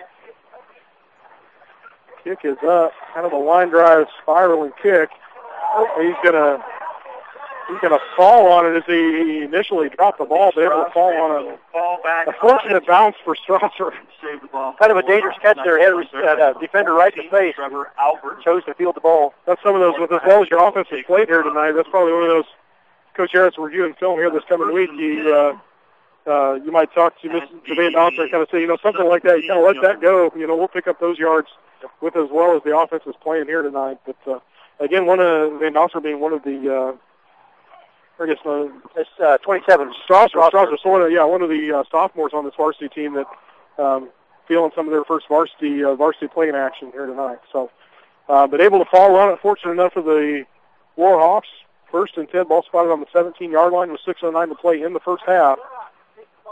Kick is up. Kind of a line drive spiraling kick. He's gonna he's gonna fall on it as he initially dropped the ball, but able to fall on it. A fortunate bounce for Strasser.
Kind of a dangerous catch there. Had a uh, defender right in the face.
Trevor Albert
chose to field the ball.
That's some of those, with as well as your offense has played here tonight, that's probably one of those. Coach Harris reviewing film here this coming week. You, uh, uh, you might talk to Mister Van Donsler and kind of say, you know, something like that. You kind of let that go. You know, we'll pick up those yards with as well as the offense is playing here tonight. But uh, again, one of Van Donsler being one of the, uh, I guess, uh,
it's uh, twenty-seven.
Strasser, Strasser, so one of, yeah, one of the uh, sophomores on this varsity team that um, feeling some of their first varsity uh, varsity playing action here tonight. So, uh, but able to fall on it. Fortunate enough for the Warhawks. First and ten, ball spotted on the seventeen-yard line with six oh nine to play in the first half.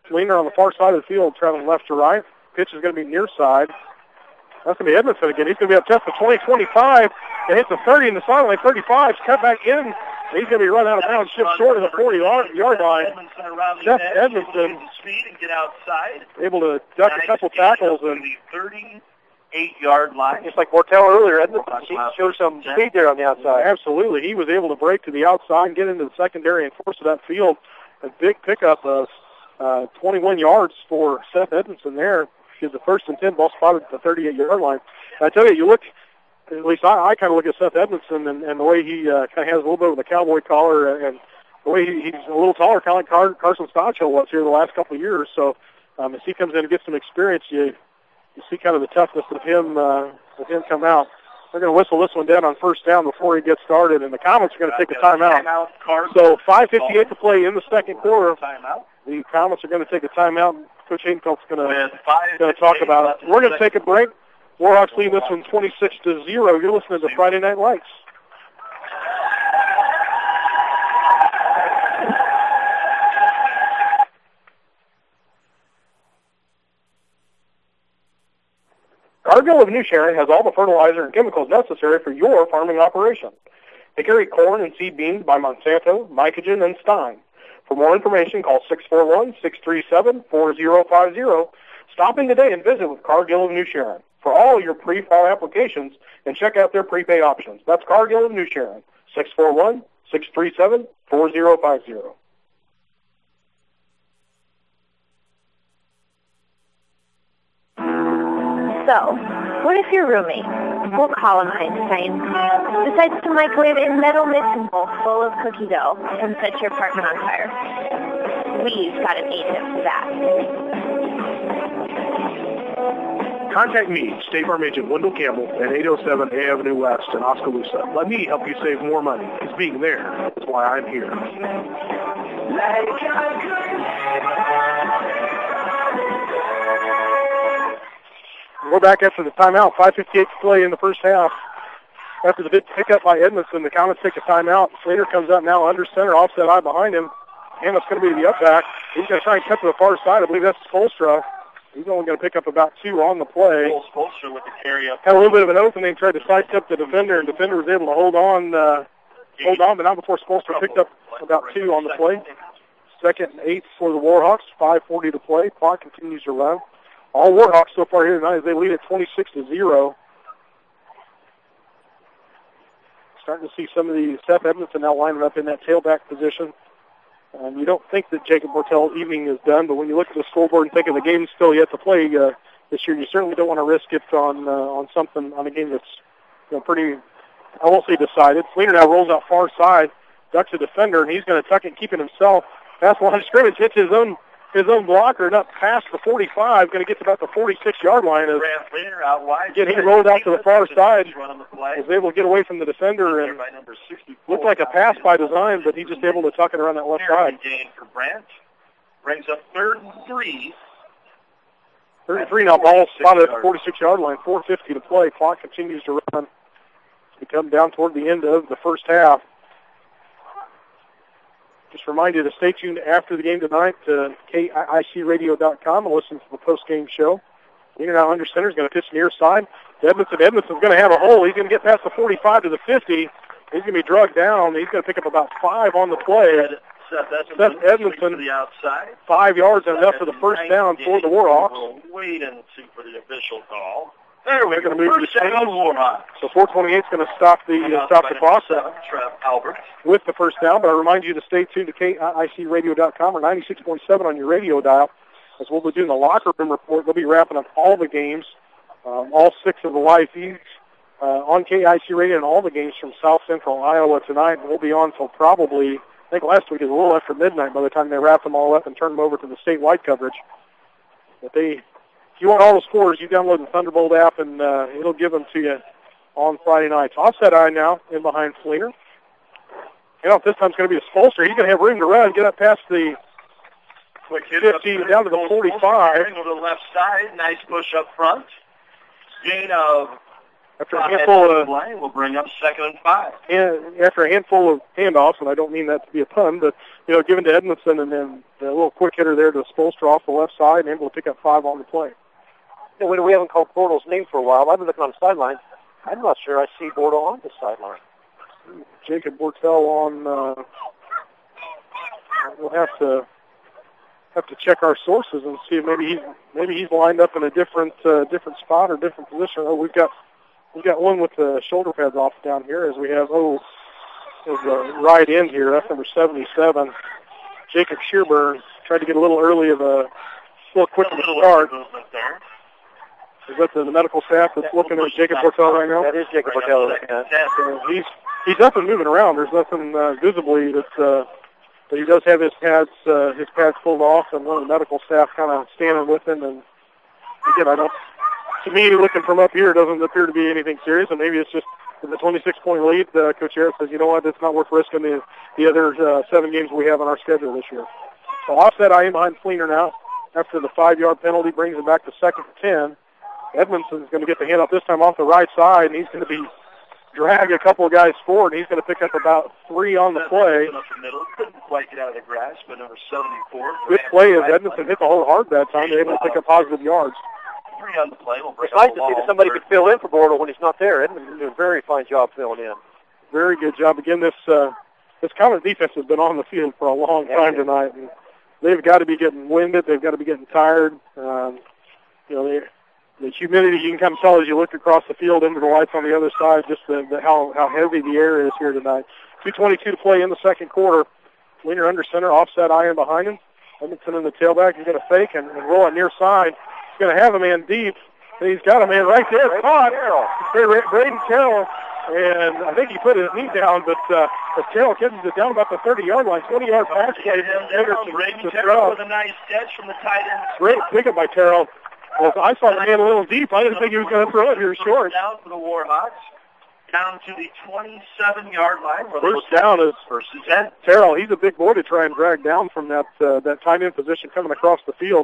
Fleener on the far side of the field, traveling left to right. Pitch is going to be near side. That's going to be Edmondson again. He's going to be up top for twenty twenty-five. It hits the thirty in the sideline. thirty-five. Cut back in. He's going to be run out of bounds, shift short of the forty-yard line. Seth Edmondson able to duck a couple tackles and
thirty-eight-yard line. Just like Mortel earlier, Edmondson showed some speed there on the outside.
Absolutely. He was able to break to the outside and get into the secondary and force of that field. A big pickup of uh, twenty-one yards for Seth Edmondson there. Gives the first and ten, ball spotted at the thirty-eight-yard line. And I tell you, you look, at least I, I kind of look at Seth Edmondson and, and the way he uh, kind of has a little bit of the cowboy collar and the way he, he's a little taller, kind of like Car- Carson Stodchill was here the last couple of years. So um, as he comes in and gets some experience, you you see kind of the toughness of him uh, of him come out. They're going to whistle this one down on first down before he gets started, and the Comets are going to take a timeout. So five fifty-eight to play in the second quarter. The Comets are going to take a timeout. Coach Haydenfeld's going to talk about it. We're going to take a break. Warhawks lead this one twenty-six to zero. You're listening to Friday Night Lights. Cargill of New Sharon has all the fertilizer and chemicals necessary for your farming operation. They carry corn and seed beans by Monsanto, Mycogen, and Stein. For more information, call six four one, six three seven, four zero five zero. Stop in today and visit with Cargill of New Sharon for all your pre-fall applications and check out their prepay options. That's Cargill of New Sharon, six four one, six three seven, four zero five zero.
So, what if your roommate, we'll call him Einstein, decides to microwave a metal mixing bowl full of cookie dough and set your apartment on fire? We've got an agent for that.
Contact me, State Farm Agent Wendell Campbell, at eight oh seven A Avenue West in Oskaloosa. Let me help you save more money, because being there is why I'm here. We're back after the timeout. five fifty-eight to play in the first half. After the big pickup by Edmondson, the Comets take a timeout. Slater comes out now under center, offset eye behind him. And it's going to be the up back. He's going to try and cut to the far side. I believe that's Spolstra. He's only going to pick up about two on the play.
Spolstra with the carry up.
Had a little bit of an opening, tried to sidestep the defender, and the defender was able to hold on, uh, hold on, but not before Spolstra picked up about two on the play. Second and eight for the Warhawks. five forty to play. Clock continues to run. All Warhawks so far here tonight as they lead at twenty-six to zero. Starting to see some of the Seth Edmondson now lining up in that tailback position. Um, you don't think that Jacob Mortel evening is done, but when you look at the scoreboard and think of the game still yet to play uh, this year, you certainly don't want to risk it on uh, on something on a game that's you know pretty, I won't say decided. Fleener now rolls out far side, ducks a defender, and he's going to tuck it, keep it himself. Past the line of scrimmage, hits his own his own blocker, and up past the forty-five, going to get to about the forty-six-yard line. As
out wide.
Again, he rolled out to the far side, was able to get away from the defender, and looked like a pass by design, but he just able to tuck it around that left side.
Gain for Brandt. Brings up third and three.
Third and three now, ball spotted at the forty-six-yard line, four fifty to play. Clock continues to run. We come down toward the end of the first half. Just remind you to stay tuned after the game tonight to K I C radio dot com and listen to the post-game show. Leader now under center is going to pitch near side. Edmondson. Edmondson's going to have a hole. He's going to get past the forty-five to the fifty. He's going to be drugged down. He's going to pick up about five on the play.
Seth Edmondson,
Seth Edmondson
to the outside.
Five yards and enough for the first down for the Warhawks.
We'll wait and see for the official call. There we
go.
First down, Warhawks.
So four twenty-eight is going to stop the uh, stop the clock
Trev Albert
with the first down. But I remind you to stay tuned to K I C radio dot com or ninety-six point seven on your radio dial, as we'll be doing the locker room report. They'll be wrapping up all the games, um, all six of the live feeds uh, on K I C Radio and all the games from South Central Iowa tonight. We'll be on until probably, I think last week is a little after midnight by the time they wrap them all up and turn them over to the statewide coverage. But they. If you want all the scores, you download the Thunderbolt app, and uh, it'll give them to you on Friday nights. Offset eye now in behind Fleener. You know, if this time's going to be a Spolster, he's going to have room to run, get up past the
Quick hit
fifty, down to the forty-five.
To the left side, nice push up front. Gain of
after a handful of
play, we'll bring up second and five.
And after a handful of handoffs, and I don't mean that to be a pun, but you know, given to Edmondson and then the little quick hitter there to Spolstra off the left side, and able to pick up five on the play.
You know, when we haven't called Bortles' name for a while, I've been looking on the sideline. I'm not sure I see Bortle on the sideline.
Jacob Bortel on. Uh, we'll have to have to check our sources and see if maybe he's maybe he's lined up in a different uh, different spot or different position. Oh, we've got we've got one with the shoulder pads off down here as we have oh there's a right end here. That's number seventy-seven, Jacob Shearburn. Tried to get a little early of a little quick of a start. Is that the, the medical staff that's looking at Jacob Bortel right now?
That is Jacob Bortel.
So he's he's up and moving around. There's nothing uh, visibly that. Uh, But he does have his pads, uh, his pads pulled off, and one of the medical staff kind of standing with him. And again, I don't. To me, looking from up here, it doesn't appear to be anything serious. And maybe it's just the twenty-six point lead. Uh, Coach Harris says, you know what, it's not worth risking the the other uh, seven games we have on our schedule this year. So offset I am behind Fleener now. After the five-yard penalty, brings it back to second and ten. Edmondson's going to get the handoff this time off the right side, and he's going to be. Drag a couple of guys forward, and he's going to pick up about three on the play.
Up the middle, couldn't quite get out of the grass, but number seventy-four.
Good play as Edmondson hit the hole hard that time. They're able to pick up positive yards.
Three on the play. We'll bring
it's nice to see that somebody could fill in for Bortle when he's not there. Edmondson did a very fine job filling in.
Very good job. Again, this uh, this Commerce defense has been on the field for a long time tonight, and they've got to be getting winded. They've got to be getting tired. Um, you know, they. The humidity, you can kind of tell as you look across the field into the lights on the other side, just the, the how, how heavy the air is here tonight. two twenty-two to play in the second quarter. Fleener under center, offset iron behind him. Edmondson in the tailback. He's going to fake and, and roll it near side. He's going to have a man deep. He's got a man right there. Caught. Braden Carroll. And I think he put his knee down, but uh, but Carroll catches it down about the thirty-yard line, twenty-yard pass.
Braden Carroll with a nice catch from the tight end.
Great pickup by Carroll. Well, I saw the man a little deep. I didn't think he was going to throw it here short.
Down for the Warhawks. Down to the twenty-seven-yard line.
First down is
first and ten.
Terrell. He's a big boy to try and drag down from that uh, that tight end position coming across the field.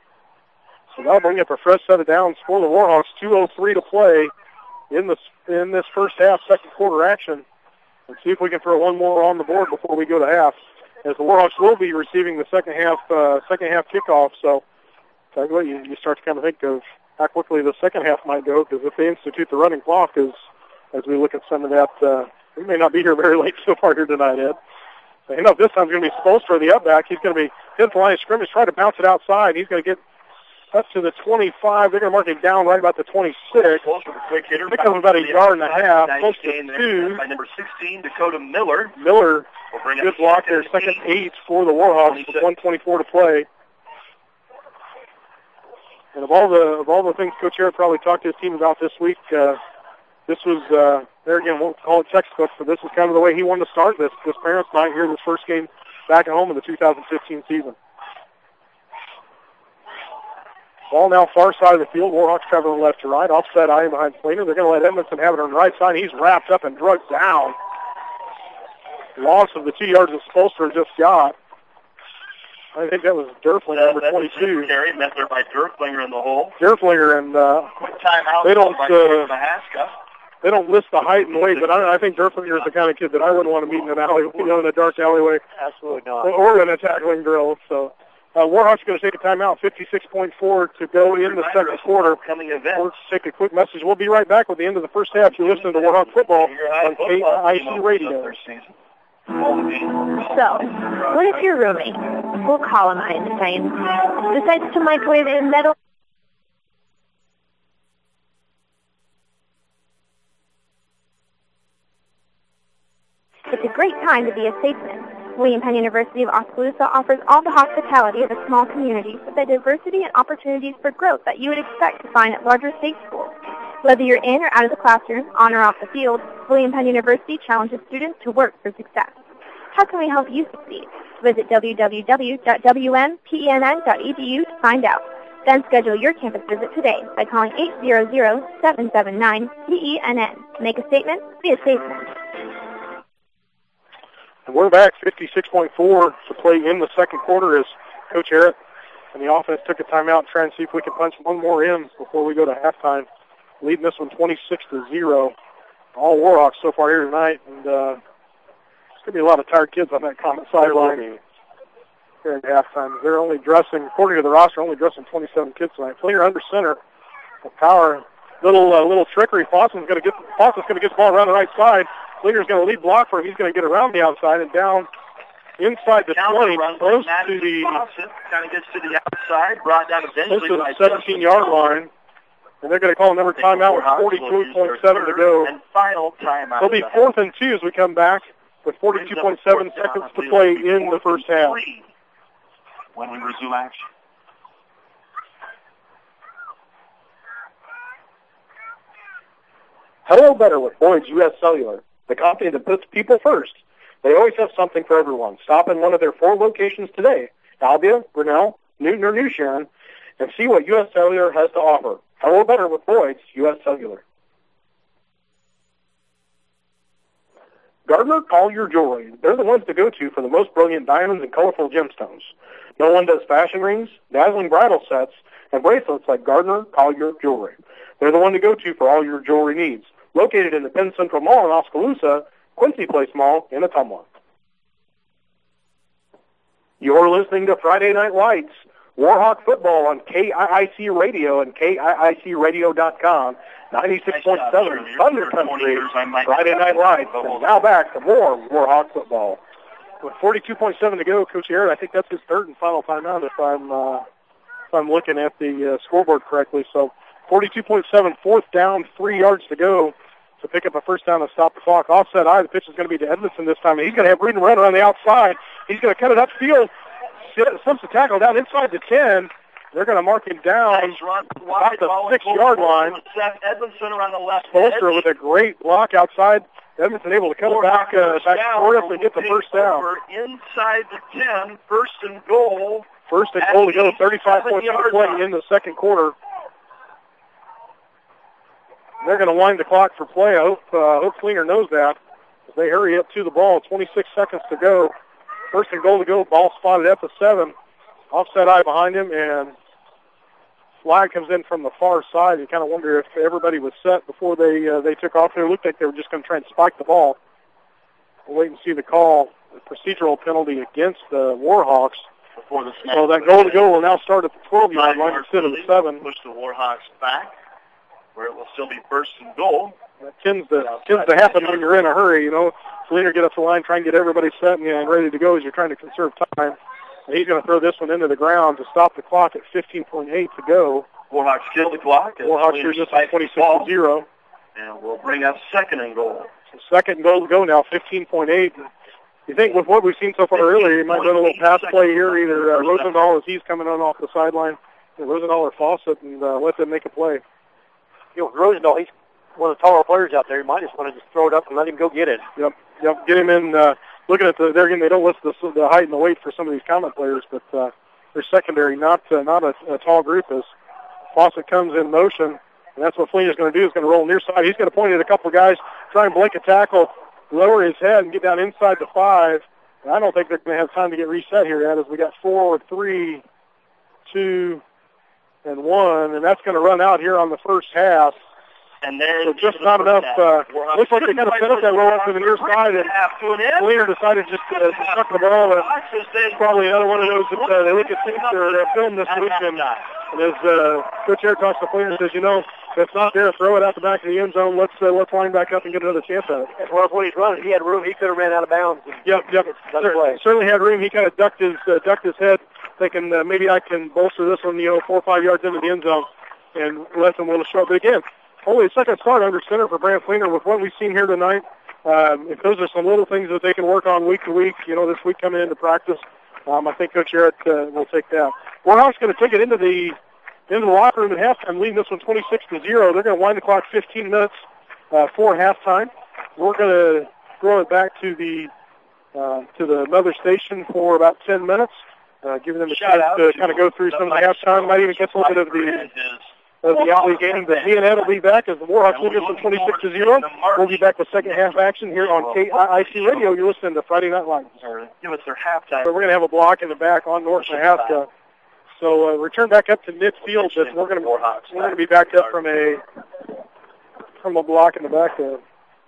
So that'll bring up a fresh set of downs for the Warhawks. two oh three to play in this in this first half, second quarter action. Let's see if we can throw one more on the board before we go to half. As the Warhawks will be receiving the second half uh, second half kickoff. So. You, you start to kind of think of how quickly the second half might go, because if they institute the running clock, as as we look at some of that, uh, we may not be here very late so far here tonight, Ed. So, you know, this time's going to be Spolstra, the upback. He's going to be hit the line of scrimmage, try to bounce it outside. He's going to get up to the twenty-five. They're going to mark him down right about the twenty-six.
Spolstra, the quick hitter.
Pick up about a yard and a half.
Nice
Close
gain
to
there
two.
by number sixteen, Dakota Miller.
Miller,
we'll bring
good block there, second eight for the Warhawks with one twenty-four to play. And of all the of all the things Coach Harris probably talked to his team about this week, uh, this was uh, there again. Won't call it textbook, but this was kind of the way he wanted to start this this parents' night here, this first game back at home in the two thousand fifteen season. Ball now far side of the field. Warhawks traveling left to right, offside eye behind Fleener. They're going to let Edmondson have it on the right side. He's wrapped up and drugged down. Loss of the two yards that Spolstra just got. I think that was Derflinger, number twenty-two.
Carry met there by Derflinger in the hole.
Derflinger and uh,
quick timeout.
They don't. Uh,
Mahaska.
They don't list the height and weight, but I, I think Derflinger is the kind of kid that I wouldn't want to meet in an alley, you know, in a dark alleyway.
Absolutely not.
Or in a tackling drill. So uh, Warhawks are going to take a timeout. Fifty-six point four to go in the second quarter.
Coming event.
Let's take a quick message. We'll be right back with the end of the first half. You're listening to Warhawk football on K I C Radio.
So, what if your roommate, we'll call him Einstein, decides to microwave in metal? It's a great time to be a statesman. William Penn University of Oskaloosa offers all the hospitality of a small community with the diversity and opportunities for growth that you would expect to find at larger state schools. Whether you're in or out of the classroom, on or off the field, William Penn University challenges students to work for success. How can we help you succeed? Visit w w w dot w m penn dot e d u to find out. Then schedule your campus visit today by calling eight hundred, seven seven nine, P E N N. Make a statement, be a statesman.
And we're back, fifty-six point four to play in the second quarter as Coach Harris and the offense took a timeout to try and see if we can punch one more in before we go to halftime. leading this one twenty-six to zero. All Warhawks so far here tonight, and uh, there's going to be a lot of tired kids on that Comet sideline here at halftime. They're only dressing, according to the roster, only dressing twenty-seven kids tonight. Fleener under center. The power, little uh, little trickery. Fosson's going to get Fosson's going to get the ball around the right side. Fleener's going to lead block for him. He's going to get around the outside and down inside the twenty, close to the
kind of gets to the outside, brought down eventually
close to the seventeen-yard line. And they're going to call another timeout with forty-two point seven to go.
And final timeout.
It'll be fourth and two as we come back with forty-two point seven seconds to play in the first half.
When we resume action.
Hello better with Boyd's U S Cellular, the company that puts people first. They always have something for everyone. Stop in one of their four locations today, Albia, Grinnell, Newton, or New Sharon, and see what U S Cellular has to offer. Hello better with Boyd's U S Cellular. Gardner Collier Jewelry. They're the ones to go to for the most brilliant diamonds and colorful gemstones. No one does fashion rings, dazzling bridal sets, and bracelets like Gardner Collier Jewelry. They're the one to go to for all your jewelry needs. Located in the Penn Central Mall in Oskaloosa, Quincy Place Mall in Ottumwa. You're listening to Friday Night Lights, Warhawk football on K I I C Radio and K I I C radio dot com. ninety-six point seven Thunder Country, Friday Night Lights. And now back to more Warhawk football. With forty-two point seven to go, Coach Aaron, I think that's his third and final timeout if I'm uh, if I'm looking at the uh, scoreboard correctly. So forty-two point seven, fourth down, three yards to go to pick up a first down and stop the clock. Offset eye, the pitch is going to be to Edmondson this time. And he's going to have Breeden run around the outside. He's going to cut it upfield. Slips the tackle down inside the ten. They're going to mark him down about the six-yard line.
Edmondson around the left.
Bolster with a great block outside. Edmondson able to cut it back, uh, back forward and get the first down.
Inside the ten, first and goal.
First and goal to go, thirty-five points to play in the second quarter. They're going to wind the clock for play. I hope, uh, hope Fleener knows that. As they hurry up to the ball, twenty-six seconds to go. First and goal to go, ball spotted at the seven. Offset eye behind him, and flag comes in from the far side. You kind of wonder if everybody was set before they uh, they took off there. It looked like they were just going to try and spike the ball. We'll wait and see the call, the procedural penalty against the Warhawks.
Before the snap.
So that goal to go will now start at the twelve-yard line instead of the seven.
Push the Warhawks back, where it will still be first and goal.
That tends to, tends to happen when you're in a hurry, you know. Fleener get up the line, try and get everybody set and, and ready to go as you're trying to conserve time. And he's going to throw this one into the ground to stop the clock at fifteen point eight to go.
Warhawks kill the clock.
Warhawks here just at twenty-six to zero.
And we'll bring up second and goal.
So second goal to go now, fifteen point eight. You think with what we've seen so far earlier, you might run a little pass play here, either uh, Rosendahl as he's coming on off the sideline, Rosendahl or Fawcett, and uh, let them make a play.
You know, Rosendahl, he's one of the taller players out there. You might just want to just throw it up and let him go get it.
Yep, yep. Get him in. Uh, looking at the there again, they don't list the, the height and the weight for some of these Comet players, but uh, they're secondary, not uh, not a, a tall group. As Fawcett comes in motion, and that's what Fleener's going to do. Is going to roll near side. He's going to point at a couple of guys, try and blank a tackle, lower his head, and get down inside the five. And I don't think they're going to have time to get reset here yet, as we got four, three, two, and one, and that's going to run out here on the first half.
And then
so just not enough. Uh, looks like they kind of set up that roll up to the near side, and Fleener decided just uh, to suck the ball. And it's probably another one of those that uh, they look at things or they film this week, and, and as uh, Coach Air talks to Fleener and says, you know, if it's not there, throw it out the back of the end zone. Let's uh, let's line back up and get another chance at it.
As well as when he's running, he had room. He could have ran out of bounds.
Yep, yep. Cer- certainly had room. He kind of ducked his uh, ducked his head, thinking uh, maybe I can bolster this one, you know, four or five yards into the end zone, and let them a little short. But again, only a second start under center for Brant Fleener with what we've seen here tonight. Um, if those are some little things that they can work on week to week, you know, this week coming into practice, um, I think Coach Jarrett uh, will take that. Warhawks going to take it into the into the locker room at halftime, leading this one twenty-six to zero. They're going to wind the clock fifteen minutes uh, for halftime. We're going to throw it back to the uh, to the mother station for about ten minutes, uh, giving them a chance to kind of go through some of the halftime. Might even catch a little bit of the of the alley game. But he and Ed will be back as the Warhawks lead us from twenty-six to zero. We'll be back with second half action here on K I I C Radio. You're listening to Friday Night Lights.
Give us their halftime.
So we're going to have a block in the back on North Mahaska. So uh, return back up to midfield, but we're going to we're going to be backed up from a from the block in the back there.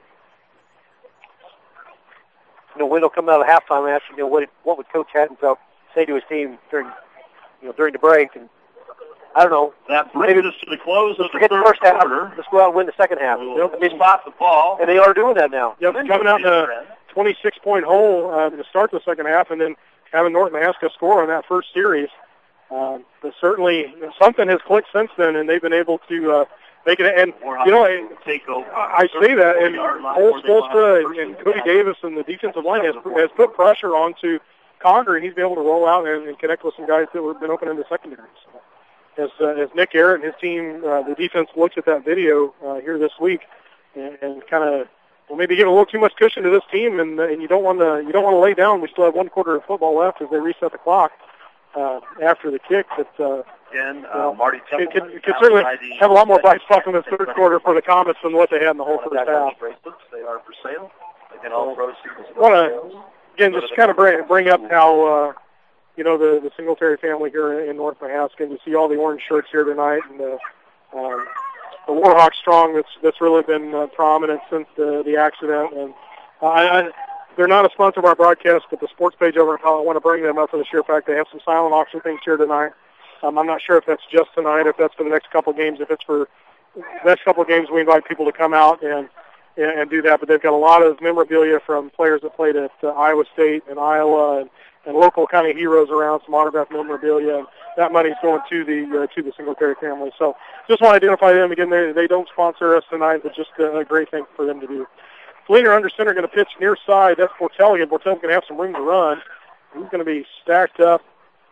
You know, Wendell coming out of halftime and asking, you know, what, what would Coach Hattenfeld say to his team during, you know, during the break? And I don't know.
That brings
maybe
us to the close of the
forget
third
the first half.
quarter.
Let's go out and win the second half.
We'll I mean, spot the ball.
And they are doing that now.
Yep, coming out in a twenty-six point hole uh, to start the second half, and then having North Mahaska score on that first series. Um, but certainly something has clicked since then, and they've been able to uh, make it. And, you know, I, I say that, and Cole Spolstra and, and Cody Davis and the defensive line has, has put pressure onto Conger, and he's been able to roll out and, and connect with some guys that have been open in the secondary. So as, uh, as Nick Garrett and his team, uh, the defense looks at that video uh, here this week and, and kind of well, maybe give a little too much cushion to this team, and, uh, and you don't want to you don't want to lay down. We still have one quarter of football left as they reset the clock uh, after the kick. But uh,
Again, uh,
well,
Marty
it could, it could certainly have a lot more bites left in the third quarter for the Comets than what they had in the whole first half.
They are for sale. Again, all proceeds.
I want to again just kind of bring bring up how uh, you know the the Singletary family here in North Mahaska, and you see all the orange shirts here tonight, and the um, the Warhawk Strong that's that's really been uh, prominent since the the accident. And uh, I, I, they're not a sponsor of our broadcast, but the sports page over in Powell, I want to bring them up for the sheer fact they have some silent auction things here tonight. Um, I'm not sure if that's just tonight, if that's for the next couple of games. If it's for the next couple of games, we invite people to come out and and, and do that. But they've got a lot of memorabilia from players that played at uh, Iowa State and Iowa and, and local kind of heroes around, some autographed memorabilia. And that money's going to the uh, to the Singletary family. So just want to identify them again. They they don't sponsor us tonight, but just a, a great thing for them to do. Fleener under center going to pitch near side. That's Bortel again. Bortel's going to have some room to run. He's going to be stacked up.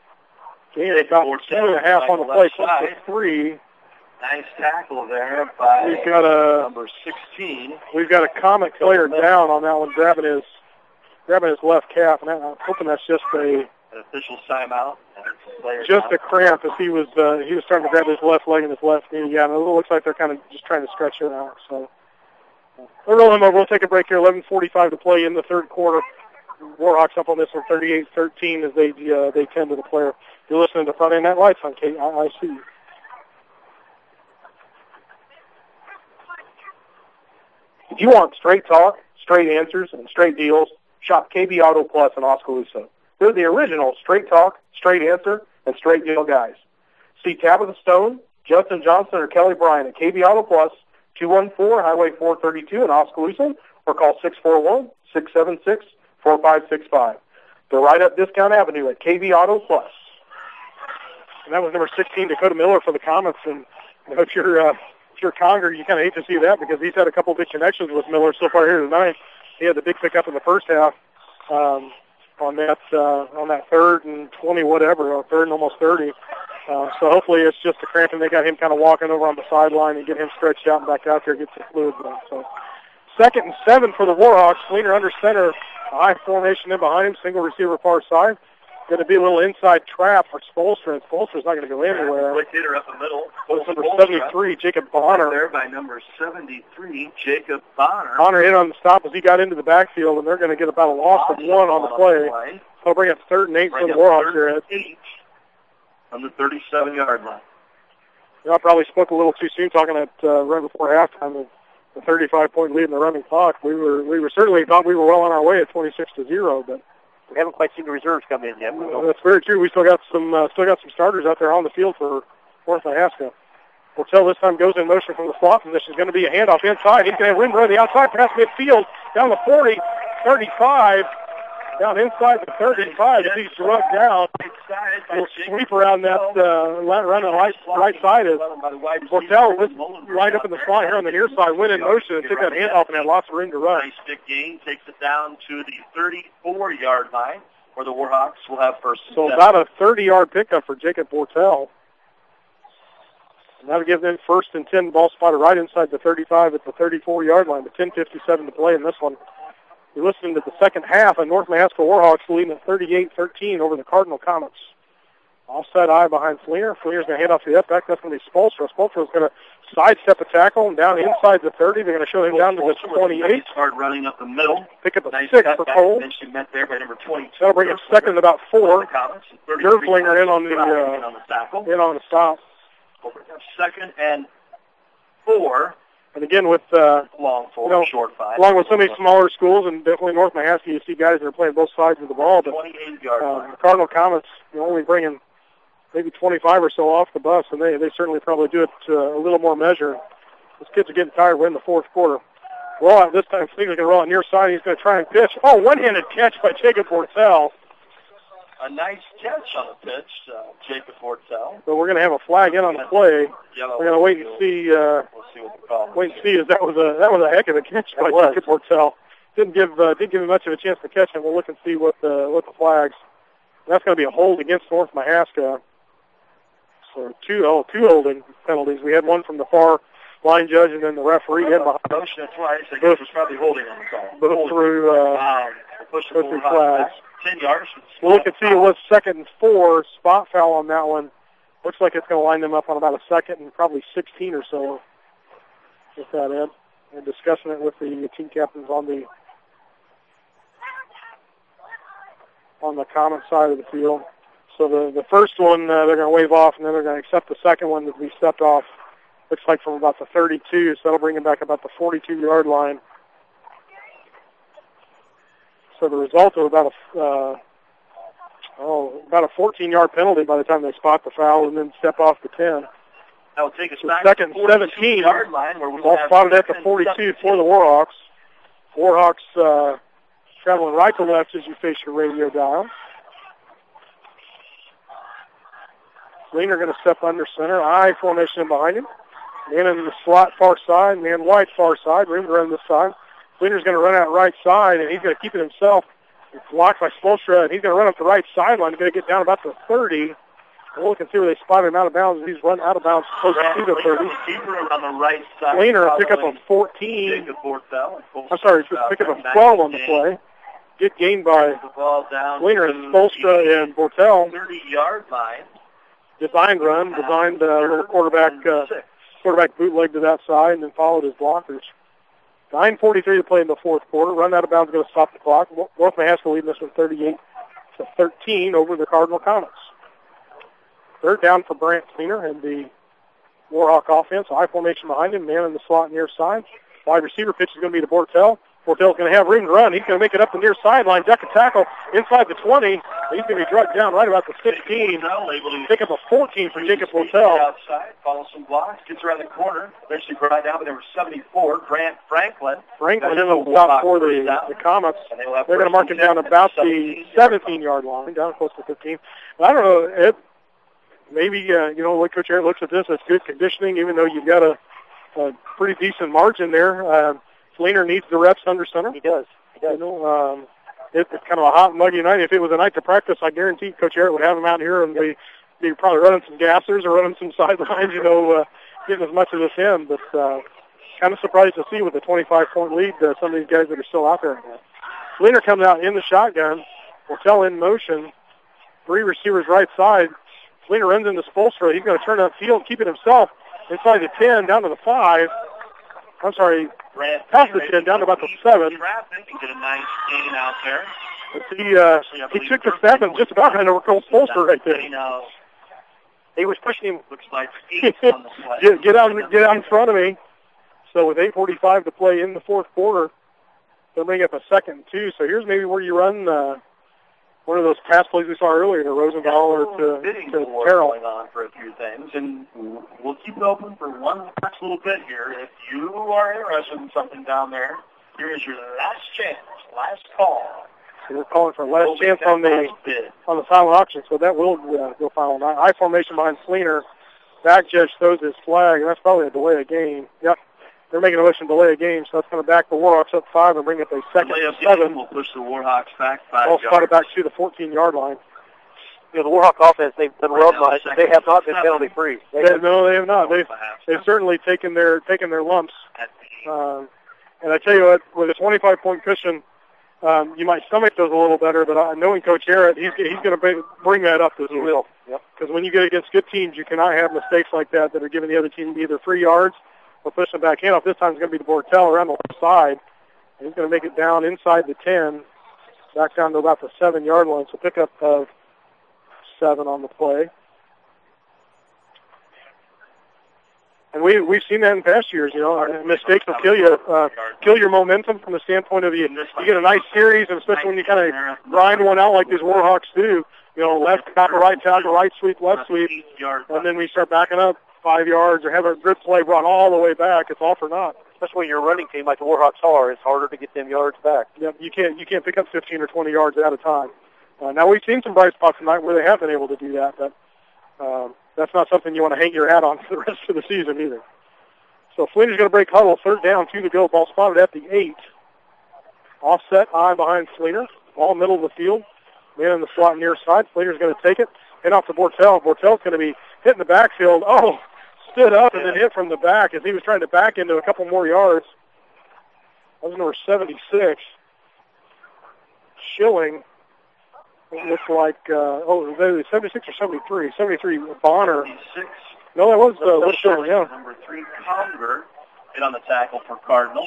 Again, about two and a half on the play, close to three.
Nice tackle there by
we've got a,
number sixteen.
We've got a Comet player down on that one, grabbing his grabbing his left calf, and I'm hoping that's just a
An official timeout.
just a cramp as he was uh, he was starting to grab his left leg and his left knee. Yeah, and it looks like they're kind of just trying to stretch it out. So we'll roll him over. We'll take a break here. eleven forty-five to play in the third quarter. Warhawks up on this one, thirty-eight thirteen, as they uh, they tend to the player. You're listening to Friday Night Lights on K I C. If you want straight talk, straight answers, and straight deals, shop K B Auto Plus in Oskaloosa. They're the original straight talk, straight answer, and straight deal guys. See Tabitha Stone, Justin Johnson, or Kelly Bryan at K B Auto Plus, two one four Highway four thirty-two in Oskaloosa, or call six four one, six seven six, four five six five. They're right up Discount Avenue at K B Auto Plus. And that was number sixteen, Dakota Miller, for the Comets. And you know, if you're uh, if you're Conger, you kind of hate to see that because he's had a couple of big connections with Miller so far here tonight. He had the big pickup in the first half um, on that uh, on that third and twenty whatever, or third and almost thirty. Uh, so hopefully it's just a cramp, and they got him kind of walking over on the sideline and get him stretched out and back out there, get some fluid going. So second and seven for the Warhawks. Fleener under center, a high formation in behind him, single receiver far side. Going to be a little inside trap for Spolstra, and Spolstra's not going to go anywhere.
Quick hitter up the middle.
That's number seventy-three, Jacob Bonner.
There by number seventy-three, Jacob Bonner.
Bonner hit on the stop as he got into the backfield, and they're going to get about a loss of one on the play. They'll bring up third and eight for the Warhawks here at
eight on the thirty-seven-yard line.
You know, I probably spoke a little too soon talking that uh, right before halftime, the, the thirty-five point lead in the running clock. We were we were certainly thought we were well on our way at twenty-six to zero, but
we haven't quite seen the reserves come in yet.
Uh, that's very true. We still got some uh, still got some starters out there on the field for North Mahaska. Bortel this time goes in motion from the slot position. It's going to be a handoff inside. He's going to have room to run the outside pass midfield down the forty, thirty-five, down inside the thirty-five. As he's drugged down, he'll sweep around that uh, run on the right, right side. As Bortel was right up in the slot here on the near side, went in motion and took that handoff and had lots of room to run.
Nice big gain, takes it down to the thirty-four-yard line, where the Warhawks will have first and
So
seven.
about a thirty-yard pickup for Jacob Bortel. And that'll give them first and ten, ball spotted right inside the thirty-five at the thirty-four-yard line, with ten fifty-seven to play in this one. You're listening to the second half, and North Mahaska Warhawks leading at thirty-eight thirteen over the Cardinal Comets. Offside eye behind Fleener. Fleener's going to hand off to the up back. That's going to be Spolstra. Spolstra's going to sidestep a tackle and down inside the thirty. They're going to show him down to the twenty-eight.
Start running up the middle.
Pick up a
nice
six for Cole.
Eventually met there by number twenty-two.
That'll bring him second and about four. Gerflinger in on the
uh,
uh, in on the stop.
Second and four.
And again, with uh,
long four,
you know,
short five.
along with so many smaller schools, and definitely North Mahaska, you see guys that are playing both sides of the ball. But
twenty-eight yard
uh,
line.
the Cardinal Comets, you know, only bringing maybe twenty-five or so off the bus, and they they certainly probably do it to a little more measure. These kids are getting tired. We're in the fourth quarter. Roll out this time. Fleeger's going to roll out near side. He's going to try and pitch. Oh, one-handed catch by Jacob Bortel.
A nice catch on the pitch, uh, Jacob Fortell.
So we're going to have a flag in on the play.
Yellow
We're going to wait and see. Uh,
we'll see what the call.
Wait and see. As that was a that was a heck of a catch by
was.
Jacob Bortel. Didn't give uh, didn't give him much of a chance to catch him. We'll look and see what the what the flags. And that's going to be a hold against North Mahaska. So two oh two holding penalties. We had one from the far line judge, and then the referee had behind.
Motion twice. I guess was probably holding on the call.
Both through uh,
Wow. Push the
both
ball
through
right
flags.
back. Ten yards.
We'll look and see. It was second and four. Spot foul on that one. Looks like it's going to line them up on about a second and probably sixteen or so. With that, Ed, and discussing it with the team captains on the on the common side of the field. So the the first one uh, they're going to wave off, and then they're going to accept the second one that we stepped off. Looks like from about the thirty-two, so that'll bring them back about the forty-two yard line. So the result of about a uh, oh about a fourteen yard penalty by the time they spot the foul and then step off the ten.
That will take us
So
back
second
to the
seventeen.
yard line where we
Ball
have
spotted at the
second
forty-two
seventeen.
for the Warhawks. Warhawks uh, traveling right to left as you face your radio dial. Leaner going to step under center. I formation behind him. Man in the slot far side. Man wide far side. Room to run this side. Leaner's going to run out right side, and he's going to keep it himself. It's blocked by Spolstra, and he's going to run up the right sideline. He's going to get down about the thirty. We'll look and see where they spot him out of bounds. He's run out of bounds close to the thirty.
Keeper on the right side.
Leaner pick up a fourteen.
Jacob Bortel.
I'm sorry, pick up a twelve on the play. Get gained by
The ball down
Leaner
to
and Spolstra and Bortel.
thirty yard line.
Designed run, designed uh, little quarterback uh, quarterback bootleg to that side, and then followed his blockers. nine forty-three to play in the fourth quarter. Run out of bounds going to stop the clock. North Mahaska leading this one thirty-eight to thirteen over the Cardinal Comets. Third down for Brant Leaner and the Warhawk offense. High formation behind him. Man in the slot near side. Wide receiver pitch is going to be to Bortel. Bortel's going to have room to run. He's going to make it up the near sideline. Duck a tackle inside the twenty. He's going to be drugged down right about the sixteen. Pick up a fourteen for Jacob Bortel.
Outside, follow some blocks, gets around the corner. Eventually brought down, but there were seventy-four. Grant Franklin.
Franklin in the top for the, the Comets. They're going to mark him down about the seventeen yard line, down close to fifteen. But I don't know, Ed, maybe, uh, you know, what Coach Aaron looks at this as good conditioning, even though you've got a, a pretty decent margin there. Uh, Leaner needs the reps under center.
He does. He does.
You know, um, it, it's kind of a hot and muggy night. If it was a night to practice, I guarantee Coach Aaron would have him out here and be, be probably running some gassers or running some sidelines, you know, uh, getting as much of this in. But uh, kind of surprised to see with the twenty-five point lead uh, some of these guys that are still out there. Leaner comes out in the shotgun. Bortel in motion. Three receivers right side. Leaner runs into Spolstra. He's going to turn upfield, keep it himself inside the ten, down to the five. I'm sorry, past the ten, down to about the seven.
Traffic, he did a nice gain out there.
He, uh, he took the seven, just about ran over Cole Spolstra right there.
He was pushing him.
Looks like eight on the play.
get, get, out, get out in front of me. So with eight forty-five to play in the fourth quarter, they'll bring up a second and two. So here's maybe where you run uh, one of those pass plays we saw earlier to Rosendahl or to,
bidding
to
war
Terrell.
going on for a few things, and we'll keep it open for one last little bit here. If you are interested in something down there, here is your last chance, last call.
So we're calling for last
We'll
chance
get
on
that
the
last bid.
on the silent auction, so that will uh, go final. I formation behind Fleener. Back judge throws his flag, and that's probably a delay of game. Yep, they're making a motion to delay a game, so that's going to back the Warhawks up five and bring up a second
Delay
and
of game
seven.
will push the Warhawks back five
Ball
yards.
spotted back to the fourteen yard line.
You know, the Warhawk offense, they've done well tonight. They have not been penalty free.
They, no, they have not. They've they've certainly taken their taken their lumps. Um, and I tell you what, with a twenty-five point cushion, um, you might stomach those a little better. But uh, knowing Coach Garrett, he's he's going to bring that up this
He
week.
will. Yep.
Because when you get against good teams, you cannot have mistakes like that that are giving the other team either free yards or pushing back in. Off this time, it's going to be the Bortel around the left side. And he's going to make it down inside the ten, back down to about the seven yard line. So pick up of seven on the play. And we, we've seen that in past years. You know, mistakes will kill you, uh, kill your momentum from the standpoint of you, you get a nice series, and especially when you kind of grind one out like these Warhawks do. You know, left tackle, right tackle, right sweep, left sweep, and then we start backing up five yards or have a good play run all the way back. It's all for naught.
Especially when you're a running team like the Warhawks are, it's harder to get them yards back.
Yep, you can't you can't pick up fifteen or twenty yards at a time. Uh, now we've seen some bright spots tonight where they have been able to do that, but um, that's not something you want to hang your hat on for the rest of the season either. So Fleener's going to break huddle, third down, two to go. Ball spotted at the eight. Offset, eye behind Fleener. Ball middle of the field. Man in the slot near side. Fleener's going to take it. Hit off to Bortel. Bortel's going to be hitting the backfield. Oh, stood up and then hit from the back as he was trying to back into a couple more yards. That was number seventy-six. Schilling. It looks like, uh, oh, seventy-six or seventy-three? seventy-three, Bonner. No, that was uh, Will Schilling, yeah.
Number three, Conger, hit on the tackle for Cardinal.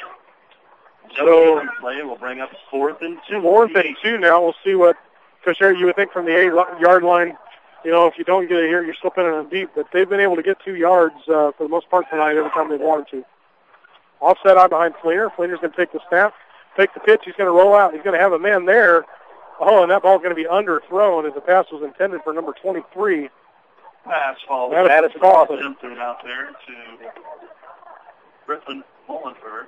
So,
play will bring up fourth and two.
Fourth and two now. We'll see what, because you would think from the eight-yard line, you know, if you don't get it here, you're still pinning them deep. But they've been able to get two yards uh, for the most part tonight every time they've wanted to. Offset eye behind Fleener. Fleener's going to take the snap, take the pitch. He's going to roll out. He's going to have a man there. Oh, and that ball's going to be underthrown as the pass was intended for number twenty-three.
Pass falls.
That is Fawcett.
Attempted out there to Griffin Mullenberg.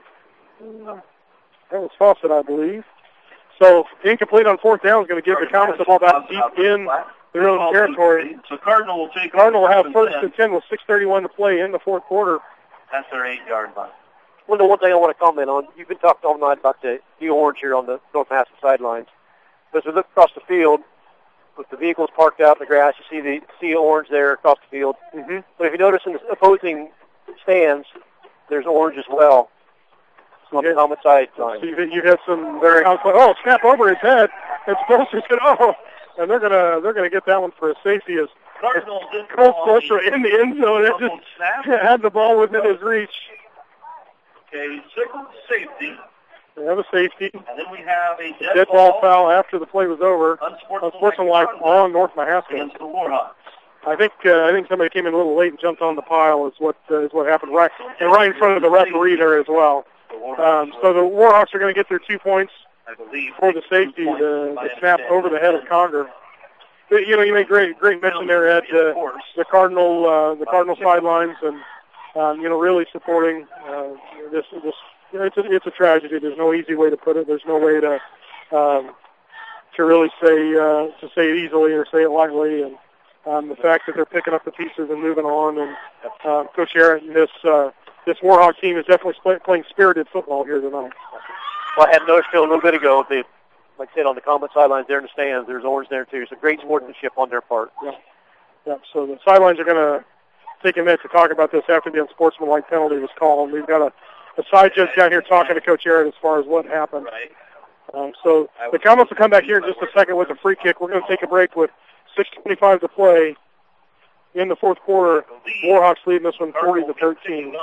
That was Fawcett, I believe. So incomplete on fourth down is going to give the Comets the ball back deep in their own territory.
So Cardinal will take.
Cardinal will have first and ten with six thirty-one to play in the fourth quarter.
That's their eight-yard line.
Well, the one thing I want to comment on, you've been talking all night about the new orange here on the North Massett sidelines. As we look across the field, with the vehicles parked out in the grass, you see the sea orange there across the field.
Mm-hmm.
But if you notice in the opposing stands, there's orange as well. On the Comet side line.
So you've, you've had some very oh snap over his head. It's Stolster said oh, and they're gonna they're gonna get that one for a safety as Cole Stolster in the end zone and just had the ball within his reach.
Okay, signal safety.
They have a safety.
And then we have a dead,
dead ball foul after the play was over.
Unsportsmanlike
on North Mahaska.
Against the Warhawks.
I think uh, I think somebody came in a little late and jumped on the pile. Is what uh, is what happened right and right in front of the referee there as well. Um, so the Warhawks are going to get their two points for the safety, the, the snap over the head of Conger. But, you know, you made great great mention there at uh, the Cardinal uh, the Cardinal sidelines and um, you know really supporting uh, this this. You know, it's a it's a tragedy. There's no easy way to put it. There's no way to um, to really say uh, to say it easily or say it lightly. And um, the fact that they're picking up the pieces and moving on. And uh, Coach Aaron and this uh, this Warhawk team is definitely sp- playing spirited football here tonight.
Well, I had noticed Phil a little bit ago. The like I said on the Comet sidelines there in the stands, there's orange there too. So great sportsmanship on their part.
Yeah. Yeah. So the sidelines are going to take a minute to talk about this after the unsportsmanlike penalty was called. We've got a The side judge down here talking to Coach Aaron as far as what happened. Um, so the Comets will come back here in just a second with a free kick. We're going to take a break with six twenty-five to play in the fourth quarter. Warhawks leading this one forty to thirteen.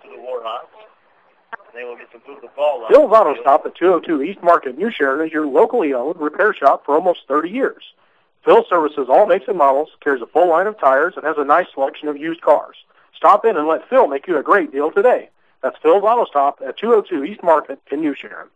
Phil's Auto Stop at two oh two East Market, New Sharon is your locally owned repair shop for almost thirty years. Phil services all makes and models, carries a full line of tires, and has a nice selection of used cars. Stop in and let Phil make you a great deal today. That's Phil's Auto Stop at two oh two East Market in New Sharon.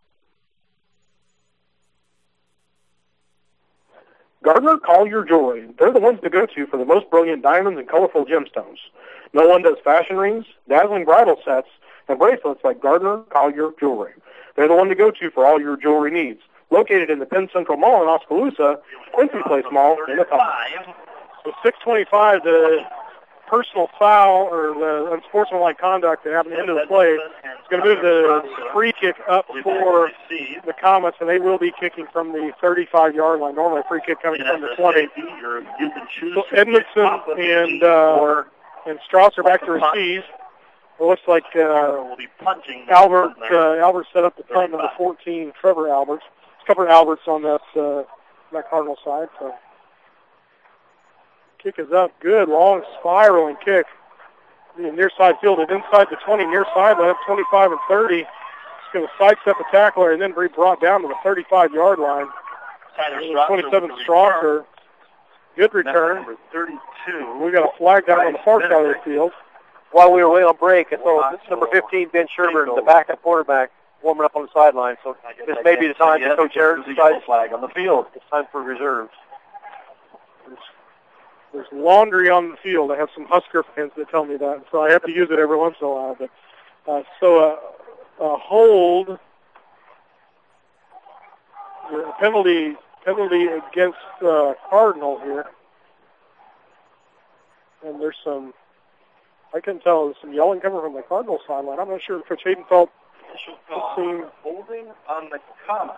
Gardner Collier Jewelry. They're the ones to go to for the most brilliant diamonds and colorful gemstones. No one does fashion rings, dazzling bridal sets, and bracelets like Gardner Collier Jewelry. They're the one to go to for all your jewelry needs. Located in the Penn Central Mall in Oskaloosa, Quincy Place Mall in the Top.
So six twenty-five, the personal foul or the unsportsmanlike conduct that happened into the play is going to move the free kick up for the Comets, and they will be kicking from the thirty-five-yard line. Normally a free kick coming from the twenty. So Edmondson and uh, and Strauss are back to receive. It looks like uh, Albert uh, Albert set up the punt, number fourteen, Trevor Alberts. It's Trevor Alberts on that uh, that Cardinal side. So kick is up, good, long spiraling kick. The near side field is inside the twenty, near sideline up twenty-five and thirty. It's going to sidestep the tackler and then be brought down to the thirty-five-yard line. twenty-seven Strasser. Good return.
thirty-two.
We got a flag down on the far side of the field.
while we were waiting on break, I saw number fifteen, Ben Sherburne, the backup quarterback, warming up on the sideline. So this may be the time that Coach Eric decides
flag on the field.
It's time for reserves.
There's, there's laundry on the field. I have some Husker fans that tell me that, so I have to use it every once in a while. But uh, so a, a hold, a penalty penalty against uh, Cardinal here, and there's some. I can tell there's some yelling coming from the Cardinal sideline. I'm not sure if Coach Hayden felt the same.
Holding on the Comet.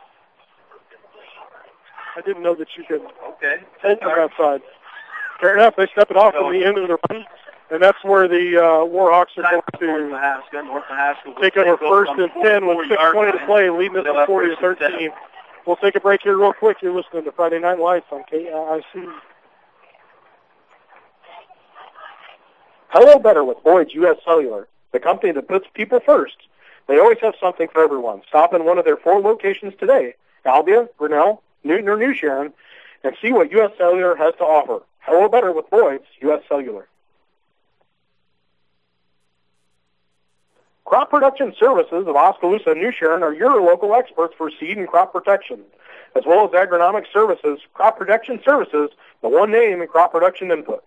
I didn't know that you could
okay.
hold them outside. Fair enough. They step it off from the end of the run, and that's where the uh, Warhawks are going to
North Mahaska. North Mahaska
take over first and ten with six twenty to play, leading us to forty to thirteen. We'll take a break here real quick. You're listening to Friday Night Lights on K I C. Hello better with Boyd's U S Cellular, the company that puts people first. They always have something for everyone. Stop in one of their four locations today, Albia, Grinnell, Newton, or New Sharon, and see what U S Cellular has to offer. Hello better with Boyd's U S Cellular. Crop Production Services of Oskaloosa and New Sharon are your local experts for seed and crop protection, as well as agronomic services. Crop Production Services, the one name in crop production inputs.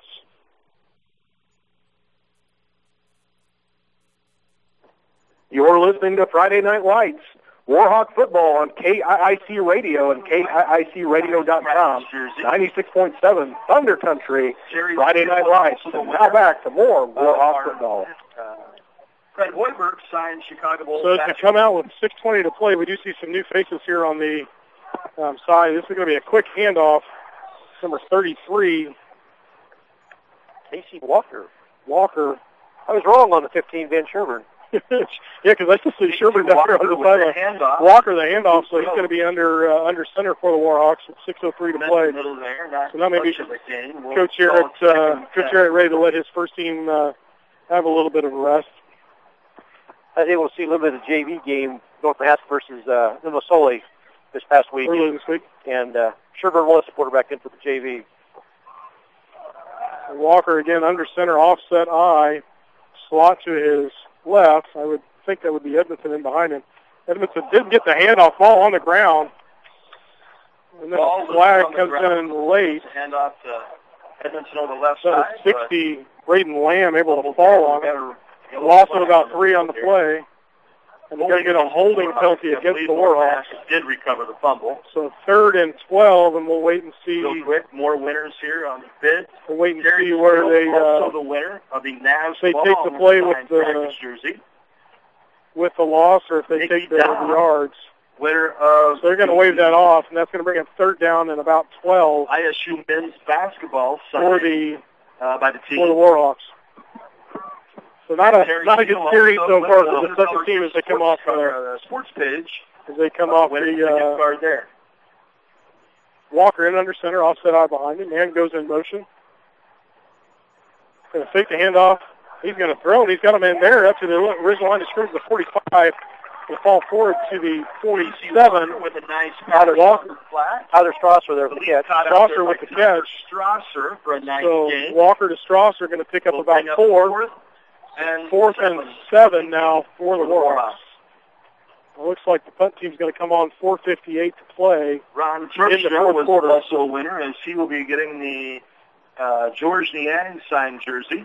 You're listening to Friday Night Lights, Warhawk football on K I I C Radio and K I I C radio dot com, ninety-six point seven Thunder Country, Friday Night Lights. And now back to more Warhawk football.
Fred Hoiberg signed Chicago Bulls.
So as we come out with six twenty to play, we do see some new faces here on the um, side. This is going to be a quick handoff. Number thirty-three,
Casey Walker.
Walker.
I was wrong on the fifteen, Ben Sherburne.
Yeah, because I just see Sherburne down here on the sideline. Walker, the handoff, so he's going to be under uh, under center for the Warhawks with six oh three to play. So now maybe Coach Eric, uh, Coach Eric ready to let his first team uh, have a little bit of a rest.
I was able to see a little bit of the J V game, North Mahaska versus uh, Limassol this past week.
Earlier this week.
And uh, Sherburne was the quarterback in for the J V.
Walker again under center, offset eye, slot to his left. I would think that would be Edmondson in behind him. Edmondson didn't get the handoff, ball on the ground. And then the flag comes in late.
Handoff to Edmondson on the left
so
side.
sixty, Braden Lamb able to fall on it. Loss of about three on the play. And they're going to get a holding penalty against the Warhawks.
Did recover the fumble.
So third and twelve, and we'll wait and see.
Real quick, more winners here on the bid.
We'll wait and see where they. Uh,
also the winner of the N A S
they take the play with the
jersey.
with the loss, or if they
Nicky
take the, the yards.
Winner of.
So they're going to wave that off, and that's going to bring up third down and about twelve.
I S U men's basketball
for the
uh, by the team
for the Warhawks. So not a not a good series so far for the second team as they come off
their sports page.
As they come off the uh,
guard there.
Walker in under center, offset eye behind him. Man goes in motion. Going to fake the handoff. He's going to throw, and he's got a man there up to the original line of scrimmage, the forty-five. Will fall forward to the forty-seven.
With a nice
Tyler Walker.
Tyler Strasser there for the catch.
Strasser with the catch.
Strasser for a nice
so
game.
Walker to Strasser going to pick up
we'll
about
up
four.
Fourth and
Fourth
seven.
and seven now for the Warhawks. It looks like the punt team's going to come on four fifty-eight to play.
Ron
in the
Terpstra
fourth
was
quarter.
also a winner, as he will be getting the uh, George Niang signed jersey.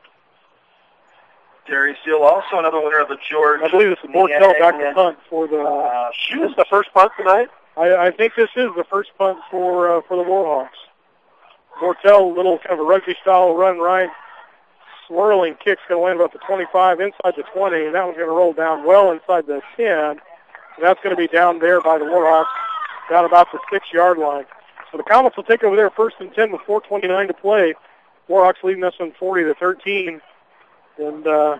Terry Steele, also another winner of the George.
I believe it's Mortel back to punt for the.
Uh,
is this the first punt tonight?
I, I think this is the first punt for uh, for the Warhawks. Mortel, little kind of a rugby style run right, swirling kick's going to land about the twenty-five, inside the twenty, and that one's going to roll down well inside the ten. And that's going to be down there by the Warhawks, down about the six-yard line. So the Comets will take over there first and ten with four twenty-nine to play. Warhawks leading us in forty to thirteen. And uh,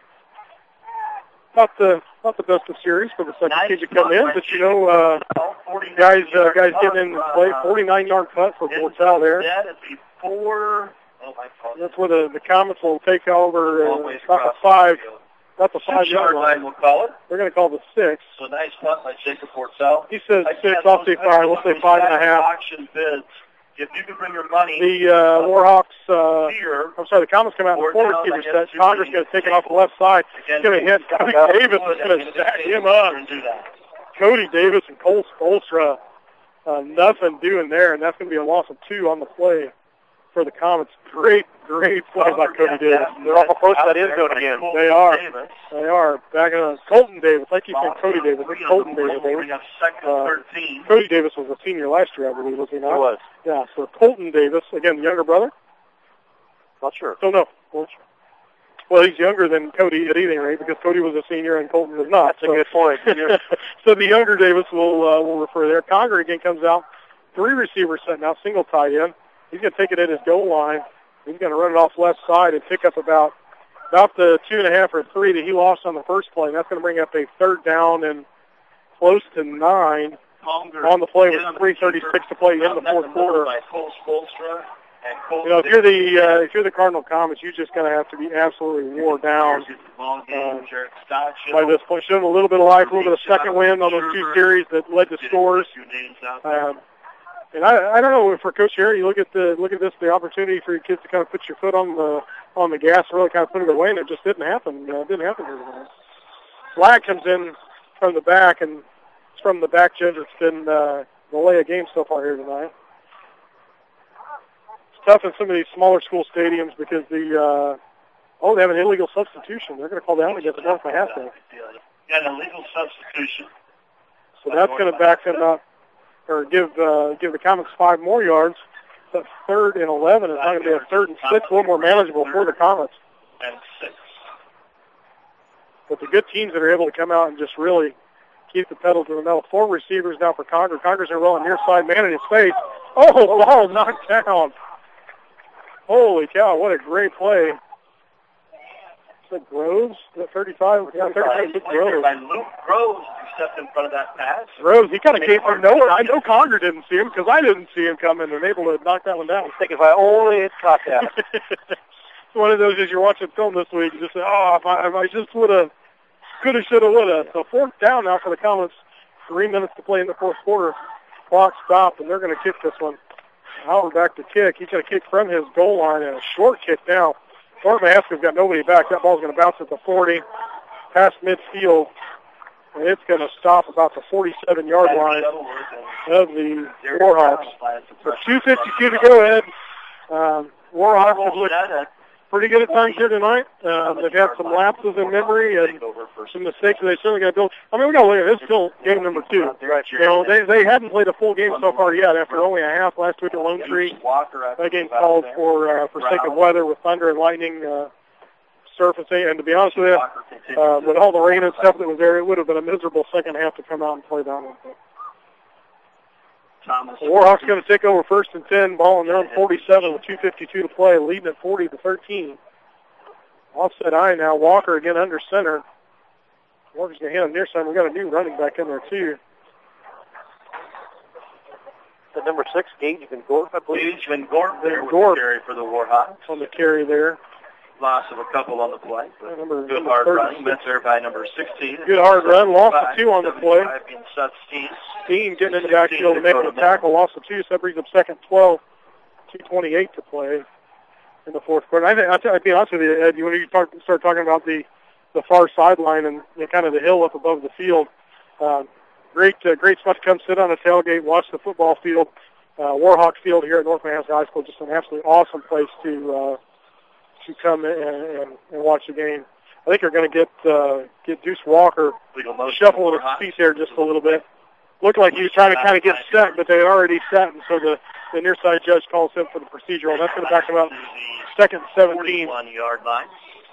not the not the best of series for the second
nice
team to come in, but you know, uh, guys uh, guys getting in the play. forty-nine yard punt for Mortel there.
Before, oh,
that's where the the Comets will take over uh, about the five, about the five yard line.
We'll call it.
They're going to call the six.
So nice punt by Jacob Portel.
He says six. I'll say five. We'll say five and a half.
Auction bids if you could bring your money,
the uh, Warhawks, uh,
here,
I'm sorry, the Comets come out in the four receiver set. Conger's going to take it off the left side. He's going to hit Cody Davis. Is going to stack him up. Cody Davis and Cole Spolstra, uh, nothing doing there, and that's going to be a loss of two on the play for the Comets. Great, great play by Cody Davis.
They're awful close to that end zone again.
They are. They are. Back in Colton Davis. I keep saying Cody Davis. It's Colton Davis. Uh, Cody Davis was a senior last year, I believe, was he not?
He was.
Yeah, so Colton Davis, again, the younger brother?
Not sure.
Don't know. Well, he's younger than Cody at any rate because Cody was a senior and Colton is not.
That's so. A good point.
So the younger Davis will uh, will refer there. Conger again comes out. Three receivers set now, single tight end. He's going to take it at his goal line. He's going to run it off left side and pick up about about the two and a half or three that he lost on the first play. And that's going to bring up a third down and close to nine on the play with three thirty-six to play in the fourth quarter. You know, if you're the uh, if you're the Cardinal Comets, you're just going to have to be absolutely wore down uh, by this point. Show them a little bit of life, a little bit of second wind on those two series that led to scores. Um, and I, I don't know, for Coach Harry, you look at the look at this, the opportunity for your kids to kind of put your foot on the on the gas and really kind of put it away, and it just didn't happen. Uh, it didn't happen here tonight. Flag comes in from the back, and it's from the back judge. It's been uh, the lay of game so far here tonight. Tough in some of these smaller school stadiums because the uh, oh they have an illegal substitution. They're going to call down against the North Mahaska.
Got an illegal substitution.
So that's going to back them up or give uh, give the Comets five more yards. But third and eleven is not going to be a third and six, a little more manageable for the Comets.
And six.
But the good teams that are able to come out and just really keep the pedal to the metal. Four receivers now for Conger. Conger's going to roll on near side man in his face. Oh, the ball knocked down. Holy cow, what a great play. Is that Groves? Is that thirty-five? Yeah, thirty-five. It's Groves.
By Luke Groves, who stepped in front of that pass.
Groves, he kind of came from nowhere. I know Conger didn't see him because I didn't see him coming and able to knock that one down.
I think if I only had caught that.
It's one of those as you're watching film this week, you just say, oh, if I, if I just would have, could have, should have, would have. So fourth down now for the Comets. Three minutes to play in the fourth quarter. Clock stopped, and they're going to kick this one. Howard back to kick. He's going to kick from his goal line and a short kick now. North Mahaska's got nobody back. That ball's going to bounce at the forty, past midfield, and it's going to stop about the forty-seven-yard line of the Warhawks. So two fifty-two to go ahead. Um, Warhawks have looked pretty good at times here tonight. Uh, they've had some lapses in memory and some mistakes that they certainly got to build. I mean, we got to look at this. It's still game number two. You know, they they hadn't played a full game so far yet. After only a half last week at Lone Tree, that game called for uh, for sake of weather with thunder and lightning uh, surfacing. And to be honest with you, uh, with all the rain and stuff that was there, it would have been a miserable second half to come out and play that one.
Thomas.
The Warhawks going to take over first and ten, ball on their own forty-seven with two fifty-two to play, leading at forty to thirteen. Offset eye now. Walker again under center. Walker's going to hit on near side. We got a new running back in there too.
The number six, Gage Van Gorp, I believe.
Gage Van Gorp there with
Gorp
the carry for the Warhawks.
On the carry there.
Loss of a couple on the play.
Yeah, number,
Good
number
hard
thirty-six.
running. That's there by number sixteen.
Good hard run. Loss of two on the play.
Steen.
Steen getting in the backfield and making a tackle. Loss of two. So that brings up second twelve. two twenty-eight to play in the fourth quarter. I think, I'll, t- I'll be honest with you, Ed, when you talk, start talking about the, the far sideline and you know, kind of the hill up above the field, uh, great uh, great spot to come sit on a tailgate, watch the football field. Uh, Warhawk Field here at North Mahaska High School, just an absolutely awesome place to uh, to come and, and, and watch the game. I think they're going to get uh, get Deuce Walker shuffling his feet there just a little bit. Looked like he was trying to kind of get set, but they had already set, and so the, the near side judge calls him for the procedural. That's going to back him up second seventeen.
forty-one-yard line.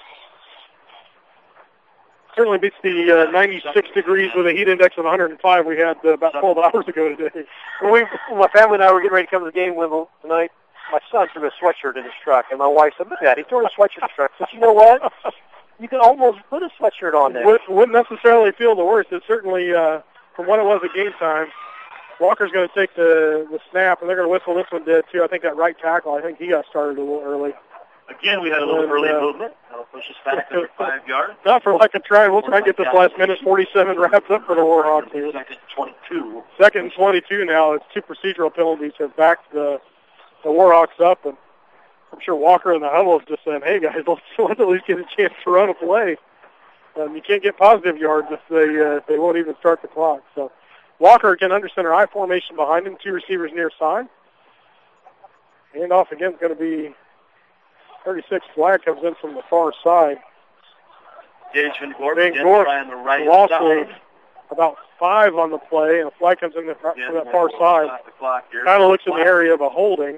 Certainly beats the uh, ninety-six degrees with a heat index of one hundred five we had uh, about twelve hours ago today.
When we, when my family and I were getting ready to come to the game with him tonight, my son threw a sweatshirt in his truck, and my wife said, look at that, he threw a sweatshirt in his truck. I said, you know what? You can almost put a sweatshirt on there.
Wouldn't, wouldn't necessarily feel the worst. It certainly, uh, from what it was at game time, Walker's going to take the, the snap, and they're going to whistle. This one did, too. I think that right tackle, I think he got started a little early.
Again, we had a little
and,
early
uh,
movement. That'll push us back to five yards.
Not for lack of trying. We'll try and get this last minute. forty-seven wraps up for the Warhawks here.
Second twenty-two.
Second and twenty-two now. It's two procedural penalties have backed the the Warhawks up, and I'm sure Walker in the huddle is just saying, hey, guys, let's, let's at least get a chance to run a play. Um, you can't get positive yards if they, uh, they won't even start the clock. So Walker again under center I formation behind him, two receivers near side. Handoff again is going to be thirty-six. Flag comes in from the far side.
Gage Van Gorp
Van Gorp
on the right
lost
side.
about five on the play, and a flag comes in the, from
Yeah,
that far side.
the clock here.
Kind of looks in the area of a holding.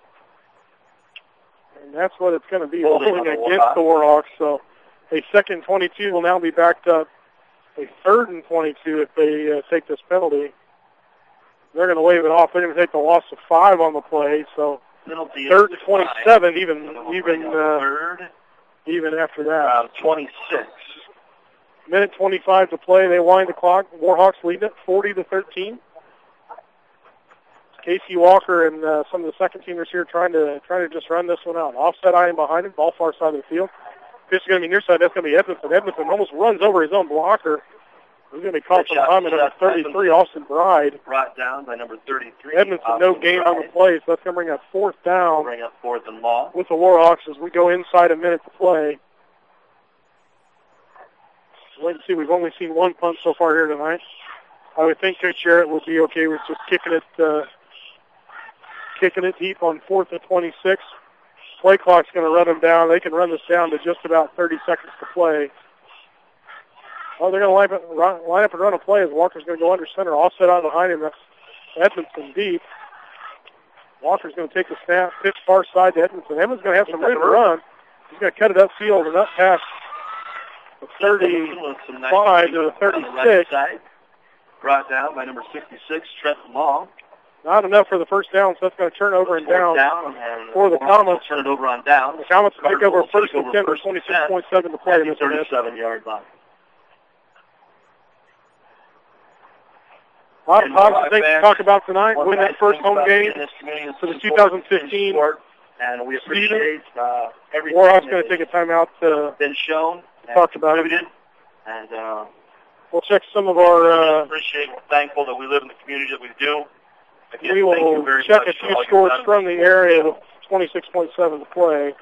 And that's what it's going to be,
Holding
holding
on the
against the Warhawks. So a second twenty-two will now be backed up. A third and twenty-two if they uh, take this penalty. They're going to wave it off. They're going to take the loss of five on the play. So
Penalty
third
is
and twenty-seven, even
So we'll
even
bring up
uh,
third,
even after that.
around twenty-six.
Minute twenty-five to play. They wind the clock. Warhawks lead it forty to thirteen. Casey Walker and uh, some of the second teamers here trying to trying to just run this one out. Offset iron behind him, ball far side of the field. Pitch is going to be near side. That's going to be Edmondson. Edmondson almost runs over his own blocker. He's going to be called for the time at number thirty-three, Austin Bride.
Brought down by number thirty-three.
Edmondson, no gain on the play, so that's going to bring up fourth down
Bring up fourth and long.
with the Warhawks as we go inside a minute to play. Wait and see. We've only seen one punt so far here tonight. I would think Coach Jarrett will be okay with just kicking it, uh, kicking it deep on fourth and twenty-six. Play clock's going to run them down. They can run this down to just about thirty seconds to play. Oh, they're going to line up, run, line up and run a play as Walker's going to go under center. Offset out behind him. That's Edmondson deep. Walker's going to take the snap, pitch far side to Edmondson. Edmondson's going to have some room to run. He's going to cut it upfield and up past the thirty-five to the thirty-six.
Right brought down by number sixty-six, Trenton Long.
Not enough for the first down, so that's going to turn over and down,
down and
for the Comets.
Turn it over on down.
The Comets pick over first and ten with twenty-six point seven to play in this one.
thirty-seven-yard line.
A lot of positive things to talk about tonight. Win that first home game for the two thousand fifteen
and we appreciate uh, everything.
Warhawks going to take a timeout to
been shown,
talk about it.
And uh,
we'll check some of our. Uh,
appreciate, we're thankful that we live in the community that we do. Again,
we
thank you
will
very
check
much
a
for
few
all you've
scores
done.
from the area. With twenty-six point seven to play.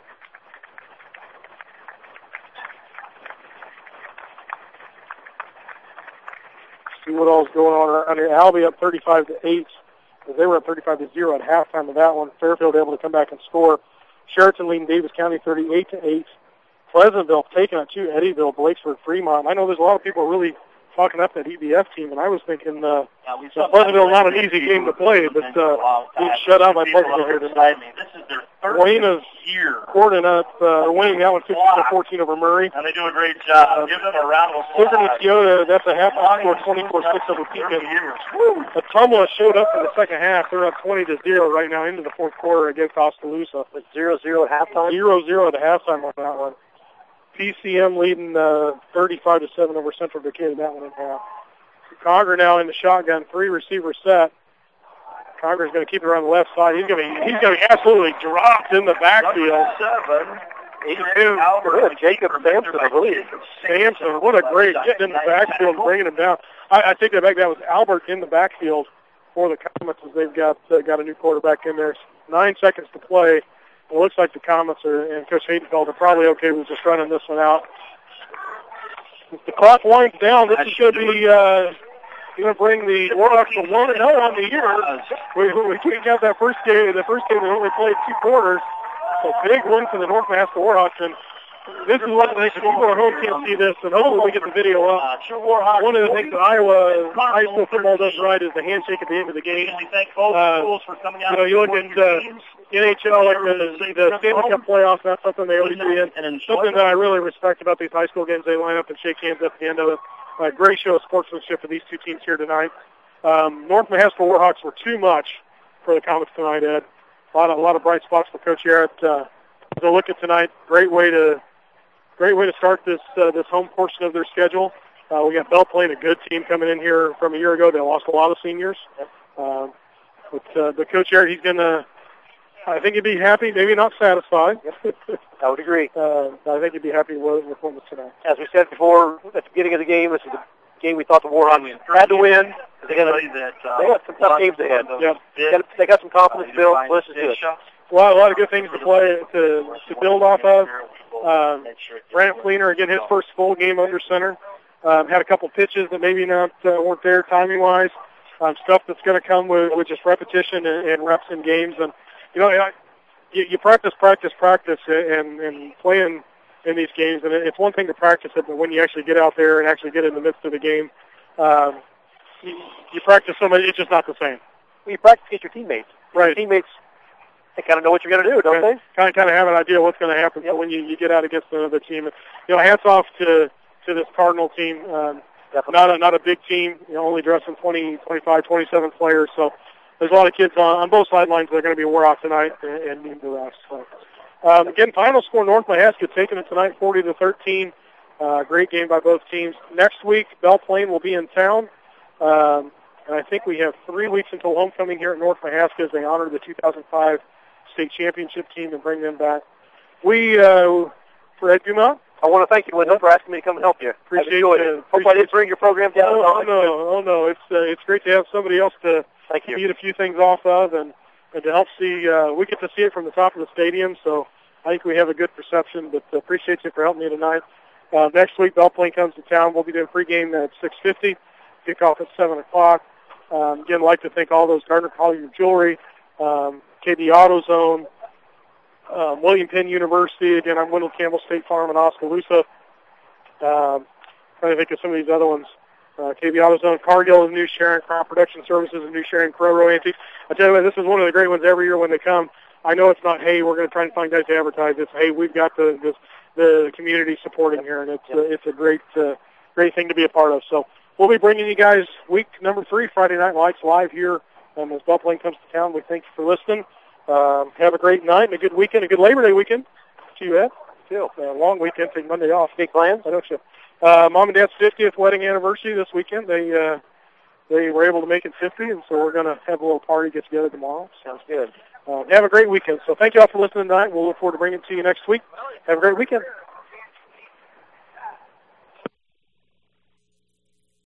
See what all's going on around here. Albee up thirty-five to eight. They were up thirty-five to zero at halftime of that one. Fairfield able to come back and score. Sheraton leading Davis County thirty-eight to eight. Pleasantville taking it to Eddyville, Blakesburg, Fremont. I know there's a lot of people really talking up that E B F team, and I was thinking uh,
Yeah, we
that Pleasantville not an easy game to play, but uh, being shut out by Pleasantville here tonight.
This is their third
Wayne is
year.
Gordon up, uh, winning that one fifty-four fourteen over Murray.
And they do a great job. Give them a round of applause.
Looking at Toyota, that's a half score, twenty-four six over Pekin. Atumwa showed up in the second half. They're up twenty to zero right now into the fourth quarter against Oskaloosa.
It's zero zero at halftime?
zero zero at halftime on that one. P C M leading uh, thirty-five to seven over Central Decatur, that one in half. Conger now in the shotgun, three receiver set. Conger's going to keep it around the left side. He's going to be he's going to be absolutely dropped in the backfield.
Seven.
eighty-two.
What a Jacob Sampson, I believe.
Sampson, what a great getting in the backfield, bringing him down. I, I take that back. That was Albert in the backfield for the Comets as they've got uh, got a new quarterback in there. Nine seconds to play. It looks like the Comets are, and Coach Haydenfeld are probably okay with just running this one out. As the clock winds down, this is going to be uh, going to bring the Warhawks to one and zero on the year. We, we can't count that first game. The first game we only played two quarters. So big win for the North Master Warhawks. And this is one of the things, if people at home can't see this, and hopefully we get the video up. One of the things that Iowa high school football does right is the handshake at the end of the game. Uh, you know, you look at uh, N H L, like the, the Stanley Cup playoffs, that's something they always do. And something that I really respect about these high school games, they line up and shake hands at the end of it. Uh, great show of sportsmanship for these two teams here tonight. Um, North Mahaska Warhawks were too much for the Comets tonight, Ed. A lot of, a lot of bright spots for Coach Jarrett. Uh, as I look at tonight, great way to Great way to start this uh, this home portion of their schedule. Uh, we got Bell playing a good team coming in here from a year ago. They lost a lot of seniors. Uh, but uh, the Coach Jarrett, he's going to, I think he'd be happy, maybe not satisfied.
I would agree.
Uh, I think he'd be happy with, with what was tonight.
As we said before at the beginning of the game, this is the game we thought the Warhawks had to win. They're gonna,
that, uh,
they got some tough games ahead.
Yep.
They, got, they got some confidence built. So this is good.
a lot, a lot of good things to play to to build off of. Um, Brandon Fleener again, his first full game under center. Um, had a couple pitches that maybe not uh, weren't there timing wise. Um, stuff that's going to come with, with just repetition and, and reps in games. And you know, I, you, you practice, practice, practice, and and playing in these games. And it's one thing to practice it, but when you actually get out there and actually get in the midst of the game, um, you, you practice so much, it's just not the same.
Well, you practice against your teammates.
Right.
Your teammates, they kind of know what you're going to do, don't
kind,
they?
Kind of, kind of have an idea what's going to happen. Yep. So when you, you get out against another team, you know, hats off to to this Cardinal team. Um, not a not a big team. You know, only dressing twenty, twenty-five, twenty-seven players. So there's a lot of kids on, on both sidelines that are going to be wore out tonight and, and need the rest. So um, again, final score: North Mahaska taking it tonight, forty to thirteen. Uh, great game by both teams. Next week, Belle Plaine will be in town. Um, And I think we have three weeks until homecoming here at North Mahaska as they honor the two thousand five state championship team and bring them back. We, uh, for Ed Dumont,
I want to thank you, Wendell, for asking me to come and help you.
Appreciate
it.
it.
Hope I didn't bring your program down.
Oh, oh no, oh no. It's uh, it's great to have somebody else to
thank you.
Feed a few things off of and, and to help see. Uh, we get to see it from the top of the stadium, so I think we have a good perception. But uh, appreciate you for helping me tonight. Uh, next week, Belle Plaine comes to town. We'll be doing pregame at six fifty. Kickoff at seven o'clock. Um, again, I'd like to thank all those Gardner Collier Jewelry, um, K B AutoZone, um, William Penn University. Again, I'm Wendell Campbell State Farm in Oskaloosa. Um, trying to think of some of these other ones. Uh, K B AutoZone, Cargill and New Sharon, Crop Production Services and New Sharon, Crow Antiques. I tell you what, this is one of the great ones every year when they come. I know it's not, hey, we're going to try and find guys to advertise. It's, hey, we've got the this, the community supporting here, and it's uh, it's a great uh, great thing to be a part of. So. We'll be bringing you guys week number three, Friday Night Lights, live here um, as Belle Plaine comes to town. We thank you for listening. Um, have a great night and a good weekend, a good Labor Day weekend. To you, Ed. Still, a long weekend, take Monday off. Big plans? I don't you. Uh, Mom and Dad's fiftieth wedding anniversary this weekend. They uh, they were able to make it fifty, and so we're going to have a little party get together tomorrow.
Sounds good.
Uh, have a great weekend. So thank you all for listening tonight. We'll look forward to bringing it to you next week. Have a great weekend.